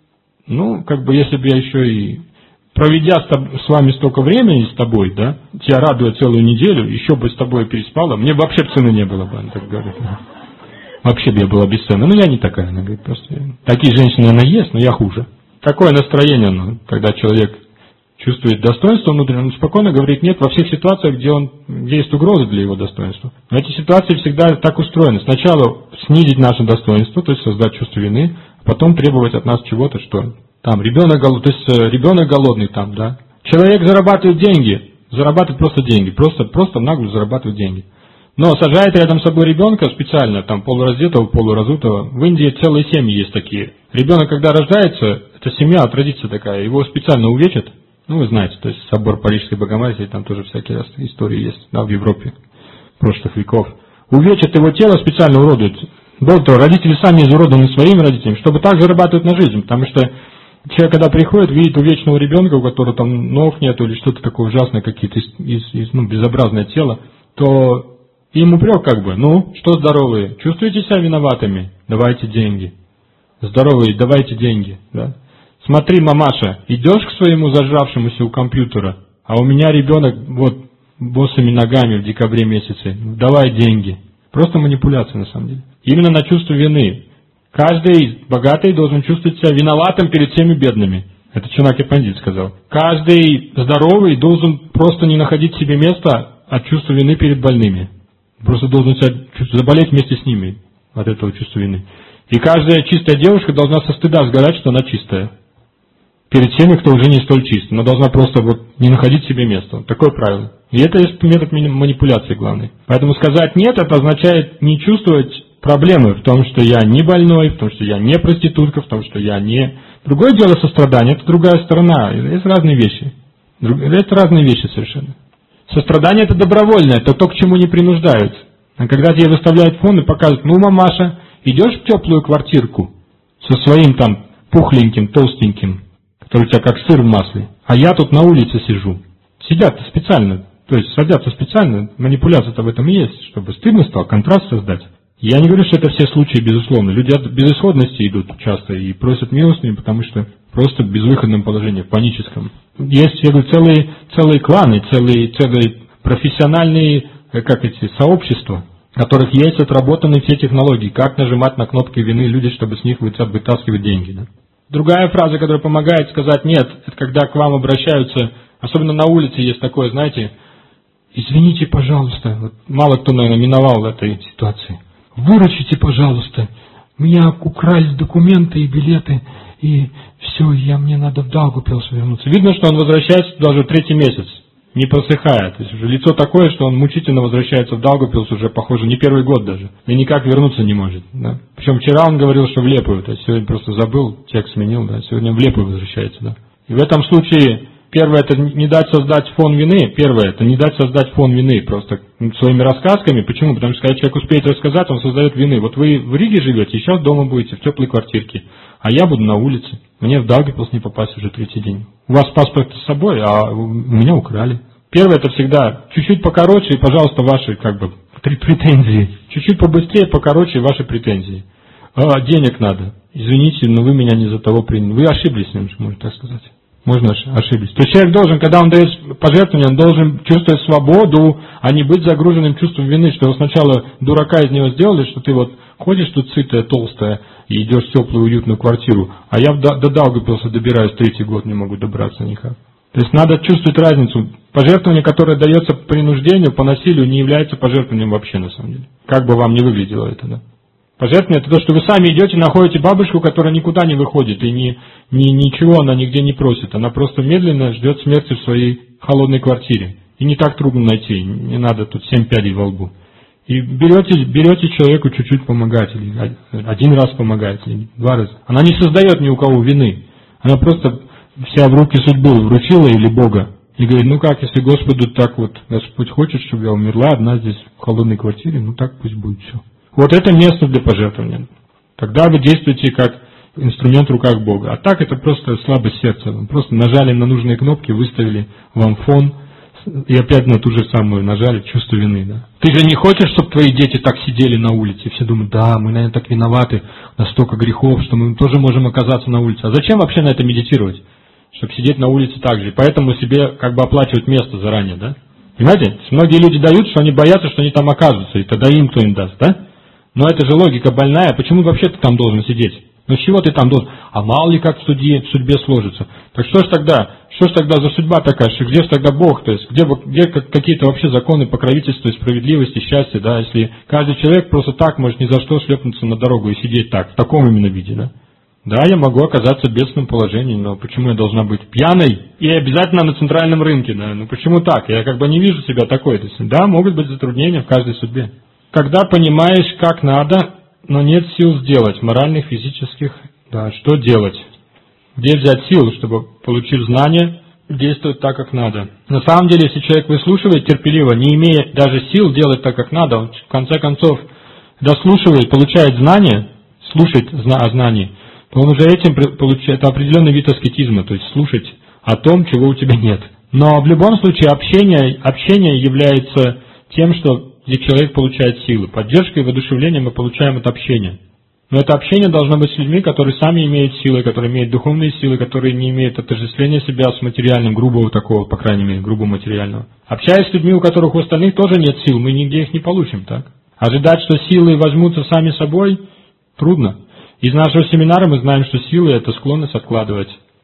S1: ну, как бы, если бы я еще и, проведя с, тоб- с вами столько времени с тобой, да, тебя радуя целую неделю, еще бы с тобой переспала, мне бы вообще цены не было бы, она так говорит. Вообще бы я была бесценна. Ну, я не такая, она говорит, просто. Такие женщины, она есть, но я хуже. Такое настроение, ну, когда человек чувствует достоинство внутренне, он спокойно говорит нет во всех ситуациях, где, он, где есть угроза для его достоинства. Но эти ситуации всегда так устроены. Сначала снизить наше достоинство, то есть создать чувство вины, а потом требовать от нас чего-то, что там ребенок голодный, то есть ребенок голодный там, да. Человек зарабатывает деньги, зарабатывает просто деньги, просто, просто нагло зарабатывает деньги. Но сажает рядом с собой ребенка специально, там полураздетого, полуразутого. В Индии целые семьи есть такие. Ребенок, когда рождается, это семья, традиция такая, его специально увечат. Ну, вы знаете, то есть собор Парижской Богоматери, там тоже всякие истории есть, да, в Европе прошлых веков. Увечат его тело, специально уродуют. Более того, родители сами изуродованы своими родителями, чтобы так зарабатывать на жизнь, потому что человек, когда приходит, видит увечного ребенка, у которого там ног нету или что-то такое ужасное, какие-то из, из, из, ну, безобразное тело, то им упрек как бы, ну, что здоровые, чувствуете себя виноватыми? Давайте деньги. Здоровые, давайте деньги, да? Смотри, мамаша, идешь к своему зажравшемуся у компьютера, а у меня ребенок вот босыми ногами в декабре месяце, давай деньги. Просто манипуляция на самом деле. Именно на чувство вины. Каждый богатый должен чувствовать себя виноватым перед всеми бедными. Это Чунаки Пандит сказал. Каждый здоровый должен просто не находить себе места от чувства вины перед больными. Просто должен себя заболеть вместе с ними от этого чувства вины. И каждая чистая девушка должна со стыда сгорать, что она чистая. Перед теми, кто уже не столь чист. Она должна просто вот не находить себе места. Такое правило. И это метод манипуляции главный. Поэтому сказать «нет» это означает не чувствовать проблемы в том, что я не больной, в том, что я не проститутка, в том, что я не... Другое дело сострадание, это другая сторона. Это разные вещи. Это разные вещи совершенно. Сострадание это добровольное, это то, к чему не принуждают. А когда тебе выставляют фон и показывают, ну, мамаша, идешь в теплую квартирку со своим там пухленьким, толстеньким, который у тебя как сыр в масле, а я тут на улице сижу. Сидят специально, то есть садятся специально, манипуляция-то в этом и есть, чтобы стыдно стало, контраст создать. Я не говорю, что это все случаи, безусловно. Люди от безысходности идут часто и просят милостыню, потому что просто в безвыходном положении, в паническом. Есть, я говорю, целые, целые кланы, целые, целые профессиональные, как эти, сообщества, в которых есть отработаны все технологии, как нажимать на кнопки вины люди, чтобы с них вытаскивать деньги. Да? Другая фраза, которая помогает сказать «нет», это когда к вам обращаются, особенно на улице есть такое, знаете, «извините, пожалуйста», вот мало кто, наверное, миновал в этой ситуации. «Выручите, пожалуйста, меня украли документы и билеты, и все, я, мне надо в Даугавпилс вернуться». Видно, что он возвращается даже третий месяц, не просыхает. То есть уже лицо такое, что он мучительно возвращается в Даугавпилс уже, похоже, не первый год даже, и никак вернуться не может. Да? Причем вчера он говорил, что в Лепую, то есть сегодня просто забыл, текст сменил, да, сегодня в Лепую возвращается. Да? И в этом случае... Первое, это не дать создать фон вины. Первое, это не дать создать фон вины просто своими рассказками. Почему? Потому что когда человек успеет рассказать, он создает вины. Вот вы в Риге живете, сейчас дома будете, в теплой квартирке, а я буду на улице. Мне в Даугавпилс не попасть уже третий день. У вас паспорт с собой, а у меня украли. Первое, это всегда чуть-чуть покороче, и, пожалуйста, ваши как бы претензии. Чуть-чуть побыстрее, покороче ваши претензии. А, денег надо. Извините, но вы меня не за того приняли. Вы ошиблись с ним, можно так сказать. Можно ошиблись. То есть человек должен, когда он дает пожертвование, он должен чувствовать свободу, а не быть загруженным чувством вины, что его сначала дурака из него сделали, что ты вот ходишь тут сытая, толстая, и идешь в теплую, уютную квартиру, а я до, до Даугавпилса добираюсь третий год, не могу добраться никак. То есть надо чувствовать разницу. Пожертвование, которое дается по принуждению, по насилию, не является пожертвованием вообще на самом деле. Как бы вам ни выглядело это, да. Пожертвование – это то, что вы сами идете, находите бабушку, которая никуда не выходит, и ни, ни, ничего она нигде не просит. Она просто медленно ждет смерти в своей холодной квартире. И не так трудно найти, не надо тут семь пядей во лбу. И берете, берете человеку чуть-чуть помогать, или один раз помогать, или два раза. Она не создает ни у кого вины. Она просто вся в руки судьбы вручила или Бога. И говорит, ну как, если Господу так вот, Господь хочет, чтобы я умерла одна здесь в холодной квартире, ну так пусть будет все. Вот это место для пожертвования. Тогда вы действуете как инструмент в руках Бога. А так это просто слабость сердца. Вы просто нажали на нужные кнопки, выставили вам фон, и опять на ту же самую нажали чувство вины. Да? Ты же не хочешь, чтобы твои дети так сидели на улице? И все думают, да, мы, наверное, так виноваты, у нас столько грехов, что мы тоже можем оказаться на улице. А зачем вообще на это медитировать? Чтобы сидеть на улице так же. И поэтому себе как бы оплачивать место заранее. Да? Понимаете? Многие люди дают, что они боятся, что они там окажутся, и тогда им кто им даст, да? Но это же логика больная. Почему вообще ты там должен сидеть? Ну с чего ты там должен? А мало ли как в судьбе, в судьбе сложится. Так что ж тогда? Что ж тогда за судьба такая? Что где ж тогда Бог? То есть где, где какие-то вообще законы покровительства, справедливости, счастья, да? Если каждый человек просто так может ни за что шлепнуться на дорогу и сидеть так, в таком именно виде, да? Да, я могу оказаться в бедственном положении, но почему я должна быть пьяной и обязательно на центральном рынке? Да? Ну почему так? Я как бы не вижу себя такой. То есть, да, могут быть затруднения в каждой судьбе. Когда понимаешь, как надо, но нет сил сделать, моральных, физических, да, что делать? Где взять сил, чтобы, получив знания, действовать так, как надо? На самом деле, если человек выслушивает терпеливо, не имея даже сил делать так, как надо, он в конце концов дослушивает, получает знания, слушает о знании, то он уже этим получает, это определенный вид аскетизма, то есть слушать о том, чего у тебя нет. Но в любом случае общение, общение является тем, что где человек получает силы. Поддержкой и воодушевлением мы получаем от общения. Но это общение должно быть с людьми, которые сами имеют силы, которые имеют духовные силы, которые не имеют отождествления себя с материальным, грубого такого, по крайней мере, грубо материального. Общаясь с людьми, у которых у остальных тоже нет сил, мы нигде их не получим, так? Ожидать, что силы возьмутся сами собой, трудно. Из нашего семинара мы знаем, что силы – это склонность откладывать.